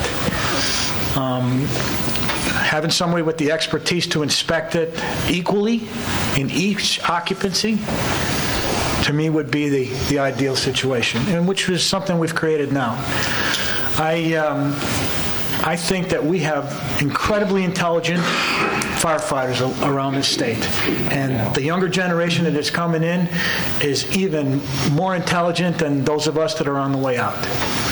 Having somebody with the expertise to inspect it equally in each occupancy, to me, would be the ideal situation, and which is something we've created now. I think that we have incredibly intelligent firefighters around this state. And the younger generation that is coming in is even more intelligent than those of us that are on the way out.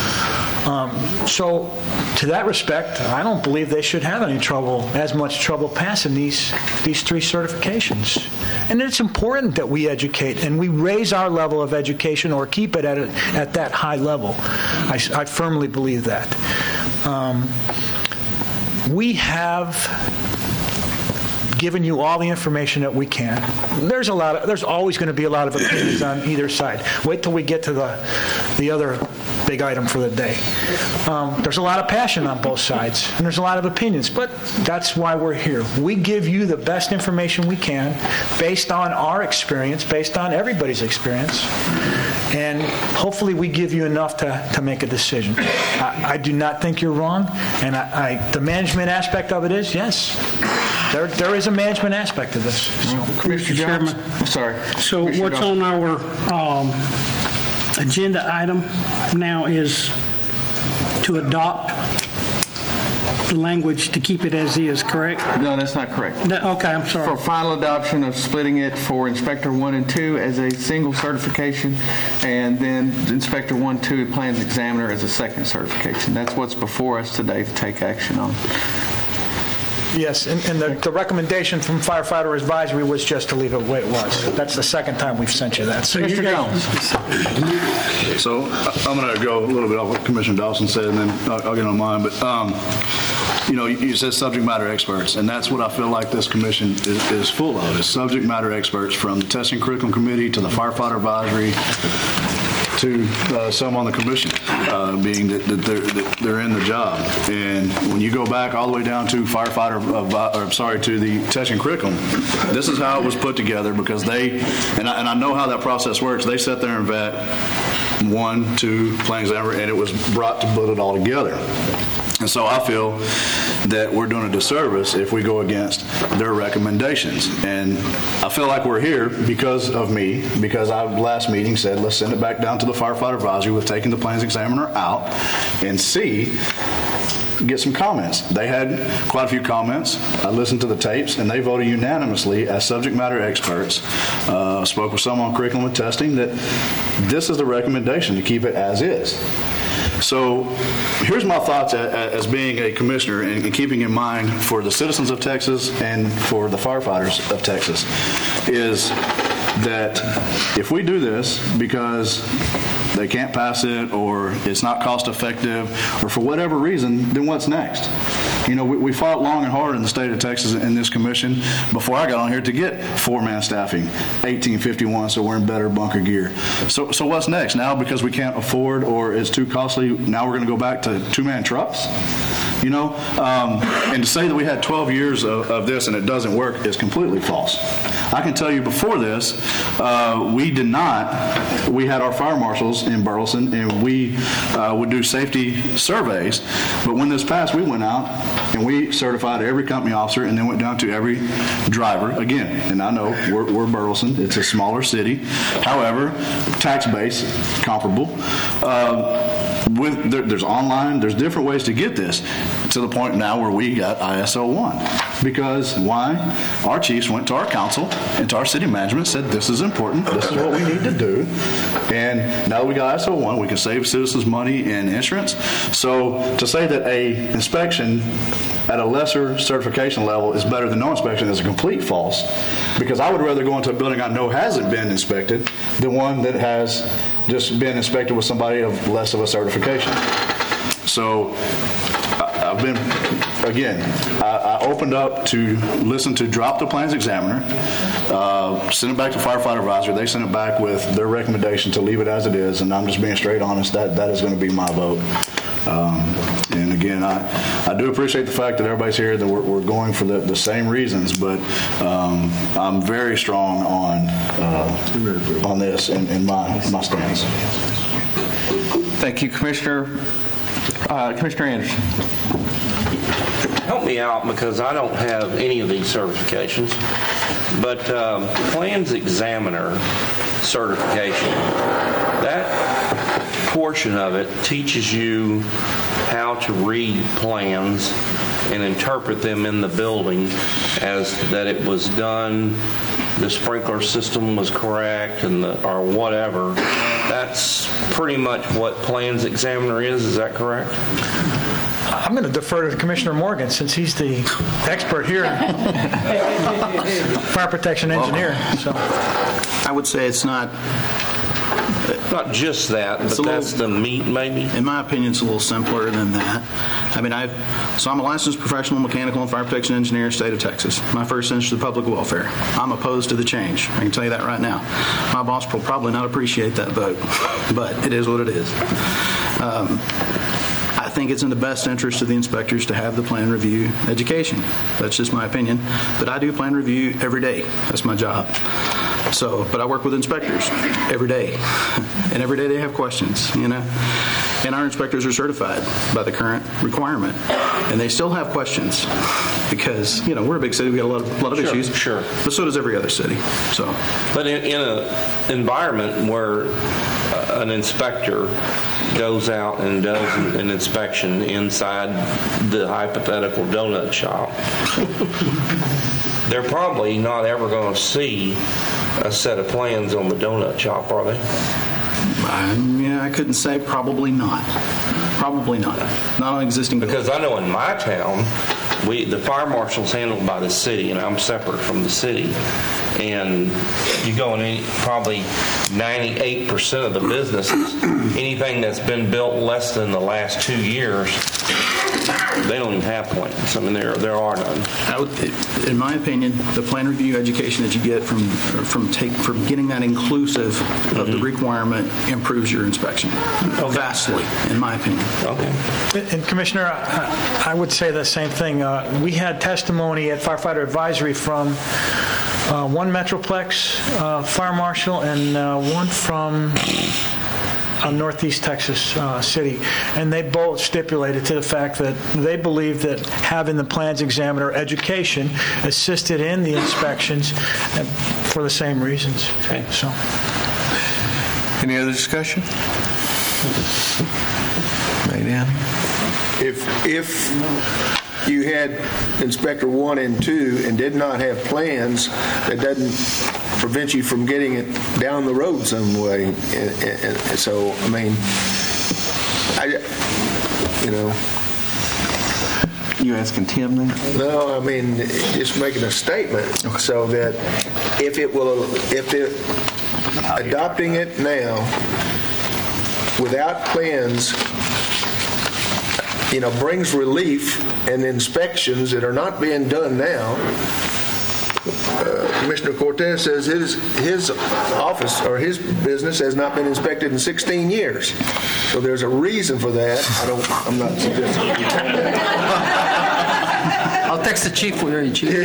So to that respect, I don't believe they should have as much trouble passing these 3 certifications. And it's important that we educate and we raise our level of education or keep it at that high level. I firmly believe that. We have given you all the information that we can. There's always going to be a lot of opinions on either side. Wait till we get to the other big item for the day. There's a lot of passion on both sides, and there's a lot of opinions, but that's why we're here. We give you the best information we can based on our experience, based on everybody's experience, and hopefully we give you enough to make a decision. I do not think you're wrong, and the management aspect of it is, yes, there is a management aspect to this. So, Mr. Chairman, sorry. So what's on our agenda item now is to adopt the language to keep it as is, correct? No, that's not correct. Okay, I'm sorry. For final adoption of splitting it for Inspector 1 and 2 as a single certification, and then Inspector 1, 2, and Plans Examiner as a second certification. That's what's before us today to take action on. Yes, and the recommendation from Firefighter Advisory was just to leave it the way it was. That's the second time we've sent you that. So Mr. Jones. So I'm going to go a little bit off what Commissioner Dawson said, and then I'll get on mine. But, you said subject matter experts, and that's what I feel like this commission is full of, is subject matter experts, from the Testing Curriculum Committee to the Firefighter Advisory to some on the commission, being that they're in the job. And when you go back all the way down to to the testing curriculum, this is how it was put together, because and I know how that process works. They sat there and vet 1, 2 plans, and it was brought to put it all together. And so I feel that we're doing a disservice if we go against their recommendations. And I feel like we're here because of me, because I, last meeting, said, let's send it back down to the Firefighter Advisory with taking the Plans Examiner out and get some comments. They had quite a few comments. I listened to the tapes, and they voted unanimously as subject matter experts. Spoke with some on curriculum and testing that this is the recommendation, to keep it as is. So here's my thoughts as being a commissioner, and keeping in mind for the citizens of Texas and for the firefighters of Texas, is that if we do this because they can't pass it, or it's not cost effective, or for whatever reason, then what's next? You know, we fought long and hard in the state of Texas in this commission before I got on here to get 4-man staffing, 1851, so we're in better bunker gear. So what's next? Now, because we can't afford or it's too costly, now we're going to go back to 2-man trucks? You know, and to say that we had 12 years of this and it doesn't work is completely false. I can tell you before this, we had our fire marshals in Burleson, and we would do safety surveys, but when this passed, we went out and we certified every company officer and then went down to every driver again. And I know we're Burleson, it's a smaller city, however, tax base comparable. There's online, there's different ways to get this, to the point now where we got ISO 1. Because why? Our chiefs went to our council and to our city management, said this is important, this is what we need to do. And now that we got ISO 1, we can save citizens money in insurance. So to say that a inspection at a lesser certification level is better than no inspection is a complete false, because I would rather go into a building I know hasn't been inspected than one that has just been inspected with somebody of less of a certification. So I've been, again, I opened up to listen to Drop the Plans Examiner, send it back to Firefighter Advisory. They sent it back with their recommendation to leave it as it is, and I'm just being straight honest, that is going to be my vote. And again, I do appreciate the fact that everybody's here, that we're going for the same reasons, but I'm very strong on this and my stance. Thank you, Commissioner. Commissioner Anderson. Help me out, because I don't have any of these certifications, but Plans Examiner certification, that portion of it teaches you how to read plans and interpret them in the building as that it was done, the sprinkler system was correct, and or whatever. That's pretty much what Plans Examiner is that correct? I'm going to defer to Commissioner Morgan, since he's the expert here, fire protection engineer. So I would say it's not just that, but that's the meat, maybe? In my opinion, it's a little simpler than that. I mean, I'm a licensed professional mechanical and fire protection engineer, state of Texas. My first interest is public welfare. I'm opposed to the change. I can tell you that right now. My boss will probably not appreciate that vote, but it is what it is. I think it's in the best interest of the inspectors to have the plan review education. That's just my opinion. But I do plan review every day. That's my job. But I work with inspectors every day, and every day they have questions, you know. And our inspectors are certified by the current requirement, and they still have questions because, you know, we're a big city. We got a lot of issues. Sure. But so does every other city. So, but in an environment where an inspector goes out and does an inspection inside the hypothetical donut shop, they're probably not ever going to see a set of plans on the donut shop, are they? I couldn't say. Probably not. Probably not. Not on existing. Because I know in my town, the fire marshal's handled by the city, and I'm separate from the city. And you go in probably 98% of the businesses, anything that's been built less than the last 2 years, they don't even have plans. I mean, there are none. In my opinion, the plan review education that you get from getting that inclusive of the requirement improves your inspection vastly, in my opinion. Okay. And Commissioner, I would say the same thing. We had testimony at Firefighter Advisory from one Metroplex fire marshal and one from Northeast Texas city, and they both stipulated to the fact that they believe that having the Plans Examiner education assisted in the inspections for the same reasons. Okay. So, any other discussion? If you had Inspector 1 and 2 and did not have plans, that doesn't prevent you from getting it down the road some way. And so, I mean, You asking Tim then? No, I mean, just making a statement so that if adopting it now without plans, brings relief and inspections that are not being done now. Commissioner Cortez says his office or his business has not been inspected in 16 years. So there's a reason for that. I'm not suggesting. I'll text the chief for you, Chief.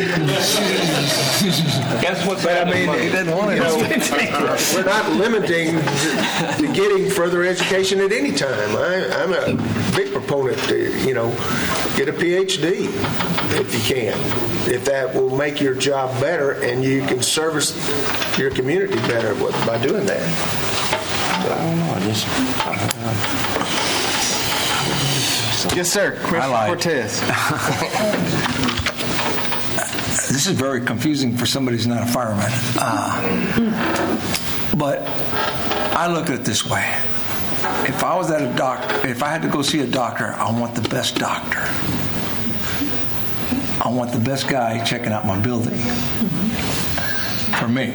Guess what's But I mean, he didn't want we're not limiting to getting further education at any time. I'm a big proponent to, get a PhD if you can. If that will make your job better and you can service your community better by doing that. I don't know. Yes, sir. Commissioner Cortez. This is very confusing for somebody who's not a fireman. But I look at it this way. If I was at a doctor, if I had to go see a doctor, I want the best doctor. I want the best guy checking out my building. For me.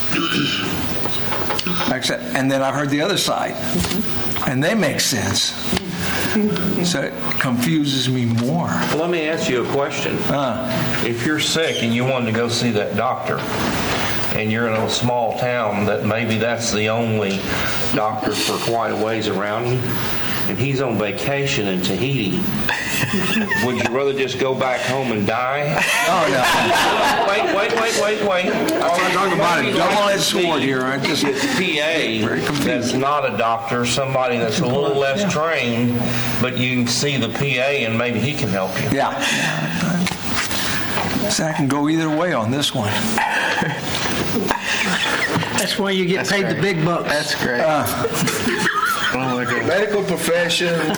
And then I've heard the other side. And they make sense. So it confuses me more. Well, let me ask you a question. If you're sick and you wanted to go see that doctor, and you're in a small town that maybe that's the only doctor for quite a ways around you, and he's on vacation in Tahiti, would you rather just go back home and die? Oh, no. Wait. I'm not talking about a double-edged sword here. I just PA that's not a doctor, somebody that's a little less trained, but you can see the PA and maybe he can help you. Yeah. So I can go either way on this one. That's why you get paid the big bucks. That's great. Medical profession,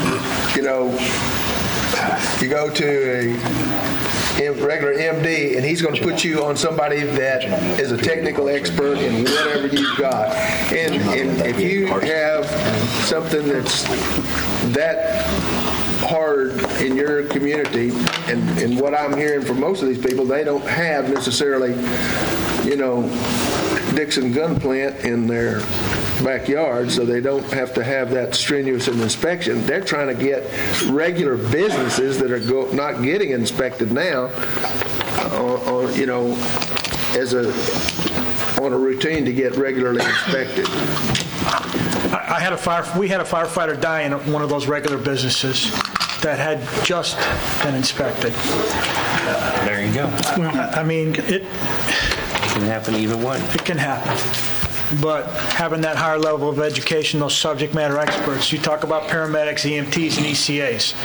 you go to a regular MD and he's going to put you on somebody that is a technical expert in whatever you've got. And if you have something that's that hard in your community, and what I'm hearing from most of these people, they don't have necessarily, Dixon gun plant in their backyard, so they don't have to have that strenuous an inspection. They're trying to get regular businesses that are not getting inspected now, on a routine to get regularly inspected. We had a firefighter die in one of those regular businesses that had just been inspected. There you go. Well, I mean, it can happen either way. It can happen. But having that higher level of education, those subject matter experts, you talk about paramedics, EMTs, and ECAs.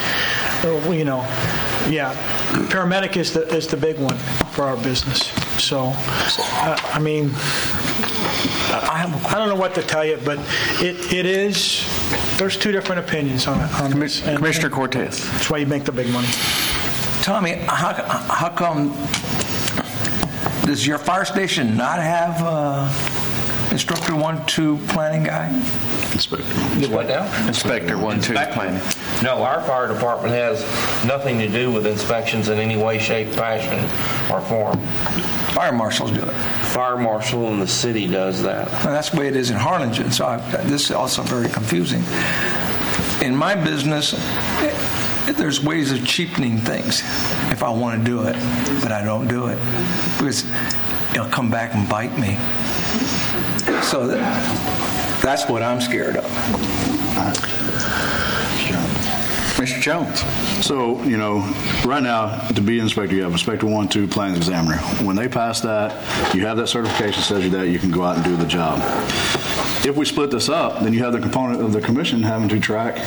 Paramedic is the big one for our business. So, I don't know what to tell you, but it is. There's two different opinions on this. Commissioner Cortez. That's why you make the big money. Tommy, how come does your fire station not have Instructor 1-2 planning guy? Inspector. What now? Inspector 1-2 planning. No, our fire department has nothing to do with inspections in any way, shape, fashion, or form. Fire marshals do it. Fire marshal in the city does that. Well, that's the way it is in Harlingen, so this is also very confusing. In my business, there's ways of cheapening things if I want to do it, but I don't do it because it'll come back and bite me. So that's what I'm scared of. Mr. Jones. So, right now, to be an inspector, you have Inspector 1-2 Plans Examiner. When they pass that, you have that certification says you that, you can go out and do the job. If we split this up, then you have the component of the commission having to track.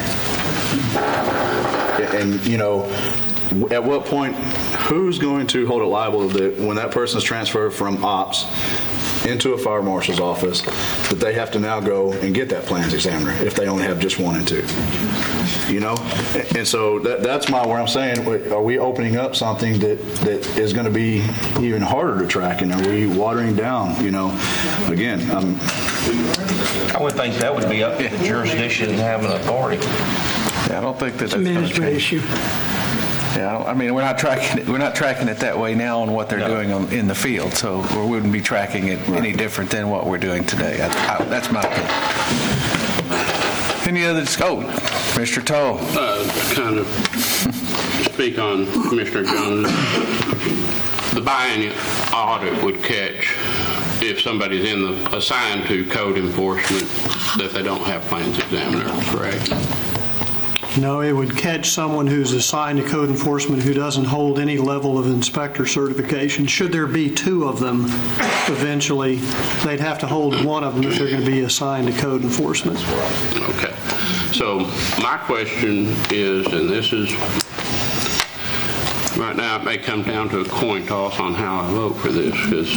And, at what point, who's going to hold it liable when that person is transferred from ops into a fire marshal's office, that they have to now go and get that plans examiner if they only have just 1 and 2, and so that's where I'm saying, are we opening up something that is going to be even harder to track, and are we watering down, again, I would think that would be up to the jurisdiction and having authority. Yeah, I don't think that's a management issue. Yeah, we're not tracking it that way now on what they're doing in the field, so we wouldn't be tracking it any different than what we're doing today. That's my opinion. Any other discussion? Mr. Toll. Kind of speak on Commissioner Jones. The biennial audit would catch if somebody's assigned to code enforcement that they don't have plans examiner, correct? No, it would catch someone who's assigned to code enforcement who doesn't hold any level of inspector certification. Should there be two of them, eventually they'd have to hold one of them if they're going to be assigned to code enforcement. Okay. So my question is, and this is, right now it may come down to a coin toss on how I vote for this, because,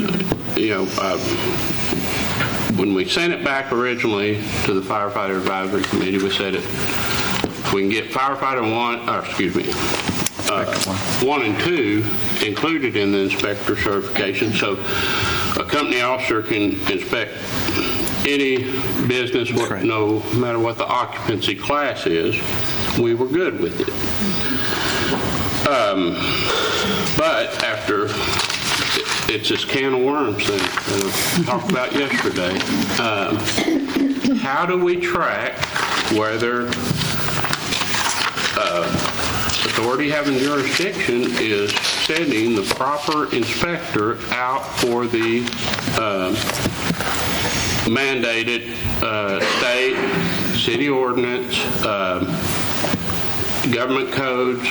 when we sent it back originally to the Firefighter Advisory Committee, we said if we can get firefighter 1 and 2 included in the inspector certification, so a company officer can inspect any business, no matter what the occupancy class is, we were good with it. But after, it's this can of worms that I talked about yesterday. How do we track whether authority having jurisdiction is sending the proper inspector out for the mandated state, city ordinance, government codes,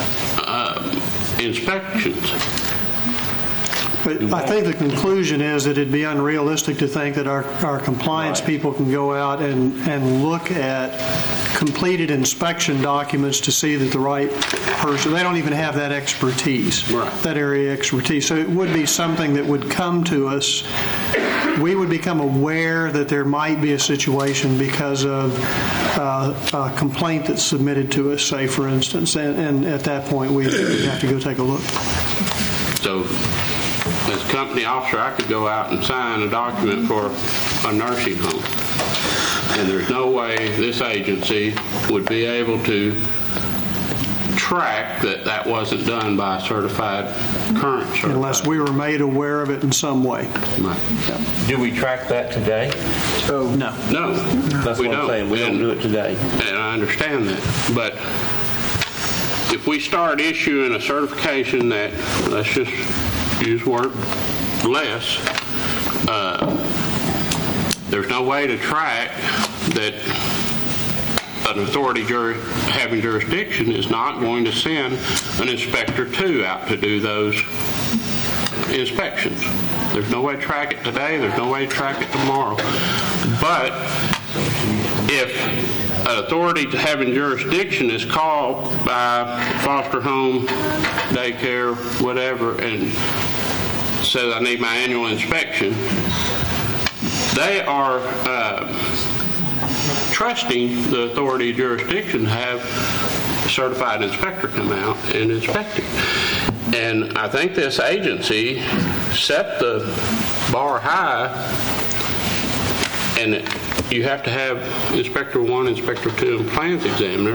inspections? But I think the conclusion is that it'd be unrealistic to think that our compliance people can go out and look at completed inspection documents to see that the right person, they don't even have that expertise, that area expertise. So it would be something that would come to us. We would become aware that there might be a situation because of a complaint that's submitted to us, say, for instance, and at that point we'd have to go take a look. So, as a company officer, I could go out and sign a document for a nursing home, and there's no way this agency would be able to track that wasn't done by a certified current certified. Unless we were made aware of it in some way. Right. Do we track that today? No. No. That's we what I'm saying. We don't do it today. And I understand that. But if we start issuing a certification that, let's just use word less, there's no way to track that an authority having jurisdiction is not going to send an inspector 2 out to do those inspections. There's no way to track it today. There's no way to track it tomorrow. But if an authority having jurisdiction is called by foster home, daycare, whatever, and says I need my annual inspection, they are trusting the authority jurisdiction to have a certified inspector come out and inspect it. And I think this agency set the bar high, and you have to have Inspector 1, Inspector 2, and Plans Examiner.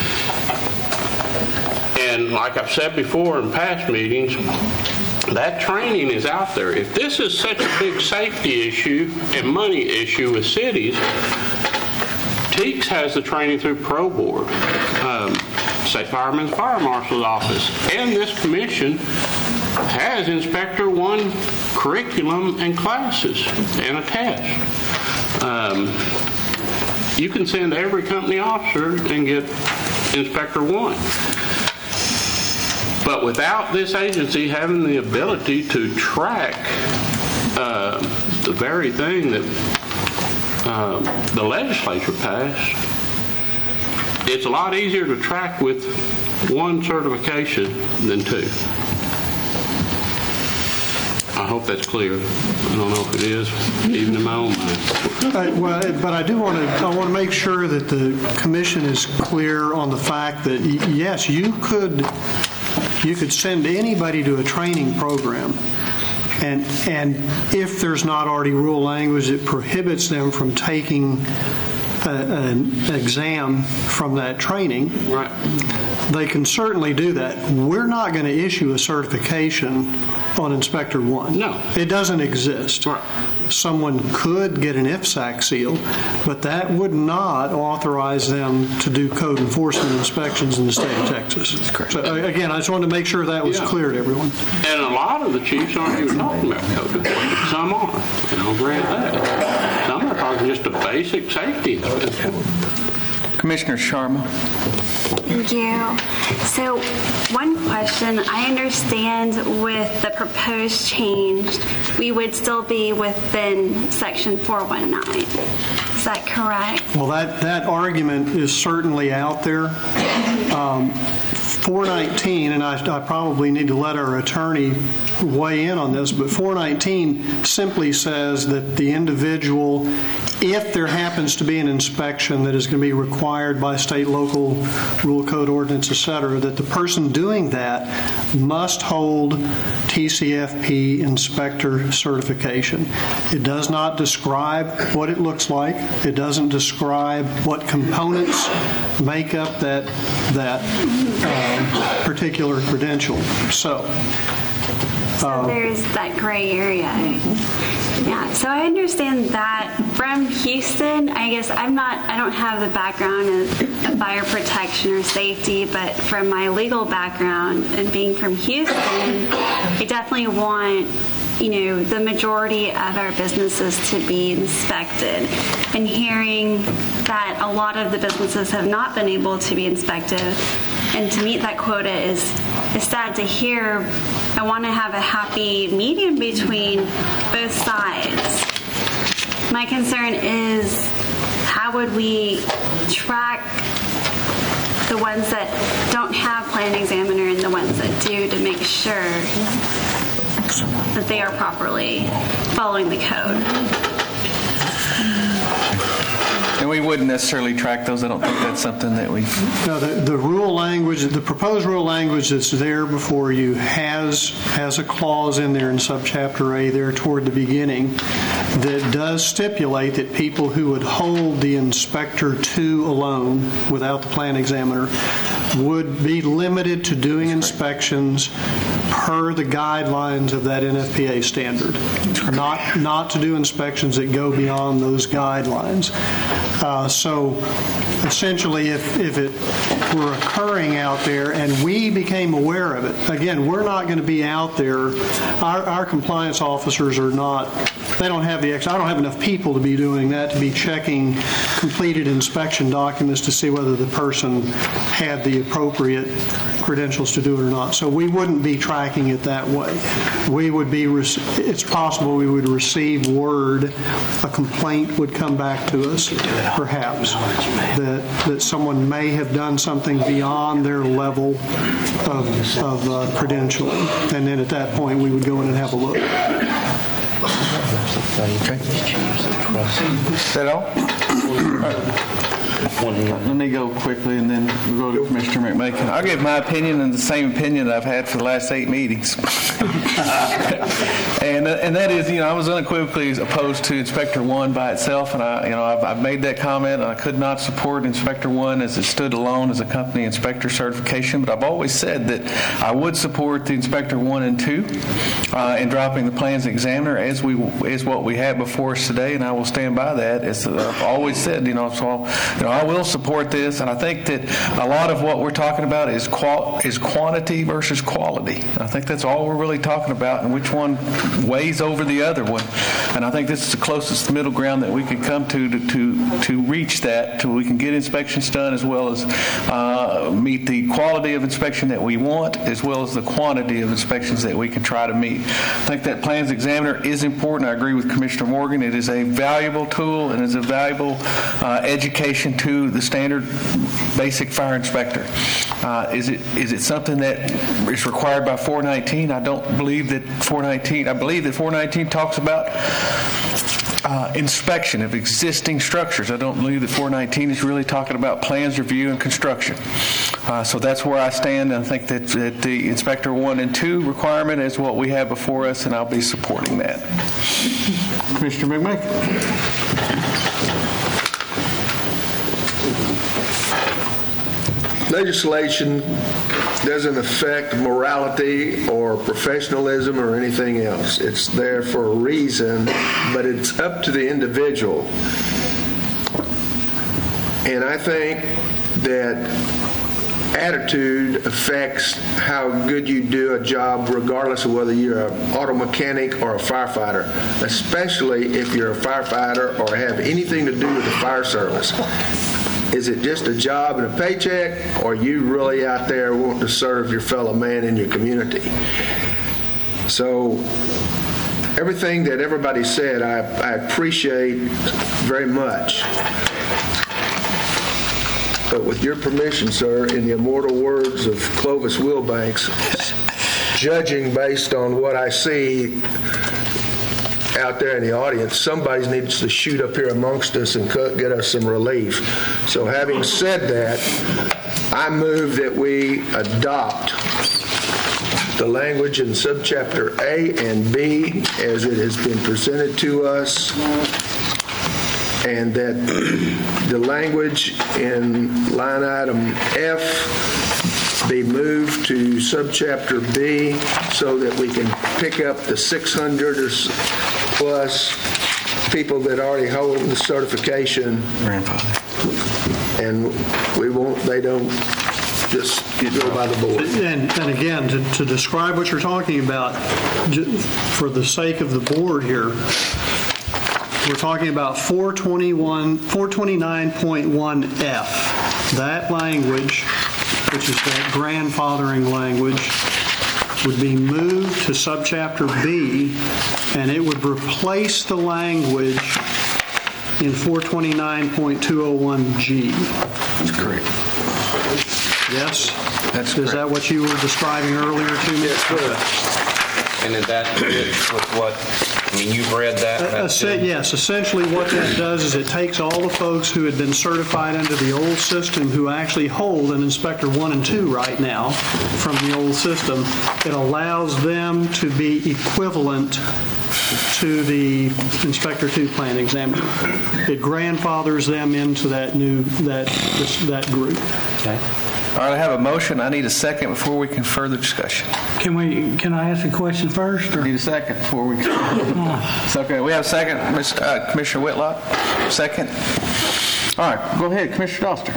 And like I've said before in past meetings, that training is out there. If this is such a big safety issue and money issue with cities, TEEX has the training through Pro Board, State Fireman's Fire Marshal's Office, and this commission has Inspector 1 curriculum and classes and a test. You can send every company officer and get Inspector 1. But without this agency having the ability to track the very thing that the legislature passed, it's a lot easier to track with 1 certification than 2. I hope that's clear. I don't know if it is, even in my own mind. But I do want to make sure that the commission is clear on the fact that yes, you could send anybody to a training program, and if there's not already rule language that prohibits them from taking an exam from that training, right, they can certainly do that. We're not going to issue a certification on Inspector 1. No. It doesn't exist. Right. Someone could get an IFSAC seal, but that would not authorize them to do code enforcement inspections in the state of Texas. That's correct. So, again, I just wanted to make sure that was clear to everyone. And a lot of the chiefs aren't even talking about code enforcement. Some are, and I'll grant that. Some are talking just a basic safety inspection. Commissioner Sharma. Thank you. So, one question. I understand with the proposed change, we would still be within Section 419. Is that correct? Well, that argument is certainly out there. 419, and I probably need to let our attorney weigh in on this, but 419 simply says that the individual, if there happens to be an inspection that is going to be required by state, local, rule, code, ordinance, etc., that the person doing that must hold TCFP inspector certification. It does not describe what it looks like. It doesn't describe what components make up that particular credential. So there's that gray area. Yeah, so I understand that. From Houston, I guess I don't have the background of fire protection or safety, but from my legal background and being from Houston, I definitely want the majority of our businesses to be inspected. And hearing that a lot of the businesses have not been able to be inspected and to meet that quota is sad to hear. I want to have a happy medium between both sides. My concern is how would we track the ones that don't have plan examiner and the ones that do to make sure that they are properly following the code. And we wouldn't necessarily track those. I don't think that's something that we... No, the rule language, the proposed rule language that's there before you has a clause in there in subchapter A there toward the beginning that does stipulate that people who would hold the Inspector 2 alone without the plan examiner would be limited to doing inspections per the guidelines of that NFPA standard, not to do inspections that go beyond those guidelines. So essentially, if it were occurring out there and we became aware of it, again, we're not going to be out there. Our compliance officers are not. They don't have I don't have enough people to be doing that, to be checking completed inspection documents to see whether the person had the appropriate credentials to do it or not. So we wouldn't be tracking it that way. We would be, it's possible we would receive word, a complaint would come back to us, perhaps, that someone may have done something beyond their level of credentialing. And then at that point, we would go in and have a look. Okay. Is that all? Let me go quickly, and then we'll go to Commissioner McMakin. I'll give my opinion and the same opinion that I've had for the last 8 meetings. and that is, I was unequivocally opposed to Inspector 1 by itself, and I've made that comment. And I could not support Inspector 1 as it stood alone as a company inspector certification, but I've always said that I would support the Inspector 1 and 2 in dropping the plans examiner as what we have before us today, and I will stand by that. As I've always said, I will support this, and I think that a lot of what we're talking about is quantity versus quality. I think that's all we're really talking about, and which one weighs over the other one. And I think this is the closest middle ground that we can come to reach that, till we can get inspections done as well as meet the quality of inspection that we want, as well as the quantity of inspections that we can try to meet. I think that plans examiner is important. I agree with Commissioner Morgan. It is a valuable tool and is a valuable education to the standard basic fire inspector. Is it something that is required by 419? I don't believe that 419. I believe that 419 talks about inspection of existing structures. I don't believe that 419 is really talking about plans, review, and construction. So that's where I stand. I think that the Inspector 1 and 2 requirement is what we have before us, and I'll be supporting that. Commissioner McMakin. legislation doesn't affect morality or professionalism or anything else. It's there for a reason, but it's up to the individual. And I think that attitude affects how good you do a job, regardless of whether you're an auto mechanic or a firefighter, especially if you're a firefighter or have anything to do with the fire service. Is it just a job and a paycheck, or are you really out there wanting to serve your fellow man in your community? So everything that everybody said, I appreciate very much. But with your permission, sir, in the immortal words of Clovis Wilbanks, judging based on what I see out there in the audience, somebody needs to shoot up here amongst us and get us some relief. So having said that, I move that we adopt the language in subchapter A and B as it has been presented to us, and that the language in line item F be moved to subchapter B so that we can pick up the 600 or plus people that already hold the certification, and they don't just go by the board. And again, to describe what you're talking about, for the sake of the board here, we're talking about 429.1F. That language, which is that grandfathering language, would be moved to subchapter B, and it would replace the language in 429.201G. That's correct. Yes? That's correct. Is that what you were describing earlier to me? Yes, sir. And is that with what? I mean, you've read that? Yes. Essentially what that does is it takes all the folks who had been certified under the old system who actually hold an Inspector 1 and 2 right now from the old system. It allows them to be equivalent to the Inspector 2 plan examiner. It grandfathers them into that group. Okay. All right, I have a motion. I need a second before we can further discussion. Can I ask a question first? Or? Need a second before we can. It's okay. We have a second, Commissioner Whitlock. Second. All right, go ahead, Commissioner Doster.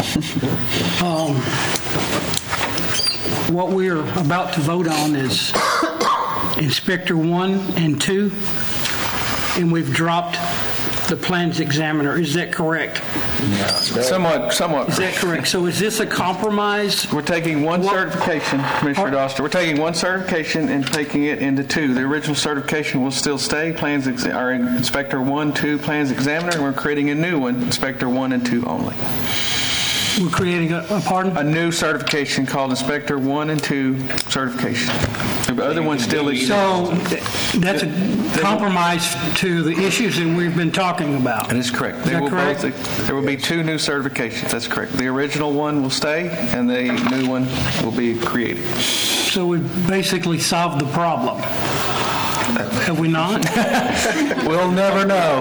What we're about to vote on is Inspector 1 and 2, and we've dropped the plans examiner. Is that correct? Yeah. Somewhat. Is that correct? So is this a compromise? We're taking one certification, Commissioner Doster. We're taking one certification and taking it into two. The original certification will still stay, our Inspector 1, 2, Plans Examiner, and we're creating a new one, Inspector 1 and 2 only. We're creating a new certification called Inspector 1 and 2 certification. The other one still exists. So that's a compromise to the issues that we've been talking about. That is correct. There will be two new certifications. That's correct. The original one will stay, and the new one will be created. So we've basically solved the problem. Have we not? We'll never know.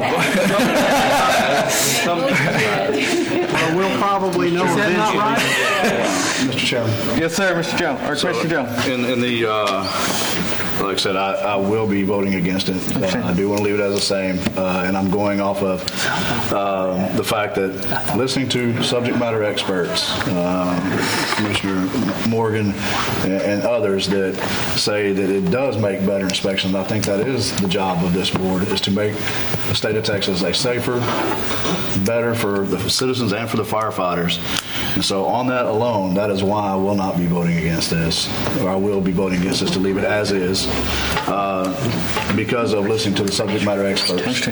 We'll probably know eventually. Is that not right? Mr. Chairman. Yes, sir, Mr. Jones. Or Commissioner Jones. In the, like I said, I will be voting against it. I do want to leave it as the same, and I'm going off of the fact that listening to subject matter experts, Commissioner Morgan and others that say that it does make better inspections. I think that is the job of this board, is to make the state of Texas a safer, better for the citizens and for the firefighters. And so on that alone, that is why I will not be voting against this, or I will be voting against this to leave it as is, because of listening to the subject matter experts.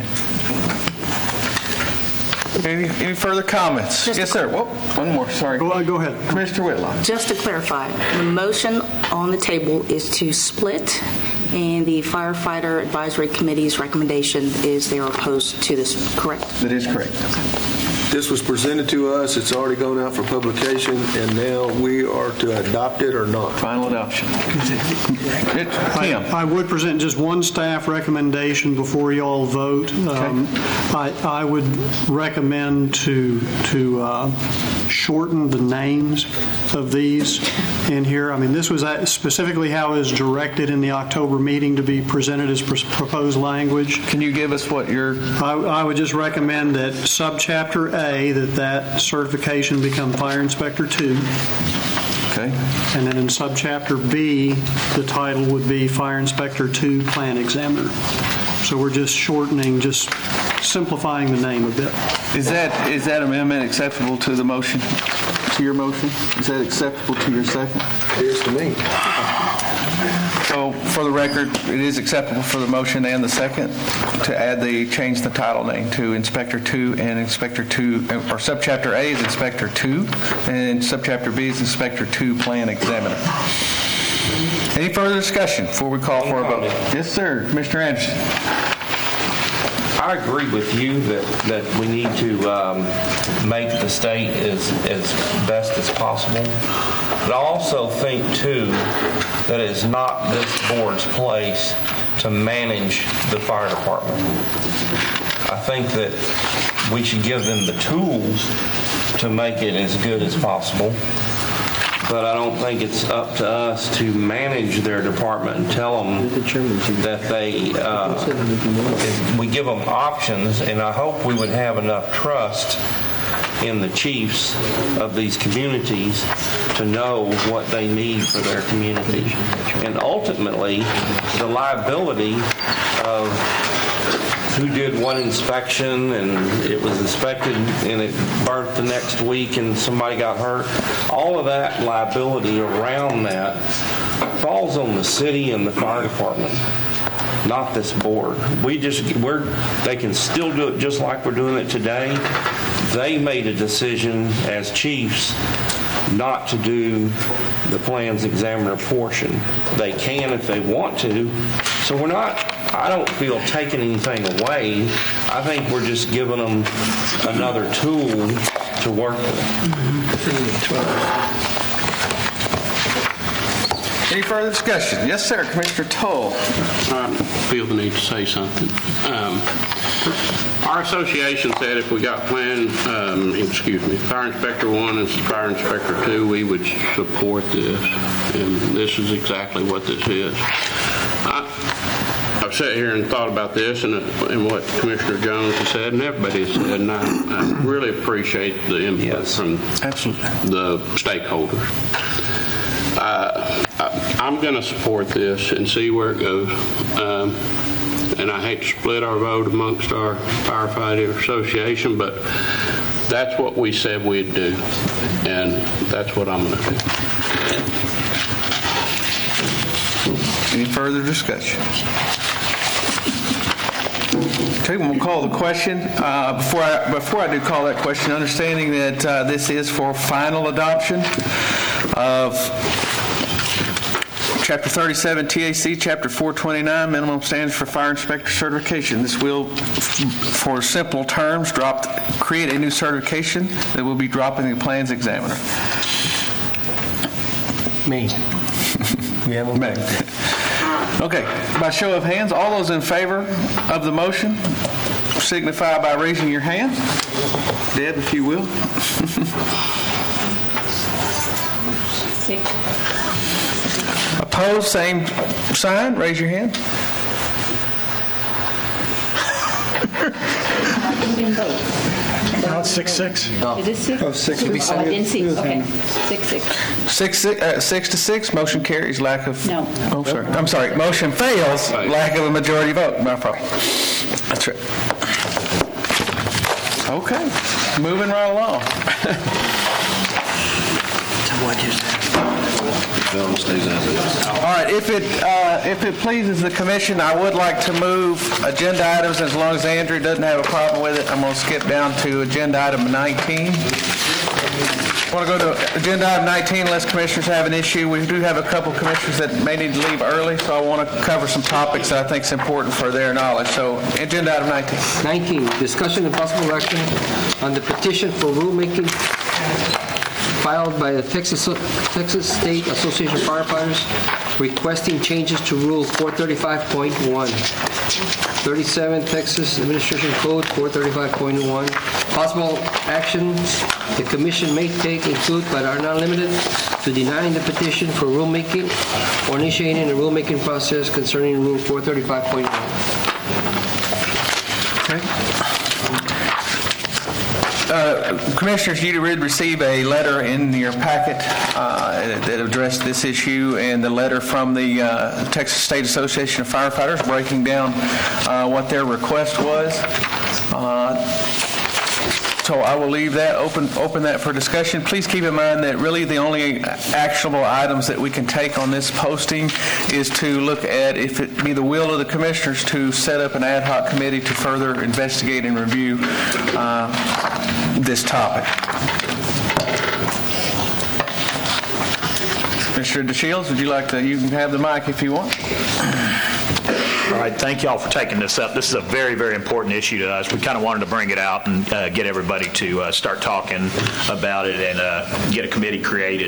Any further comments? Yes, sir. Whoa, one more. Sorry. Go ahead. Commissioner Whitlock. Just to clarify, the motion on the table is to split, and the Firefighter Advisory Committee's recommendation is they are opposed to this, correct? That is correct. this was presented to us, it's already gone out for publication, and now we are to adopt it or not? Final adoption. I would present just one staff recommendation before you all vote. I would recommend to shorten the names of these in here. I mean, this was specifically how it was directed in the October meeting to be presented as proposed language. Can you give us what your... I would just recommend that subchapter A, that certification become Fire Inspector 2. Okay. And then in subchapter B, the title would be Fire Inspector 2 Plan Examiner. So we're just shortening, just simplifying the name a bit. Is that amendment acceptable to the motion? To your motion? Is that acceptable to your second? It is to me. So, for the record, it is acceptable for the motion and the second to change the title name to Inspector 2 and Inspector 2, or Subchapter A is Inspector 2, and Subchapter B is Inspector 2 Plan Examiner. Any further discussion before we call for a vote? Yes, sir. Commissioner Anderson. I agree with you that we need to make the state as best as possible. But I also think, too, that it's not this board's place to manage the fire department. I think that we should give them the tools to make it as good as possible. But I don't think it's up to us to manage their department and tell them that we give them options, and I hope we would have enough trust in the chiefs of these communities to know what they need for their community. And ultimately, the liability of who did one inspection and it was inspected and it burnt the next week and somebody got hurt, all of that liability around that falls on the city and the fire department, not this board. They can still do it just like we're doing it today. They made a decision as chiefs not to do the plans examiner portion. They can if they want to. So I don't feel taking anything away. I think we're just giving them another tool to work with. Any further discussion? Yes, sir. Commissioner Toll. I feel the need to say something. Our association said if we got Fire Inspector 1 and Fire Inspector 2, we would support this. And this is exactly what this is. I've sat here and thought about this and what Commissioner Jones has said and everybody has said, and I really appreciate the input from the stakeholders. I'm going to support this and see where it goes. And I hate to split our vote amongst our firefighter association, but that's what we said we'd do, and that's what I'm going to do. Any further discussion? Okay, we'll call the question. Before I do call that question, understanding that this is for final adoption of Chapter 37 TAC, Chapter 429, Minimum Standards for Fire Inspector Certification. This will, for simple terms, create a new certification that will be dropping the plans examiner. Me. We have a me. Okay, by show of hands, all those in favor of the motion signify by raising your hand. Deb, if you will. Opposed, same sign. Raise your hand. Now it's 6-6. Is it 6? Oh, 6. Oh, I didn't see. Okay. 6-6. 6-6. Motion carries. Lack of. No. Oh, sorry. I'm sorry. Motion fails. Lack of a majority vote. No problem. That's right. Okay. Moving right along. What you said. All right. If it pleases the commission, I would like to move agenda items. As long as Andrew doesn't have a problem with it, I'm going to skip down to agenda item 19. Want to go to agenda item 19 unless commissioners have an issue. We do have a couple commissioners that may need to leave early, so I want to cover some topics that I think is important for their knowledge. So agenda item 19. 19, discussion and possible action on the petition for rulemaking filed by the Texas State Association of Firefighters requesting changes to Rule 435.1. 37 Texas Administration Code 435.1. Possible action the Commission may take include but are not limited to denying the petition for rulemaking or initiating a rulemaking process concerning Rule 435.1. Commissioners, you did receive a letter in your packet that addressed this issue, and the letter from the Texas State Association of Firefighters breaking down what their request was. So I will leave that open that for discussion. Please keep in mind that really the only actionable items that we can take on this posting is to look at if it be the will of the commissioners to set up an ad hoc committee to further investigate and review this topic. Mr. DeShields, would you like to? You can have the mic if you want. All right, thank you all for taking this up. This is a very, very important issue to us. We kind of wanted to bring it out and get everybody to start talking about it and get a committee created.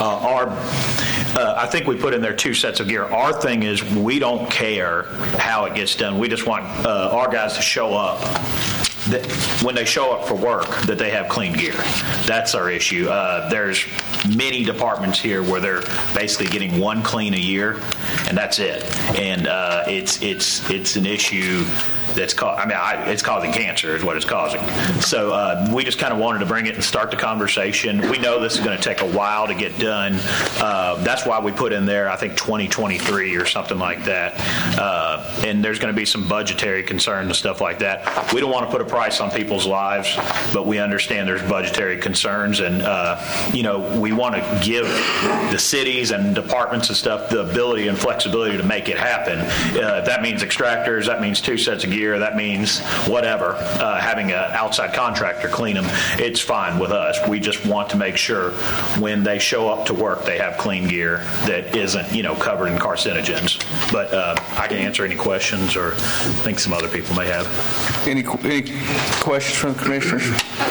I think we put in there 2 sets of gear. Our thing is we don't care how it gets done. We just want our guys to show up. That when they show up for work, that they have clean gear. That's our issue. There's many departments here where they're basically getting 1 clean a year, and that's it. And it's an issue that's it's causing cancer is what it's causing. So we just kind of wanted to bring it and start the conversation. We know this is going to take a while to get done. That's why we put in there, I think, 2023 or something like that. And there's going to be some budgetary concerns and stuff like that. We don't want to put a price on people's lives, but we understand there's budgetary concerns, and we want to give the cities and departments and stuff the ability and flexibility to make it happen. If that means extractors, that means 2 sets of gear, that means whatever, having an outside contractor clean them, it's fine with us. We just want to make sure when they show up to work they have clean gear that isn't covered in carcinogens. But I can answer any questions, or I think some other people may have. Any questions from the commissioners?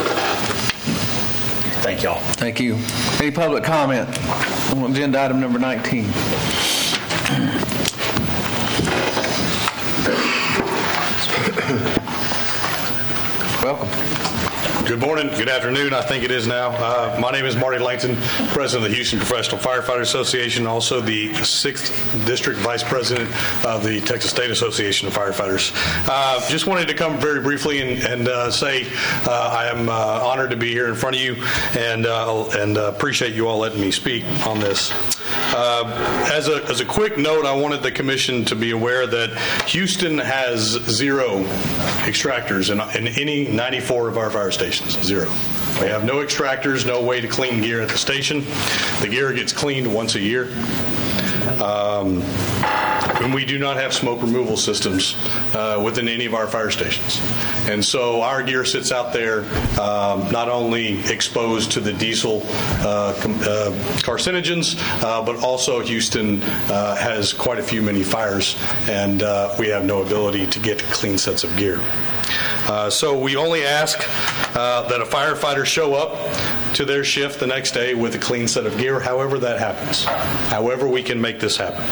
Thank y'all. Thank you. Any public comment on agenda item number 19? Welcome. Good morning, good afternoon, I think it is now. My name is Marty Langton, President of the Houston Professional Firefighter Association, also the 6th District Vice President of the Texas State Association of Firefighters. Just wanted to come very briefly and say I am honored to be here in front of you and appreciate you all letting me speak on this. As a quick note, I wanted the Commission to be aware that Houston has 0 extractors in any 94 of our fire stations. 0. We have no extractors, no way to clean gear at the station. The gear gets cleaned once a year. And we do not have smoke removal systems within any of our fire stations. And so our gear sits out there not only exposed to the diesel carcinogens, but also Houston has quite a few many fires, and we have no ability to get clean sets of gear. So we only ask that a firefighter show up to their shift the next day with a clean set of gear, however that happens, however we can make this happen.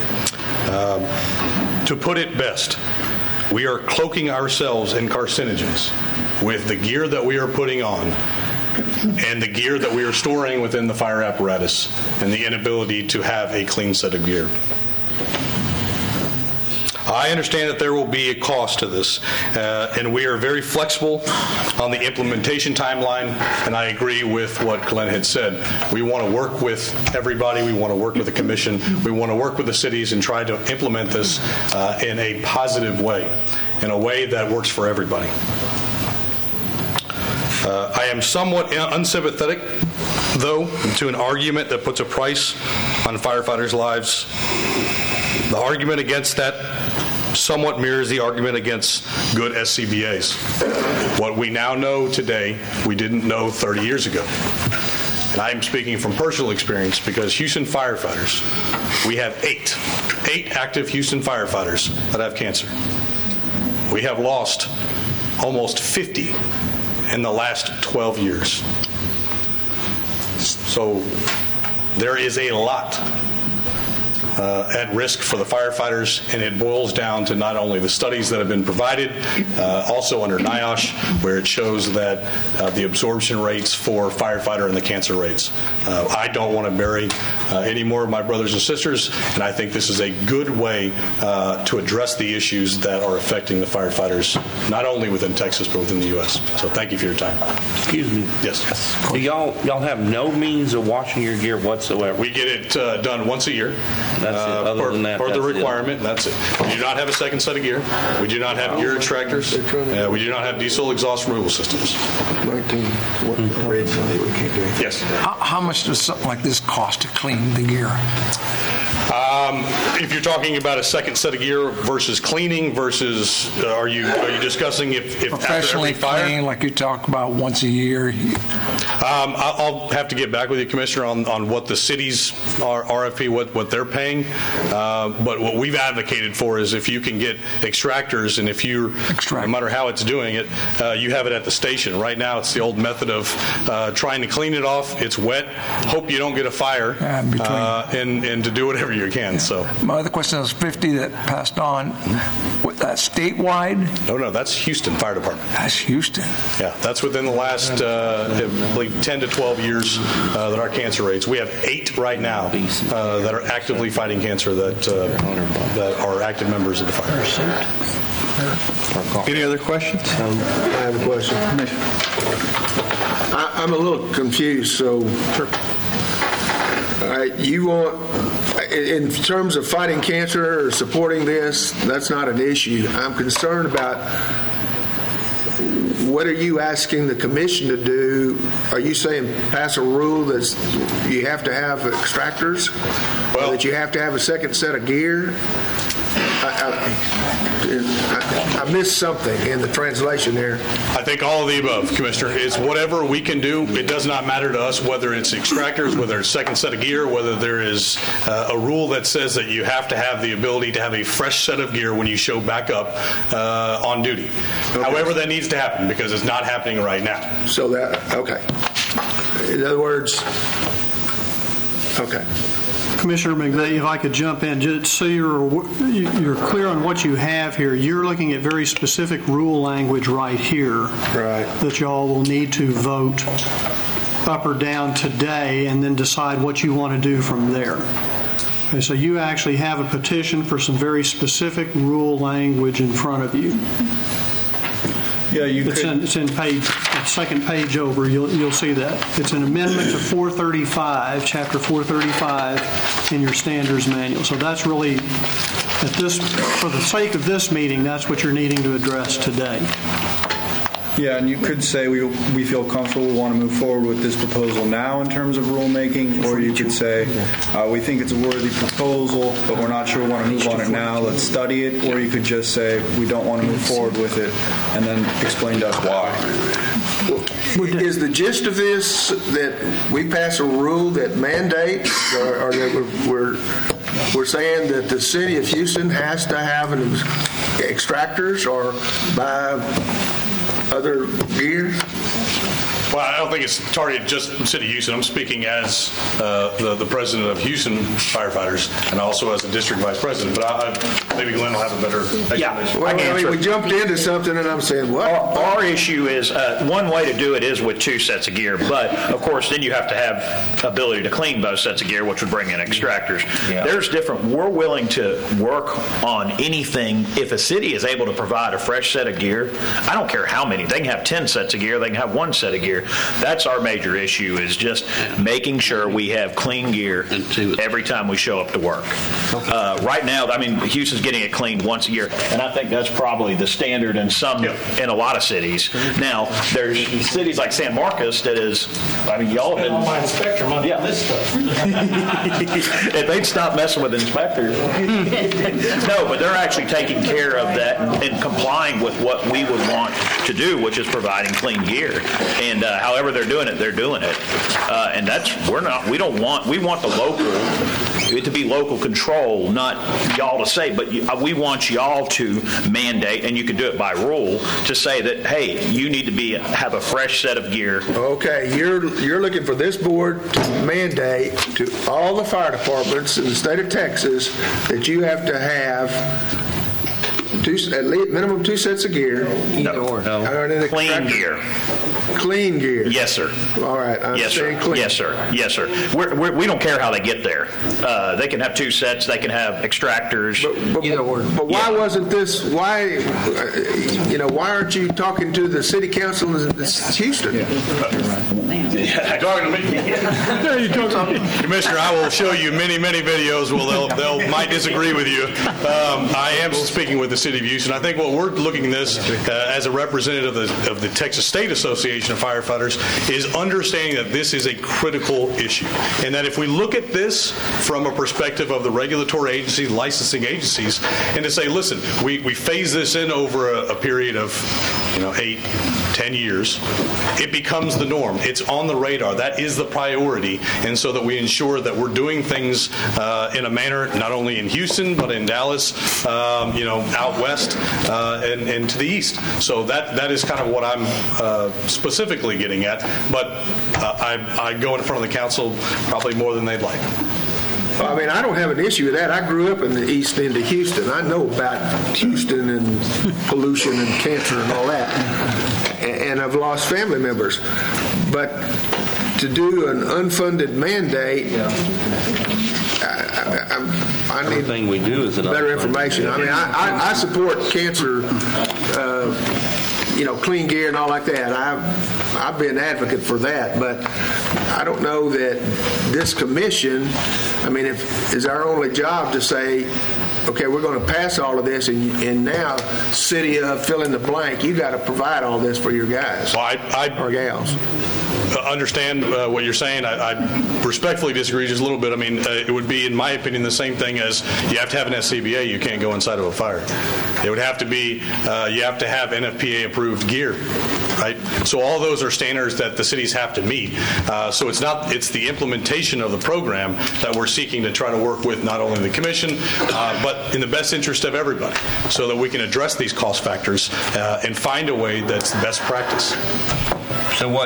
To put it best, we are cloaking ourselves in carcinogens with the gear that we are putting on and the gear that we are storing within the fire apparatus and the inability to have a clean set of gear. I understand that there will be a cost to this, and we are very flexible on the implementation timeline, and I agree with what Glenn had said. We want to work with everybody. We want to work with the Commission. We want to work with the cities and try to implement this in a positive way, in a way that works for everybody. I am somewhat unsympathetic, though, to an argument that puts a price on firefighters' lives. The argument against that somewhat mirrors the argument against good SCBAs. What we now know today, we didn't know 30 years ago. And I'm speaking from personal experience because Houston firefighters, we have eight active Houston firefighters that have cancer. We have lost almost 50 in the last 12 years. So there is a lot at risk for the firefighters, and it boils down to not only the studies that have been provided, also under NIOSH, where it shows that the absorption rates for firefighter and the cancer rates. I don't want to bury any more of my brothers and sisters, and I think this is a good way to address the issues that are affecting the firefighters, not only within Texas, but within the U.S. So thank you for your time. Excuse me. Yes. Do y'all have no means of washing your gear whatsoever? We get it done once a year. That's it. Other than that, per the that's requirement, and that's it. We do not have a second set of gear. We do not have gear extractors. We do not have diesel exhaust removal systems. Yes. How much does something like this cost to clean the gear? If you're talking about a second set of gear versus cleaning versus, are you discussing if Professionally after every fire? clean, like you talk about once a year? I'll have to get back with you, Commissioner, on what the city's RFP, what they're paying. But what we've advocated for is if you can get extractors, and if you, no matter how it's doing it, you have it at the station. Right now, it's the old method of trying to clean it off. It's wet. Hope you don't get a fire, and to do whatever you can. So my other question is 50 that passed on. That's statewide? No, that's Houston Fire Department. That's Houston. Yeah, that's within the last, I believe, 10 to 12 years that our cancer rates. We have 8 right now that are actively fighting cancer that are active members of the fire. Any other questions? I have a question. I'm a little confused. So, you want, in terms of fighting cancer or supporting this, that's not an issue. I'm concerned about what are you asking the commission to do? Are you saying pass a rule that you have to have extractors? Or that you have to have a second set of gear? I missed something in the translation there. I think all of the above, Commissioner. It's whatever we can do. It does not matter to us whether it's extractors, whether it's second set of gear, whether there is a rule that says that you have to have the ability to have a fresh set of gear when you show back up on duty. Okay. However, that needs to happen because it's not happening right now. So okay. In other words, okay. Commissioner McVeigh, if I could jump in, just so you're clear on what you have here. You're looking at very specific rule language right here, right? That y'all will need to vote up or down today, and then decide what you want to do from there. Okay, so you actually have a petition for some very specific rule language in front of you. Yeah, it's in page, second page over. You'll see that it's an amendment to 435, chapter 435 in your standards manual. So that's really for the sake of this meeting, that's what you're needing to address today. Yeah, and you could say we feel comfortable, we want to move forward with this proposal now in terms of rulemaking, or you could say we think it's a worthy proposal, but we're not sure we want to move on it now, let's study it, or you could just say we don't want to move forward with it, and then explain to us why. Is the gist of this that we pass a rule that mandates, or that we're saying that the city of Houston has to have extractors or buy other gear? Well, I don't think it's targeted just the city of Houston. I'm speaking as the president of Houston firefighters and also as the district vice president. But maybe Glenn will have a better explanation. Yeah, well, we jumped into something, and I'm saying, what? Our issue is one way to do it is with 2 sets of gear, but of course, then you have to have ability to clean both sets of gear, which would bring in extractors. Yeah. There's different. We're willing to work on anything. If a city is able to provide a fresh set of gear, I don't care how many. They can have 10 sets of gear. They can have 1 set of gear. That's our major issue, is just making sure we have clean gear every time we show up to work. Right now, I mean, Houston's getting it cleaned once a year, and I think that's probably the standard in a lot of cities. Now, there's cities like San Marcos that is, I mean, y'all have been... all my inspector money on this stuff. If they'd stop messing with inspectors. No, but they're actually taking care of that and complying with what we would want to do, which is providing clean gear. And however they're doing it, and we want the local, it to be local control, not y'all to say, but we want y'all to mandate, and you can do it by rule, to say that, hey, you need to have a fresh set of gear. Okay, you're looking for this board to mandate to all the fire departments in the state of Texas that you have to have at least minimum 2 sets of gear. No. Clean gear. Clean gear. Yes, sir. All right. I understand clean. Yes, sir. Yes, sir. We don't care how they get there. They can have 2 sets. They can have extractors. But why wasn't this? Why aren't you talking to the city council in Houston? Talking to me. Commissioner, I will show you many videos. Well, they might disagree with you. I am speaking with the city of Houston. I think what we're looking at this as a representative of the Texas State Association of Firefighters is understanding that this is a critical issue, and that if we look at this from a perspective of the regulatory agencies, licensing agencies, and to say, listen, we phase this in over a period of 8-10 years, it becomes the norm. It's on the radar. That is the priority, and so that we ensure that we're doing things in a manner not only in Houston but in Dallas, out west and to the east. So that is kind of what I'm specifically getting at. But I go in front of the council probably more than they'd like. I mean, I don't have an issue with that. I grew up in the east end of Houston. I know about Houston and pollution and cancer and all that. And I've lost family members. But to do an unfunded mandate, I need everything we do is better information. I mean, I support cancer, clean gear and all like that. I've been an advocate for that, but I don't know that this commission, I mean, is our only job to say, okay, we're going to pass all of this, and now, city of fill in the blank, you got to provide all this for your guys or gals. Understand what you're saying. I respectfully disagree just a little bit. I mean, it would be, in my opinion, the same thing as you have to have an SCBA. You can't go inside of a fire. It would have to be, you have to have NFPA approved gear, right? So all those are standards that the cities have to meet. So it's the implementation of the program that we're seeking to try to work with not only the commission, but in the best interest of everybody, so that we can address these cost factors and find a way that's the best practice. So what,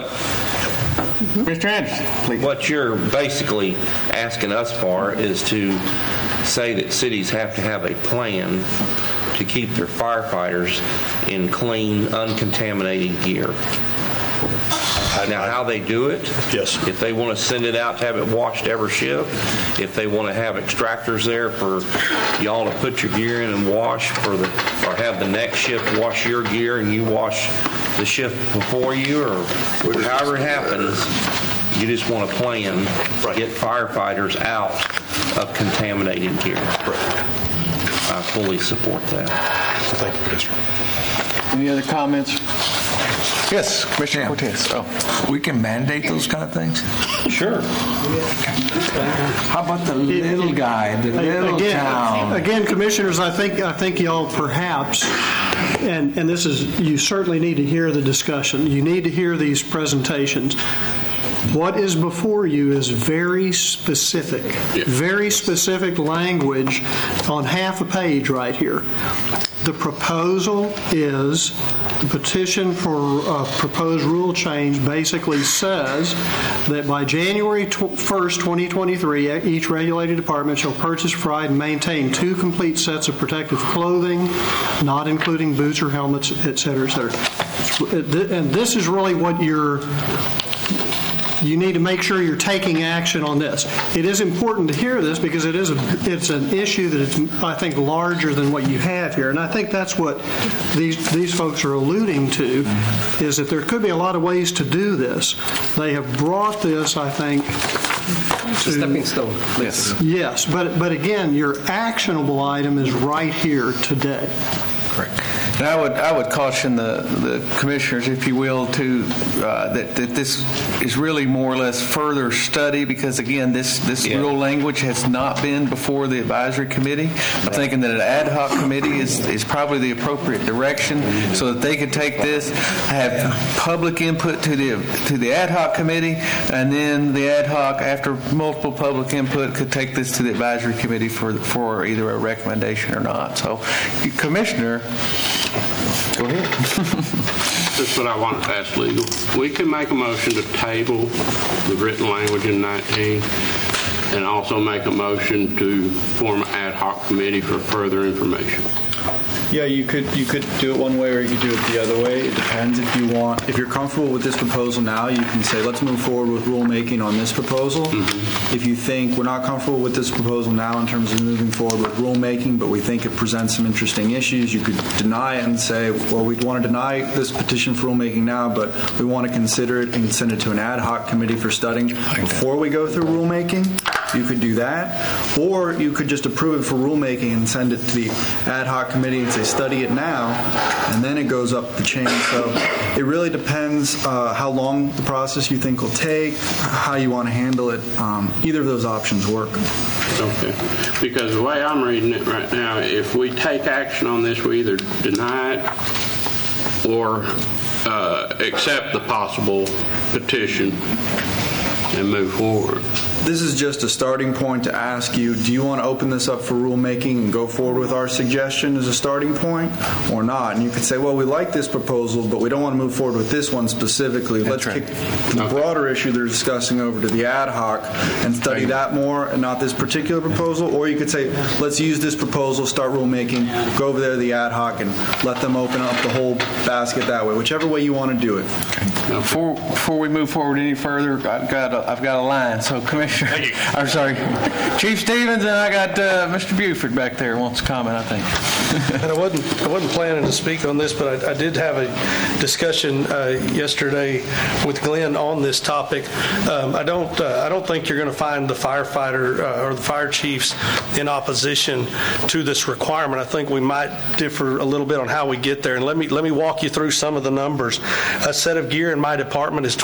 Mr. Anderson, please. What you're basically asking us for is to say that cities have to have a plan to keep their firefighters in clean, uncontaminated gear. Now, how they do it, yes. If they want to send it out to have it washed every shift, if they want to have extractors there for y'all to put your gear in and wash, or have the next shift wash your gear and you wash the shift before you, or however it happens, you just want a plan to get firefighters out of contaminated gear. I fully support that. Thank you, Commissioner. Any other comments? Yes, Commissioner Cortez. We can mandate those kind of things? Sure. How about the little guy, the little town? Again, commissioners, I think y'all perhaps, and this is, you certainly need to hear the discussion. You need to hear these presentations. What is before you is very specific language on half a page right here. The proposal is, the petition for proposed rule change basically says that by January 1st, 2023, each regulated department shall purchase, provide, and maintain 2 complete sets of protective clothing, not including boots or helmets, et cetera, et cetera. And this is really what you're you need to make sure you're taking action on this. It is important to hear this because it's an issue that is, I think, larger than what you have here. And I think that's what these folks are alluding to, is that there could be a lot of ways to do this. They have brought this, I think, to stepping stone. Yes, but again, your actionable item is right here today. Correct. And I would caution the commissioners, if you will, to that this is really more or less further study, because again, this rule language has not been before the advisory committee. I'm thinking that an ad hoc committee is probably the appropriate direction, so that they could take this, have public input to the ad hoc committee, and then the ad hoc, after multiple public input, could take this to the advisory committee for either a recommendation or not. So, Commissioner. Go ahead. This is what I wanted to ask legal. We can make a motion to table the written language in 19 and also make a motion to form an ad hoc committee for further information. Yeah, you could do it one way or you could do it the other way. It depends if you want. If you're comfortable with this proposal now, you can say, let's move forward with rulemaking on this proposal. Mm-hmm. If you think we're not comfortable with this proposal now in terms of moving forward with rulemaking, but we think it presents some interesting issues, you could deny it and say, well, we want to deny this petition for rulemaking now, but we want to consider it and send it to an ad hoc committee for studying before we go through rulemaking. You could do that. Or you could just approve it for rulemaking and send it to the ad hoc committee and say, study it now, and then it goes up the chain. So it really depends how long the process you think will take, how you want to handle it. Either of those options work. Okay. Because the way I'm reading it right now, if we take action on this, we either deny it or accept the possible petition and move forward. This is just a starting point to ask you, do you want to open this up for rulemaking and go forward with our suggestion as a starting point or not? And you could say, well, we like this proposal, but we don't want to move forward with this one specifically. Let's kick the broader issue they're discussing over to the ad hoc and study that more and not this particular proposal. Or you could say, let's use this proposal, start rulemaking, go over there to the ad hoc and let them open up the whole basket that way, whichever way you want to do it. Before we move forward any further, I've got a line. So, Commissioner, I'm sorry, Chief Stevens, and I got Mr. Buford back there wants to comment, I think. And I wasn't planning to speak on this, but I did have a discussion yesterday with Glenn on this topic. I don't think you're going to find the firefighter or the fire chiefs in opposition to this requirement. I think we might differ a little bit on how we get there. And let me walk you through some of the numbers. A set of gear in my department is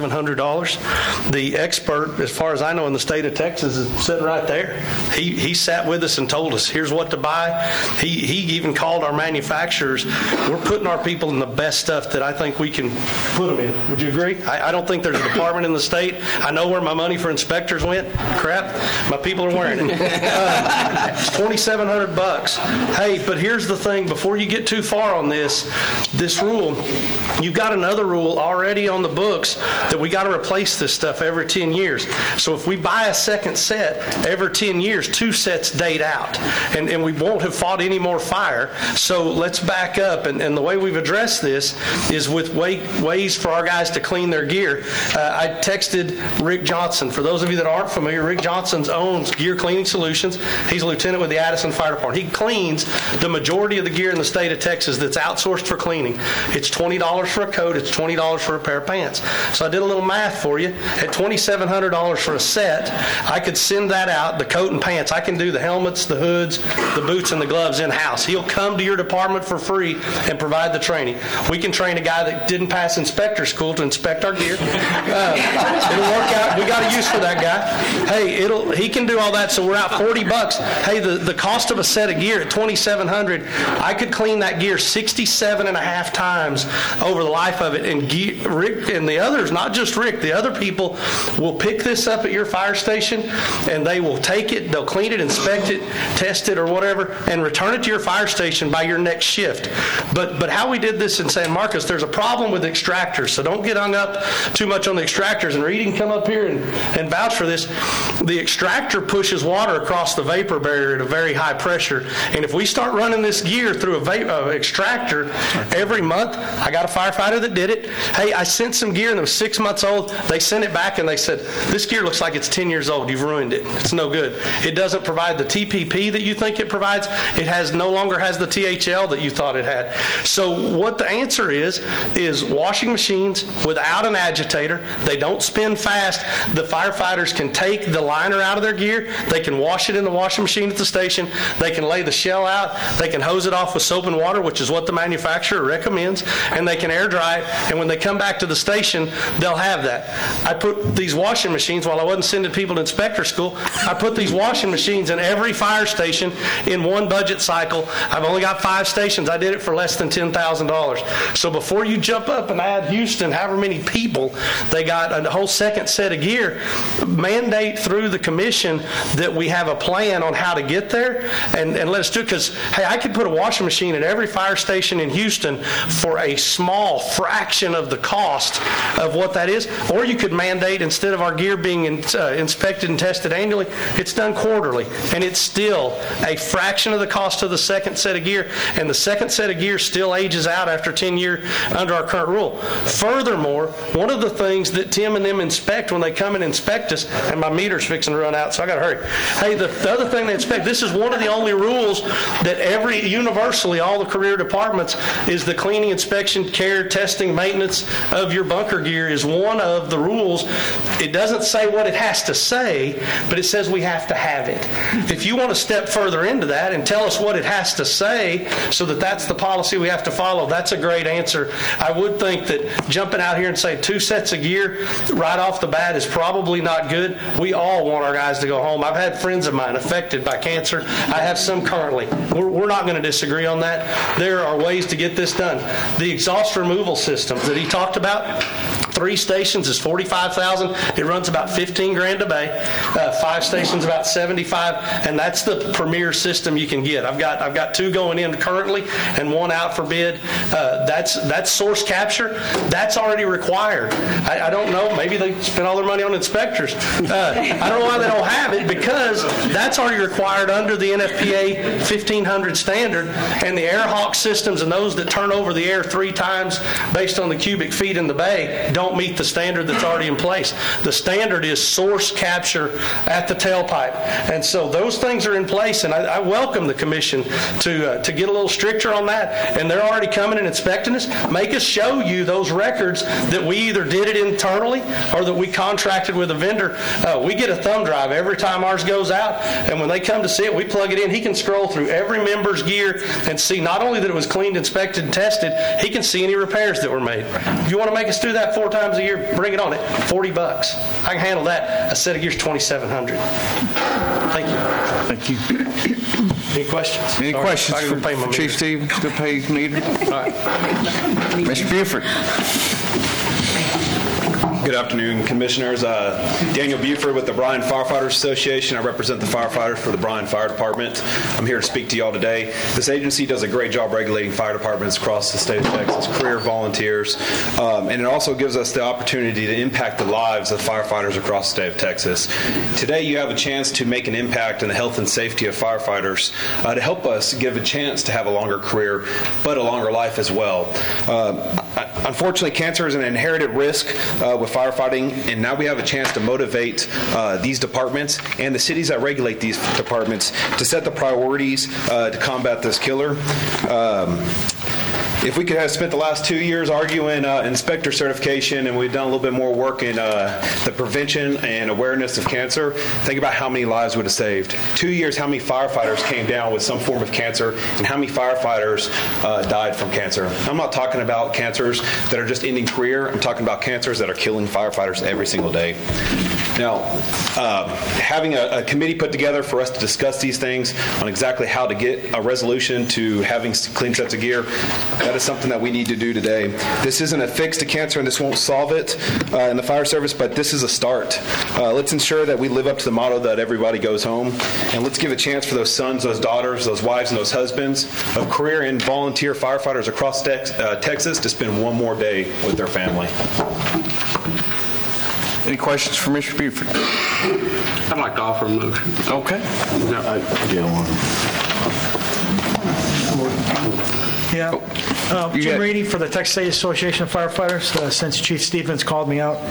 $2,700. The expert, as far as I know, in the state of Texas is sitting right there. He sat with us and told us, here's what to buy. He even called our manufacturers. We're putting our people in the best stuff that I think we can put them in. Would you agree? I don't think there's a department in the state. I know where my money for inspectors went. Crap, my people are wearing it. It's $2,700. Hey, but here's the thing. Before you get too far on this rule, you've got another rule already on the books that we got to replace this stuff every 10 years. So if we buy a second set every 10 years, 2 sets date out, and we won't have fought any more fire. So let's back up, and the way we've addressed this is with ways for our guys to clean their gear. I texted Rick Johnson. For those of you that aren't familiar, Rick Johnson owns Gear Cleaning Solutions. He's a lieutenant with the Addison Fire Department. He cleans the majority of the gear in the state of Texas that's outsourced for cleaning. It's $20 for a coat. It's $20 for a pair of pants. So I did a little math for you. At $2,700 for a set, I could send that out, the coat and pants. I can do the helmets, the hoods, the boots, and the gloves in-house. He'll come to your department for free and provide the training. We can train a guy that didn't pass inspector school to inspect our gear. It'll work out. We got a use for that guy. Hey, he can do all that, so we're out $40. Hey, the cost of a set of gear at $2,700, I could clean that gear 67 and a half times over the life of it. And Rick and the others, not just Rick, the other people will pick this up at your fire station, and they will take it, they'll clean it, inspect it, test it or whatever, and return it to your fire station by your next shift. But how we did this in San Marcos, there's a problem with extractors, so don't get hung up too much on the extractors. And Reed can come up here and vouch for this. The extractor pushes water across the vapor barrier at a very high pressure, and if we start running this gear through a extractor every month, I got a firefighter that did it. Hey, I sent some gear and it was 6 months old. They sent it back and they said, this gear looks like it's 10 years old. You've ruined it. It's no good. It doesn't provide the TPP that you think it provides. It no longer has the THL that you thought it had. So what the answer is washing machines without an agitator. They don't spin fast. The firefighters can take the liner out of their gear. They can wash it in the washing machine at the station. They can lay the shell out. They can hose it off with soap and water, which is what the manufacturer recommends, and they can air dry it. And when they come back to the station, they'll have that. I put these washing machines, while I wasn't sending people to inspector school, I put these washing machines in every fire station in one budget cycle. I've only got 5 stations. I did it for less than $10,000. So before you jump up and add Houston, however many people, they got a whole second set of gear. Mandate through the commission that we have a plan on how to get there and let us do it. Because, hey, I could put a washing machine at every fire station in Houston for a small fraction of the cost of what that is. Or you could mandate, instead of our gear being inspected and tested annually, it's done quarterly. And it's still a fraction of the cost of the second set of gear. And the second set of gear still ages out after 10 years under our current rule. Furthermore, one of the things that Tim and them inspect when they come and inspect us, and my meter's fixing to run out, so I got to hurry. Hey, the other thing they inspect, this is one of the only rules that universally, all the career departments, is the cleaning, inspection, care, testing, maintenance of your bunker gear is one of the rules. It doesn't say what it has to say, but it says we have to have it. If you want to step further into that and tell us what it has to say so that that's the policy we have to follow, that's a great answer. I would think that jumping out here and saying 2 sets of gear right off the bat is probably not good. We all want our guys to go home. I've had friends of mine affected by cancer. I have some currently. We're not going to disagree on that. There are ways to get this done. The exhaust removal system that he talked about, 3 stations is $45,000. It runs about $15,000 a bay. 5 stations about $75,000, and that's the premier system you can get. I've got 2 going in currently and 1 out for bid. That's source capture. That's already required. I don't know. Maybe they spend all their money on inspectors. I don't know why they don't have it, because that's already required under the NFPA 1500 standard, and the air hawk systems and those that turn over the air 3 times based on the cubic feet in the bay don't meet the standard that's already in place. The standard is source capture at the tailpipe. And so those things are in place, and I welcome the commission to get a little stricter on that. And they're already coming and inspecting us. Make us show you those records that we either did it internally or that we contracted with a vendor. We get a thumb drive every time ours goes out, and when they come to see it, we plug it in. He can scroll through every member's gear and see not only that it was cleaned, inspected, and tested, he can see any repairs that were made. If you want to make us do that 4 times a year, bring it on. $40. I can handle that. A set of gears, $2,700. Thank you. Thank you. Any questions? Any questions for Chief Stevens? Go pay his meter. All right. Mr. Buford. Good afternoon, Commissioners. Daniel Buford with the Bryan Firefighters Association. I represent the firefighters for the Bryan Fire Department. I'm here to speak to you all today. This agency does a great job regulating fire departments across the state of Texas, career volunteers, and it also gives us the opportunity to impact the lives of firefighters across the state of Texas. Today, you have a chance to make an impact in the health and safety of firefighters to help us give a chance to have a longer career, but a longer life as well. Unfortunately, cancer is an inherited risk with firefighting, and now we have a chance to motivate these departments and the cities that regulate these departments to set the priorities to combat this killer. If we could have spent the last 2 years arguing inspector certification, and we've done a little bit more work in the prevention and awareness of cancer, think about how many lives would have saved. 2 years, how many firefighters came down with some form of cancer, and how many firefighters died from cancer. I'm not talking about cancers that are just ending career. I'm talking about cancers that are killing firefighters every single day. Now, having a committee put together for us to discuss these things on exactly how to get a resolution to having clean sets of gear, that is something that we need to do today. This isn't a fix to cancer, and this won't solve it in the fire service, but this is a start. Let's ensure that we live up to the motto that everybody goes home, and let's give a chance for those sons, those daughters, those wives, and those husbands of career and volunteer firefighters across Texas to spend one more day with their family. Any questions for Mr. Buford? I'd like to offer a motion. Okay. Yeah. Jim Reedy for the Texas State Association of Firefighters, since Chief Stevens called me out.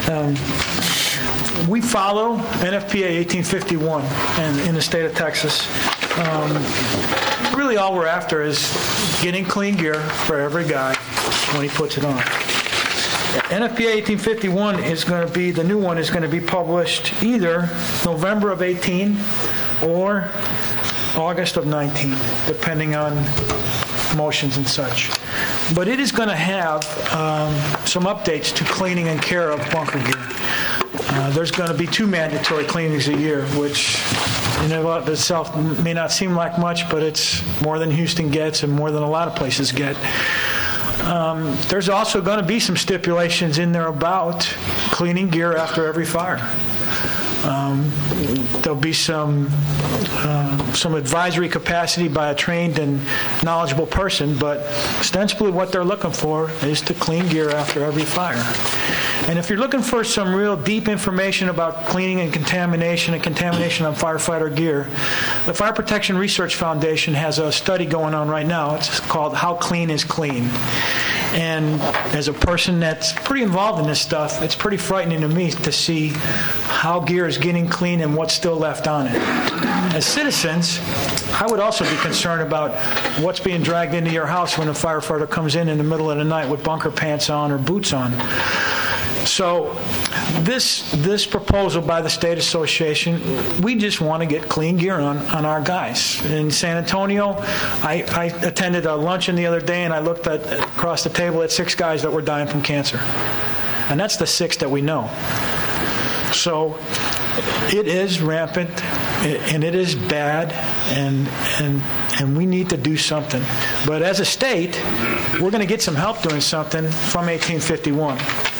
We follow NFPA 1851 in the state of Texas. Really all we're after is getting clean gear for every guy when he puts it on. NFPA 1851 the new one is going to be published either November of 18 or August of 19, depending on motions and such. But it is going to have some updates to cleaning and care of bunker gear. There's going to be 2 mandatory cleanings a year, which in and of itself may not seem like much, but it's more than Houston gets and more than a lot of places get. There's also going to be some stipulations in there about cleaning gear after every fire. There'll be some advisory capacity by a trained and knowledgeable person, but ostensibly what they're looking for is to clean gear after every fire. And if you're looking for some real deep information about cleaning and contamination on firefighter gear, the Fire Protection Research Foundation has a study going on right now. It's called How Clean is Clean. And as a person that's pretty involved in this stuff, it's pretty frightening to me to see how gear is getting clean and what's still left on it. As citizens, I would also be concerned about what's being dragged into your house when a firefighter comes in the middle of the night with bunker pants on or boots on. So this proposal by the State Association, we just want to get clean gear on our guys. In San Antonio, I attended a luncheon the other day, and I looked across the table at 6 guys that were dying from cancer. And that's the 6 that we know. So it is rampant, and it is bad, and we need to do something. But as a state, we're going to get some help doing something from 1851.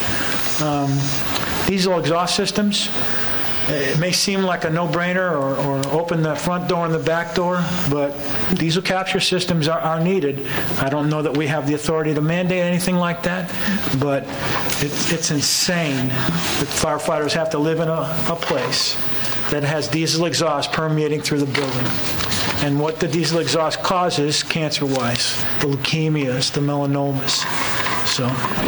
Diesel exhaust systems, it may seem like a no-brainer or open the front door and the back door, but diesel capture systems are needed. I don't know that we have the authority to mandate anything like that, but it's insane that firefighters have to live in a place that has diesel exhaust permeating through the building. And what the diesel exhaust causes cancer-wise, the leukemias, the melanomas. So...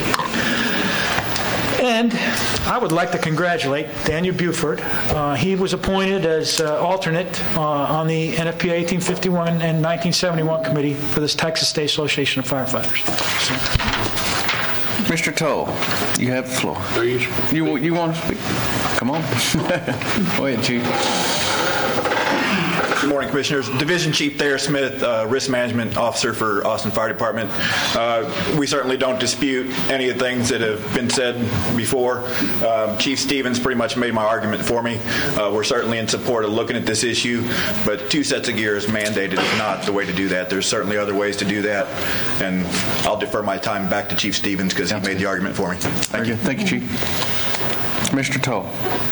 And I would like to congratulate Daniel Buford. He was appointed as alternate on the NFPA 1851 and 1971 committee for this Texas State Association of Firefighters. So. Mr. Toll, you have the floor. You want to speak? Come on. Go ahead, Chief. Good morning, Commissioners. Division Chief Thayer Smith, Risk Management Officer for Austin Fire Department. We certainly don't dispute any of the things that have been said before. Chief Stevens pretty much made my argument for me. We're certainly in support of looking at this issue, but 2 sets of gear is mandated is not the way to do that. There's certainly other ways to do that, and I'll defer my time back to Chief Stevens because he made the argument for me. Thank you. Thank you, Chief. Mr. Toll.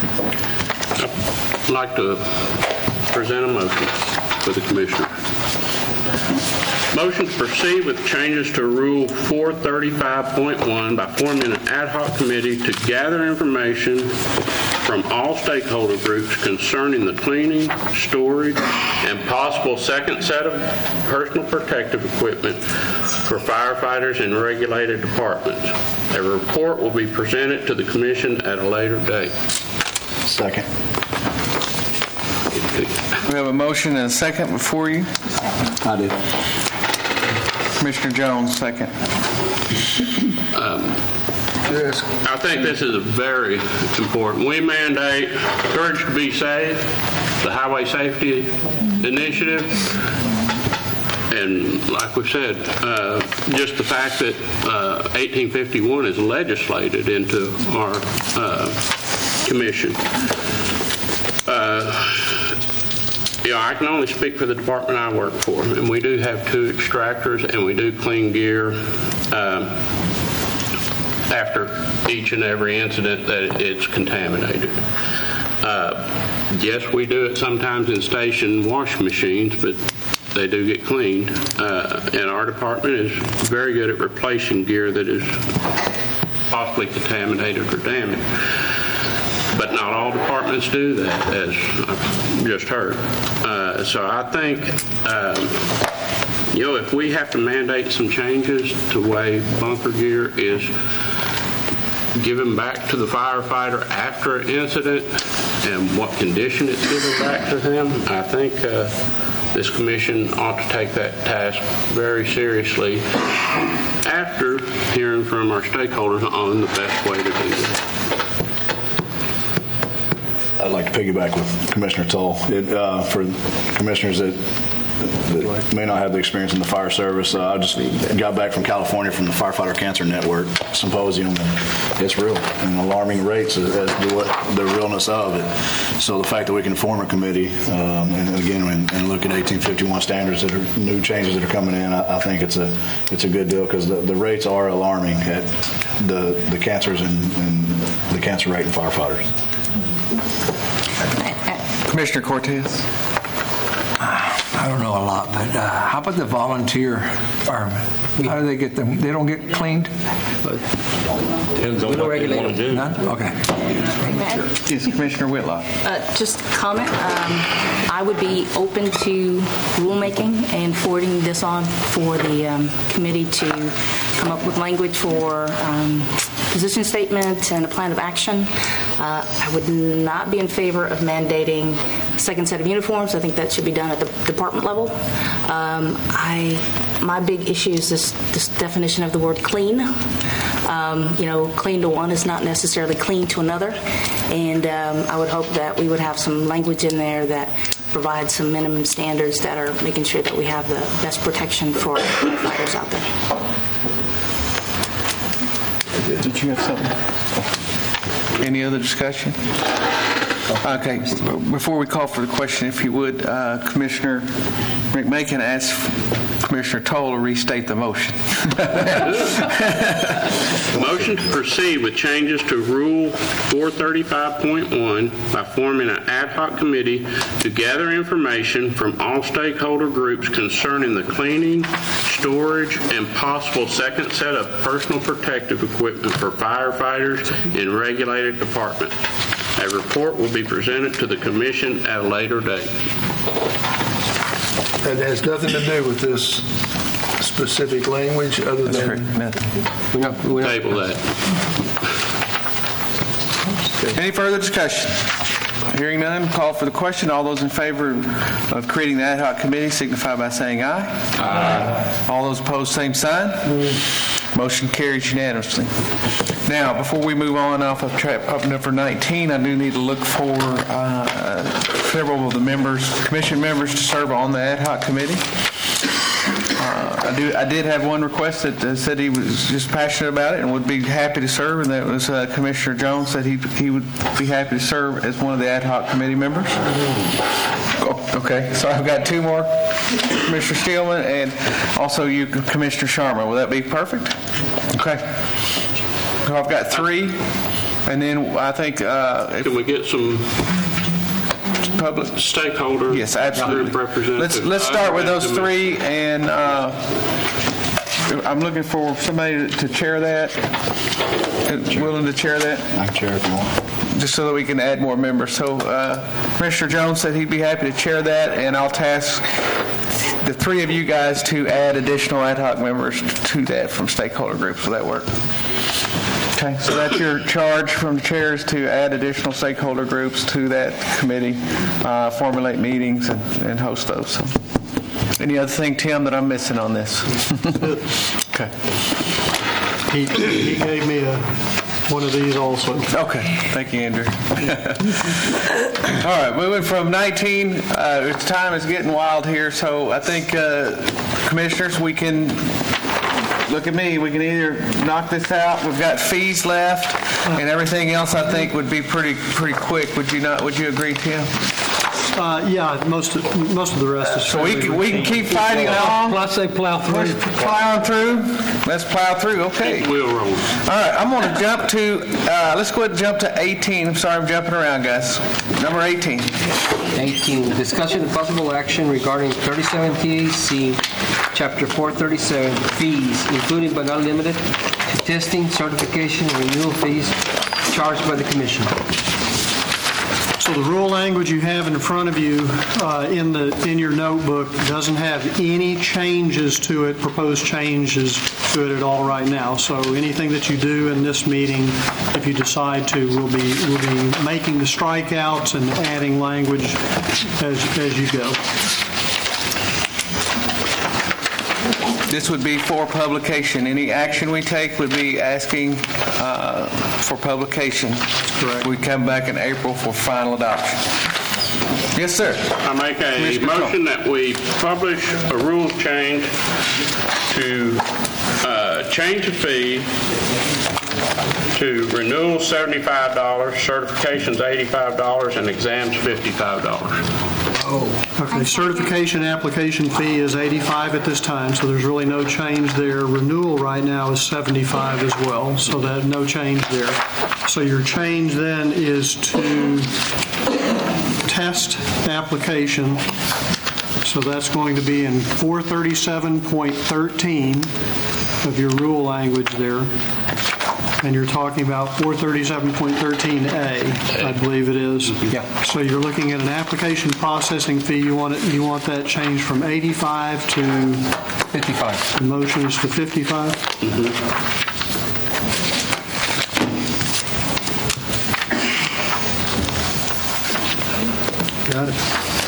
I'd like to present a motion for the Commissioner. Motion to proceed with changes to Rule 435.1 by forming an ad hoc committee to gather information from all stakeholder groups concerning the cleaning, storage, and possible second set of personal protective equipment for firefighters in regulated departments. A report will be presented to the Commission at a later date. Second. We have a motion and a second before you. I did. Commissioner Jones, second. I think this is very important. We mandate Courage to Be Safe, the Highway Safety Initiative, and like we said, just the fact that 1851 is legislated into our commission. I can only speak for the department I work for, and we do have 2 extractors, and we do clean gear after each and every incident that it's contaminated. Yes, we do it sometimes in station wash machines, but they do get cleaned. And our department is very good at replacing gear that is possibly contaminated or damaged. But not all departments do that, as I've just heard. So I think if we have to mandate some changes to the way bunker gear is given back to the firefighter after an incident and what condition it's given back to them, I think this commission ought to take that task very seriously after hearing from our stakeholders on the best way to do that. I'd like to piggyback with Commissioner Toll. For commissioners that may not have the experience in the fire service, I just got back from California from the Firefighter Cancer Network Symposium, and it's real and alarming rates as to what the realness of it. So the fact that we can form a committee and again and look at 1851 standards that are new changes that are coming in, I think it's a good deal because the rates are alarming at the cancers and the cancer rate in firefighters. Commissioner Cortez. I don't know a lot, but how about the volunteer firemen? How do they get them? They don't get cleaned? Depends on what they want to do. None? Okay. Yes, Commissioner Whitlock. Just comment. I would be open to rulemaking and forwarding this on for the committee to come up with language for position statement and a plan of action. I would not be in favor of mandating a second set of uniforms. I think that should be done at the department level. My big issue is this definition of the word clean. Clean to one is not necessarily clean to another. And I would hope that we would have some language in there that provides some minimum standards that are making sure that we have the best protection for firefighters out there. Did you have something? Any other discussion? Okay. Before we call for the question, if you would, Commissioner McMakin asked Commissioner Toll to restate the motion. Motion to proceed with changes to Rule 435.1 by forming an ad hoc committee to gather information from all stakeholder groups concerning the cleaning, storage, and possible second set of personal protective equipment for firefighters in regulated departments. A report will be presented to the Commission at a later date. That has nothing to do with this specific language other than... Table that. Any further discussion? Hearing none, call for the question. All those in favor of creating the ad hoc committee signify by saying aye. Aye. All those opposed, same sign. Motion carries unanimously. Now, before we move on off of number 19, I do need to look for several of the commission members to serve on the ad hoc committee. I did have one request that said he was just passionate about it and would be happy to serve, and that was Commissioner Jones said he would be happy to serve as one of the ad hoc committee members. Okay, so I've got two more, Commissioner Steelman and also you, Commissioner Sharma. Will that be perfect? Okay. So I've got three, and then I think... Can we get some public stakeholder? Yes, absolutely. Let's start with those three, and I'm looking for somebody to chair that. Willing to chair that? I can chair if you want. Just so that we can add more members. So Commissioner Jones said he'd be happy to chair that, and I'll task the three of you guys to add additional ad hoc members to that from stakeholder groups. Will that work? Okay, so that's your charge from the chairs to add additional stakeholder groups to that committee, formulate meetings, and host those. So, any other thing, Tim, that I'm missing on this? Okay. He gave me one of these also. Okay, thank you, Andrew. All right, moving from 19, time is getting wild here, so I think, commissioners, we can... Look at me. We can either knock this out. We've got fees left, and everything else I think would be pretty quick. Would you not? Would you agree, Tim? Yeah, most of the rest is. So we can keep fighting along. Let's say plow through. Let's plow through. Let's plow through. Okay. Wheel roll. All right. I'm going to jump to. Let's go ahead and jump to 18. I'm sorry, I'm jumping around, guys. Number 18. 18. Discussion and possible action regarding 37 TAC Chapter 437 fees, including but not limited to testing, certification, and renewal fees charged by the Commission. So the rule language you have in front of you in your notebook doesn't have any changes to it, proposed changes to it at all right now. So anything that you do in this meeting, if you decide to, we'll be making the strikeouts and adding language as you go. This would be for publication. Any action we take would be asking for publication. That's correct. We come back in April for final adoption. Yes, sir. I make a motion that we publish a rules change to change the fee to renewal $75, certifications $85, and exams $55. Okay, certification application fee is $85 at this time, so there's really no change there. Renewal right now is $75 as well, so that no change there. So your change then is to test application. So that's going to be in 437.13 of your rule language there. And you're talking about 437.13A, I believe it is. Yeah. So you're looking at an application processing fee. You want that change from 85 to 55. The motion is to 55. Got it.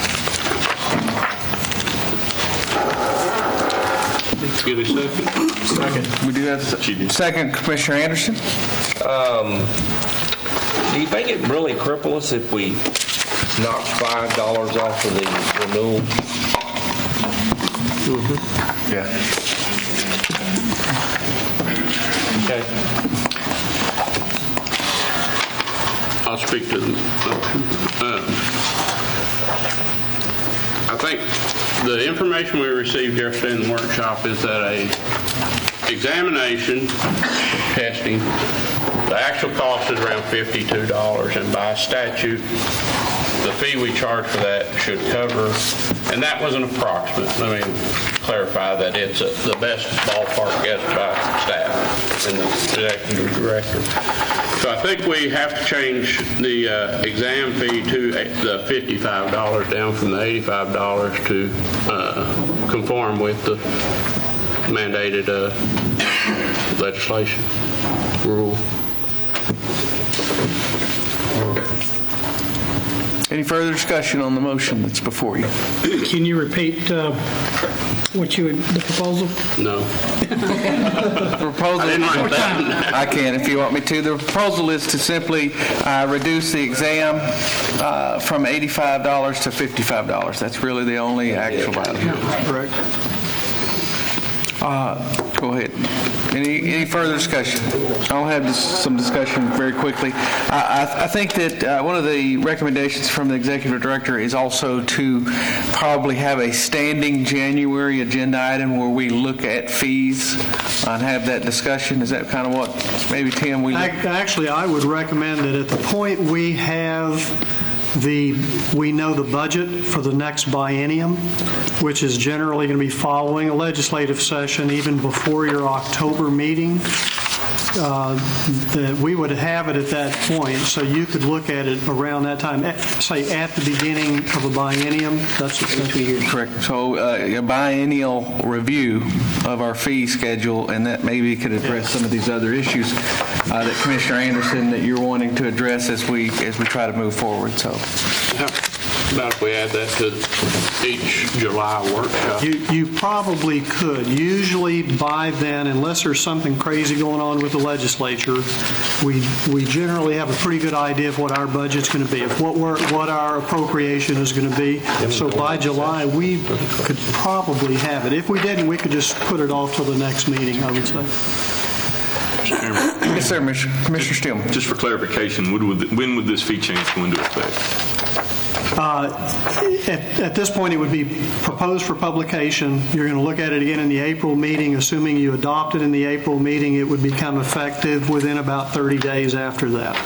Get a second. Second. We do have a second, Commissioner Anderson. Do you think it really cripple us if we knock $5 off of the renewal? Yeah. Okay. I'll speak to the motion. I think the information we received yesterday in the workshop is that a examination testing, the actual cost is around $52, and by statute, the fee we charge for that should cover, and that was an approximate. Let me clarify that it's the best ballpark guess by staff and the executive director. So I think we have to change the exam fee to the $55 down from the $85 to conform with the mandated legislation rule. Any further discussion on the motion that's before you? Can you repeat the proposal? No. The proposal, I can if you want me to. The proposal is to simply reduce the exam from $85 to $55. That's really the only actual value. Correct. Go ahead. Any further discussion? I'll have some discussion very quickly. I think that one of the recommendations from the executive director is also to probably have a standing January agenda item where we look at fees and have that discussion. Is that kind of what maybe, Tim, we look? Actually, I would recommend that at the point we know the budget for the next biennium, which is generally going to be following a legislative session even before your October meeting, that we would have it at that point, so you could look at it around that time, say at the beginning of a biennium. That's 2 years. Correct. So a biennial review of our fee schedule, and that maybe could address some of these other issues that Commissioner Anderson, that you're wanting to address as we try to move forward. So, how about if we add that to each July workshop? You probably could. Usually by then, unless there's something crazy going on with the legislature, we generally have a pretty good idea of what our budget's going to be, of what our appropriation is going to be. So by July, we could probably have it. If we didn't, we could just put it off till the next meeting, I would say. Yes, sir, Commissioner Steelman. Just for clarification, when would this fee change go into effect? At this point, it would be proposed for publication. You're going to look at it again in the April meeting. Assuming you adopt it in the April meeting, it would become effective within about 30 days after that.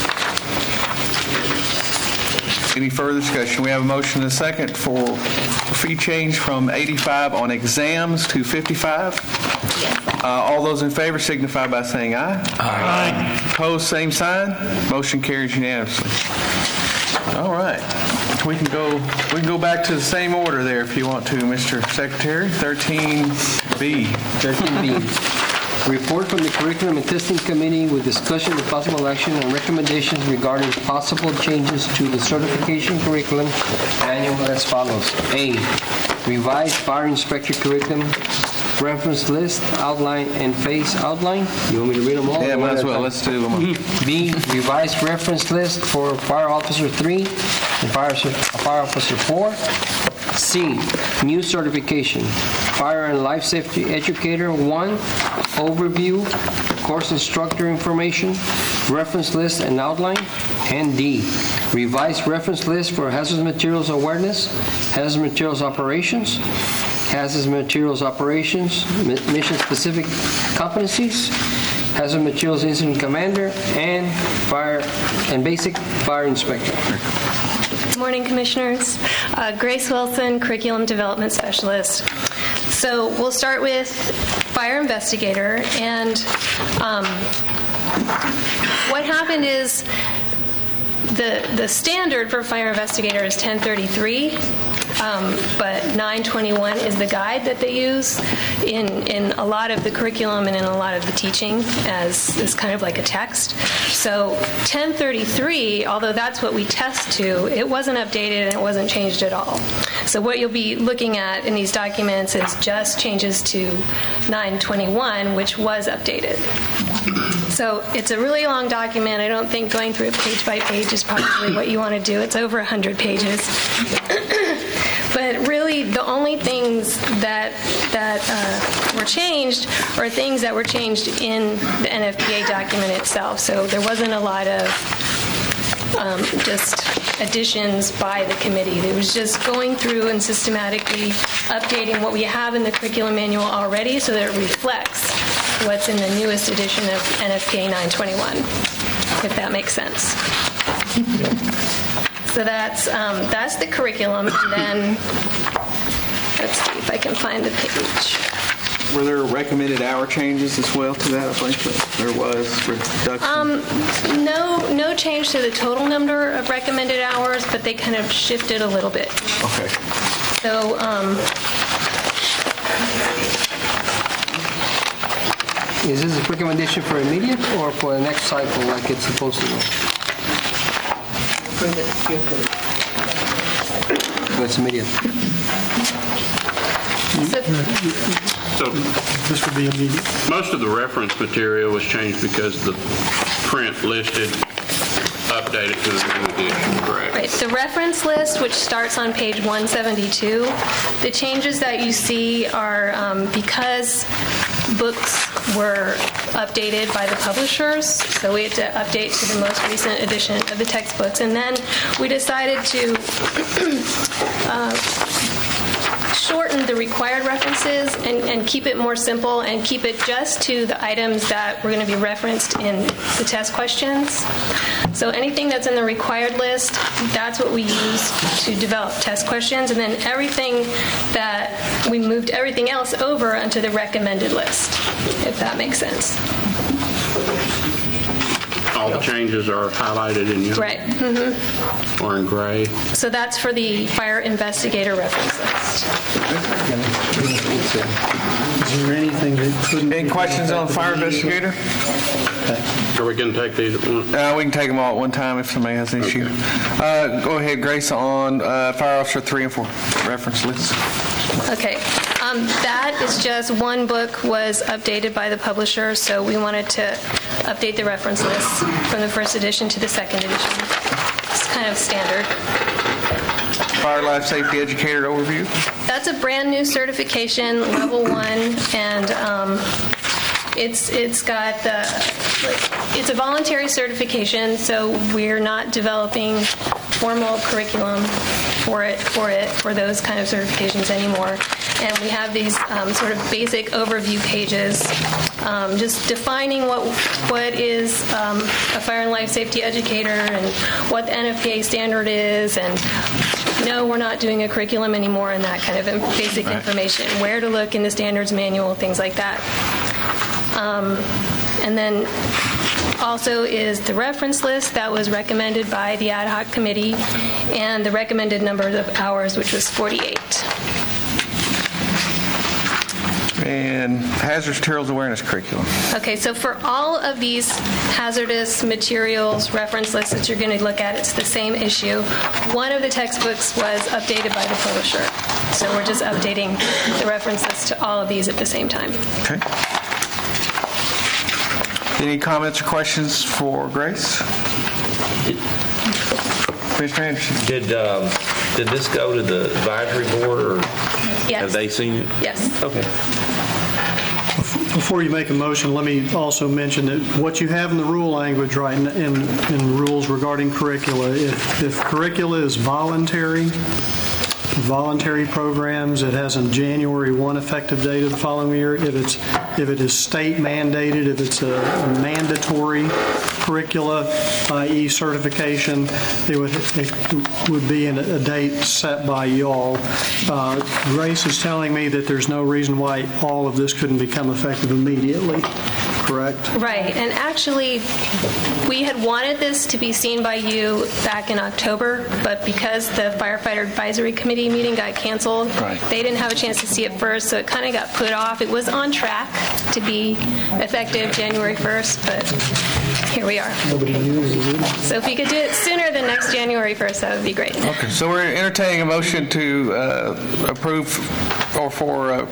Any further discussion? We have a motion and a second for fee change from 85 on exams to 55. All those in favor signify by saying aye. Aye. Opposed, same sign. Motion carries unanimously. All right. We can go back to the same order there if you want to, Mr. Secretary. 13B. 13B. Report from the Curriculum and Testing Committee with discussion of possible action and recommendations regarding possible changes to the certification curriculum manual as follows. A. Revised fire inspector curriculum, reference list, outline, and phase outline. You want me to read them all? Yeah, might as well. Let's do them all. B. Revised reference list for Fire Officer 3 and Fire Officer 4. C. New certification. Fire and Life Safety Educator 1. Overview. Course instructor information. Reference list and outline. And D. Revised reference list for hazardous materials awareness, hazardous materials operations, hazardous materials operations, mission-specific competencies, hazardous materials incident commander, and fire and basic fire inspector. Good morning, Commissioners. Grace Wilson, Curriculum Development Specialist. So we'll start with fire investigator, and what happened is the standard for fire investigator is 1033, but 921 is the guide that they use in a lot of the curriculum and in a lot of the teaching as kind of like a text. So 1033, although that's what we test to, it wasn't updated and it wasn't changed at all. So what you'll be looking at in these documents is just changes to 921, which was updated. So it's a really long document. I don't think going through it page by page is probably what you want to do. It's over 100 pages. But really, the only things that were changed are things that were changed in the NFPA document itself. So there wasn't a lot of just additions by the committee. It was just going through and systematically updating what we have in the curriculum manual already so that it reflects what's in the newest edition of NFPA 921, if that makes sense. So that's the curriculum, and then let's see if I can find the page. Were there recommended hour changes as well to that? I think there was reduction. No change to the total number of recommended hours, but they kind of shifted a little bit. Okay. So is this a recommendation for immediate or for the next cycle like it's supposed to be? So it's immediate. So this would be immediate. Most of the reference material was changed because the print listed updated to the new edition, correct? Right. The reference list, which starts on page 172, the changes that you see are because books were updated by the publishers, so we had to update to the most recent edition of the textbooks. And then we decided to shorten the required references and keep it more simple and keep it just to the items that were going to be referenced in the test questions. So anything that's in the required list, that's what we use to develop test questions, and then everything that we moved everything else over onto the recommended list, if that makes sense. All the changes are highlighted in yellow? Right. Mm-hmm. Or in gray? So that's for the fire investigator reference list. Is there anything that couldn't... Any questions on fire investigator? Are we going to take these at once? We can take them all at one time if somebody has an issue. Go ahead, Grace, on Fire Officer 3 and 4 reference lists. Okay. That is just one book was updated by the publisher, so we wanted to update the reference list from the first edition to the second edition. It's kind of standard. Fire Life Safety Educator overview. That's a brand new certification, level 1, and it's got it's a voluntary certification, so we're not developing formal curriculum for those kind of certifications anymore. And we have these sort of basic overview pages, just defining what is a fire and life safety educator and what the NFPA standard is, and no, we're not doing a curriculum anymore, and that kind of basic information, where to look in the standards manual, things like that. And then also is the reference list that was recommended by the ad hoc committee and the recommended number of hours, which was 48. And hazardous materials awareness curriculum. Okay, so for all of these hazardous materials reference lists that you're going to look at, it's the same issue. One of the textbooks was updated by the publisher. So we're just updating the reference list to all of these at the same time. Okay. Any comments or questions for Grace? Commissioner Anderson. Did this go to the advisory board, or yes. Have they seen it? Yes. Okay. Before you make a motion, let me also mention that what you have in the rule language right in rules regarding curricula, if curricula is voluntary programs, it has a January 1 effective date of the following year. If it is state mandated, if it's a mandatory curricula, i.e. certification, it would be in a date set by y'all. Grace is telling me that there's no reason why all of this couldn't become effective immediately. Correct? Right, and actually, we had wanted this to be seen by you back in October, but because the Firefighter Advisory Committee meeting got canceled, they didn't have a chance to see it first, so it kind of got put off. It was on track to be effective January 1st, but here we are. Nobody uses it. So if we could do it sooner than next January 1st, that would be great. Okay, so we're entertaining a motion to approve or for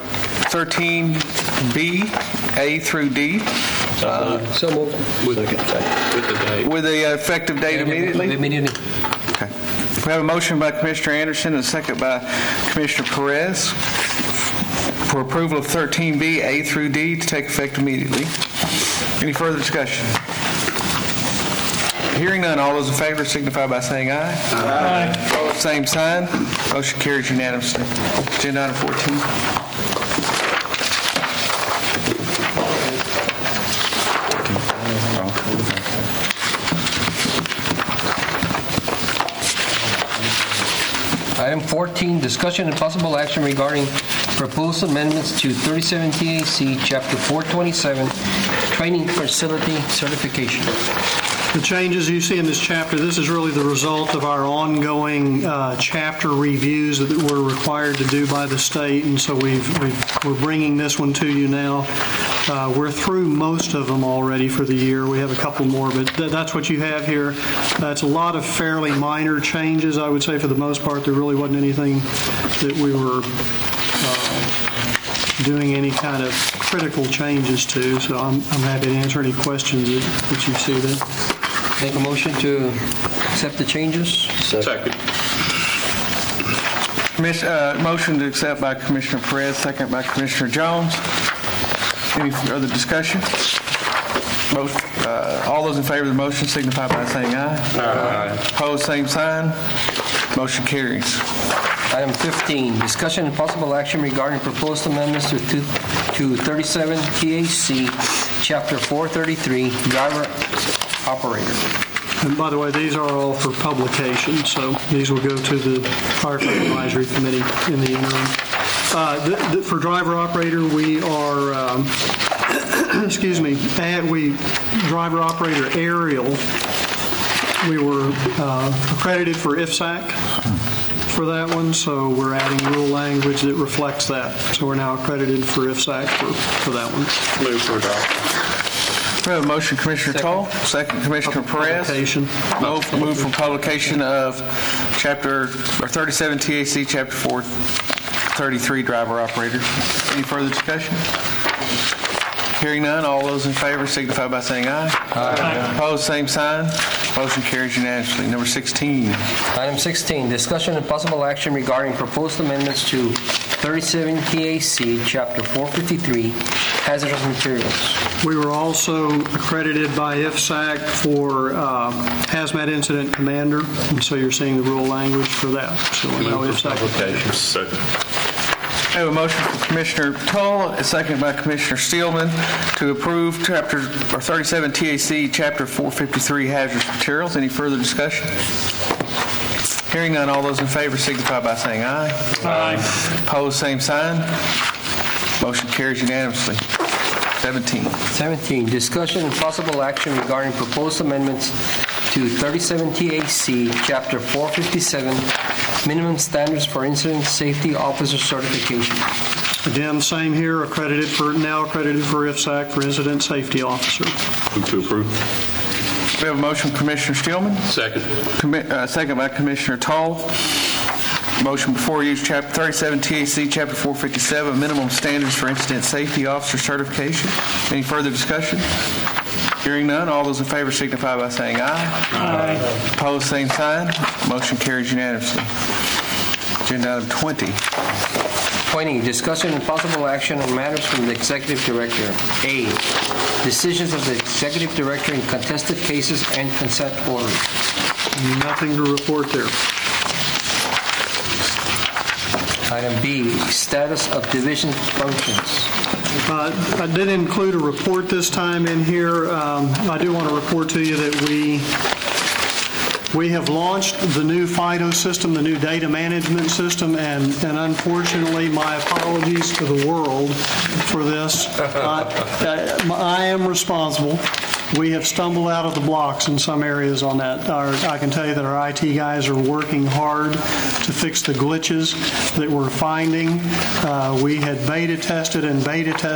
13B, A through D. So moved. With the date. With the effective date immediately? Immediately. Okay. We have a motion by Commissioner Anderson and a second by Commissioner Perez for approval of 13B, A through D to take effect immediately. Any further discussion? Hearing none, all those in favor signify by saying aye. Aye. Same sign. Motion carries unanimously. Agenda item 14. Item 14, discussion and possible action regarding proposed amendments to 37 TAC Chapter 427, Training Facility Certification. The changes you see in this chapter, this is really the result of our ongoing chapter reviews that we're required to do by the state, and so we're bringing this one to you now. We're through most of them already for the year. We have a couple more, but that's what you have here. It's a lot of fairly minor changes, I would say, for the most part. There really wasn't anything that we were doing any kind of critical changes to, so I'm happy to answer any questions that you see there. Make a motion to accept the changes. Second. Motion to accept by Commissioner Perez, second by Commissioner Jones. Any further discussion? All those in favor of the motion signify by saying aye. Aye. Opposed, same sign. Motion carries. Item 15, discussion and possible action regarding proposed amendments to 37 TAC Chapter 433, Driver Operator. And by the way, these are all for publication, so these will go to the Firefighter Advisory Committee in the interim. For driver operator, we are, driver operator aerial, we were accredited for IFSAC for that one, so we're adding rule language that reflects that. So we're now accredited for IFSAC for that one. Move for adoption. We have a motion, Commissioner Toll. Second, Commissioner Perez. Move for publication of Chapter 37 TAC Chapter 433 Driver Operator. Any further discussion? Hearing none, all those in favor signify by saying aye. Aye. Opposed, same sign. Motion carries unanimously. Number 16. Item 16, discussion and possible action regarding proposed amendments to 37 TAC Chapter 453, Hazardous Materials. We were also accredited by IFSAC for Hazmat Incident Commander, and so you're seeing the rule language for that. So we know IFSAC. Second. I have a motion from Commissioner Toll, a second by Commissioner Steelman, to approve 37 TAC Chapter 453 Hazardous Materials. Any further discussion? Hearing none, all those in favor signify by saying aye. Aye. Opposed, same sign. Motion carries unanimously. 17, discussion and possible action regarding proposed amendments to 37 TAC, Chapter 457, minimum standards for incident safety officer certification. Again, same here, now accredited for IFSAC for incident safety officer. Move to approve. We have a motion from Commissioner Steelman. Second. Second by Commissioner Toll. Motion before you, Chapter 37 TAC, Chapter 457, minimum standards for incident safety officer certification. Any further discussion? Hearing none, all those in favor signify by saying aye. Aye. Opposed, same sign. Motion carries unanimously. Agenda item 20. 20, discussion and possible action on matters from the Executive Director. A, decisions of the Executive Director in contested cases and consent orders. Nothing to report there. Item B, status of division functions. I did include a report this time in here. I do want to report to you that we have launched the new FIDO system, the new data management system, and unfortunately, my apologies to the world for this. I am responsible. We have stumbled out of the blocks in some areas on that. I can tell you that our IT guys are working hard to fix the glitches that we're finding. We had beta tested, and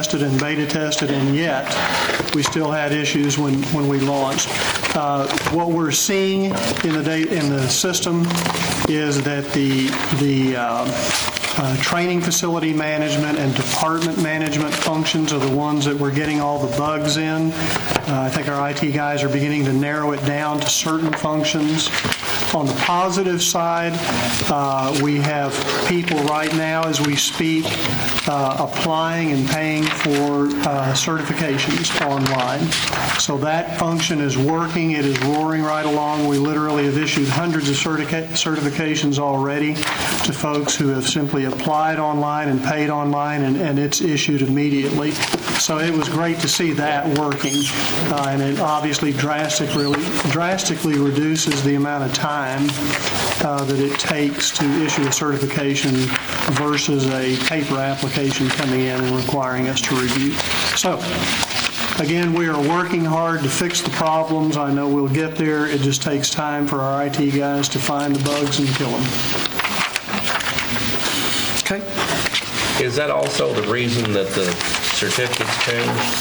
yet we still had issues when we launched. What we're seeing in the system is that the training facility management and department management functions are the ones that we're getting all the bugs in. I think our IT guys are beginning to narrow it down to certain functions. On the positive side, we have people right now as we speak applying and paying for certifications online. So that function is working. It is roaring right along. We literally have issued hundreds of certifications already to folks who have simply applied online and paid online, and it's issued immediately. So it was great to see that working, and it obviously drastically reduces the amount of time that it takes to issue a certification versus a paper application coming in and requiring us to review. So, again, we are working hard to fix the problems. I know we'll get there. It just takes time for our IT guys to find the bugs and kill them. Okay. Is that also the reason that the certificates changed?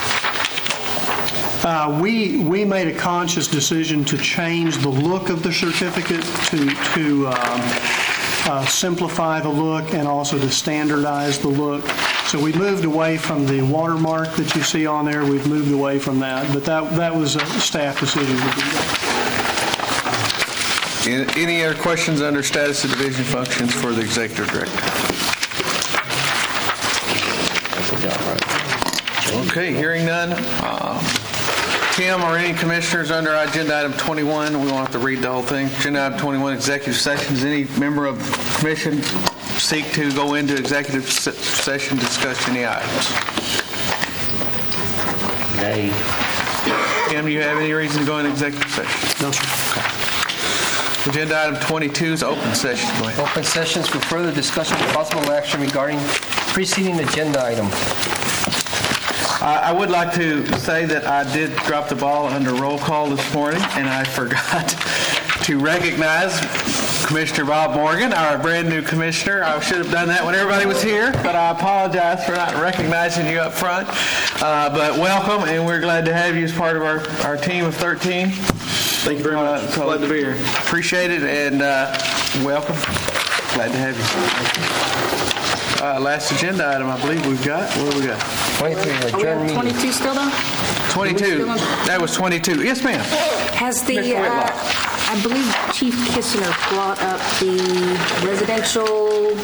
We made a conscious decision to change the look of the certificate to simplify the look and also to standardize the look. So we moved away from the watermark that you see on there. We've moved away from that, but that was a staff decision to do that. Any other questions under status of division functions for the Executive Director? Okay, hearing none. Tim or any commissioners under agenda item 21, we won't have to read the whole thing. Agenda item 21, executive sessions. Any member of the commission seek to go into executive session, discuss any items? Nay. Tim, do you have any reason to go into executive session? No, sir. Okay. Agenda item 22 is open session. Go ahead. Open sessions for further discussion and possible action regarding preceding agenda item. I would like to say that I did drop the ball under roll call this morning, and I forgot to recognize Commissioner Bob Morgan, our brand new commissioner. I should have done that when everybody was here, but I apologize for not recognizing you up front. But welcome, and we're glad to have you as part of our team of 13. Thank you very much. Glad to be here. Appreciate it, and welcome. Glad to have you. Last agenda item, I believe we've got. What do we got? 23. Adjourn meeting. 22 still though? 22. That was 22. Yes, ma'am. Has the, I believe Chief Kissner brought up the residential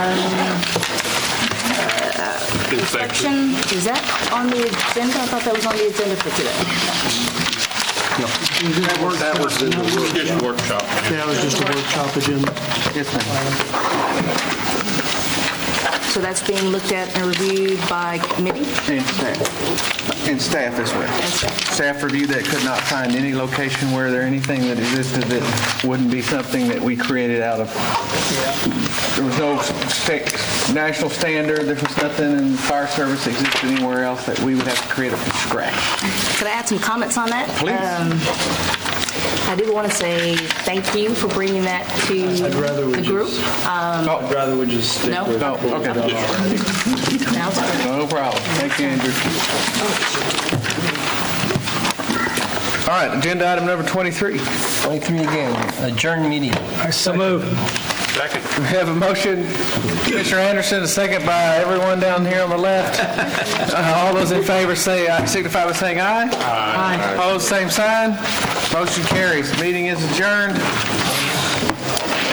inspection. Is that on the agenda? I thought that was on the agenda for today. No. That was just a workshop. Yeah, it was just a workshop agenda. Yes, ma'am. So that's being looked at and reviewed by committee? And staff as well. Staff reviewed that, could not find any location where there anything that existed that wouldn't be something that we created out of. There was no national standard. There was nothing in the fire service that existed anywhere else that we would have to create it from scratch. Could I add some comments on that? Please. I do want to say thank you for bringing that to the group. I'd rather we just stick with No? what we've done already. No problem. Thank you, Andrew. All right, agenda item number 23. 23 again, adjourn meeting. So moved. Second. We have a motion, Commissioner Anderson, a second by everyone down here on the left. All those in favor signify by saying aye. Aye. Opposed, same sign. Motion carries. Meeting is adjourned.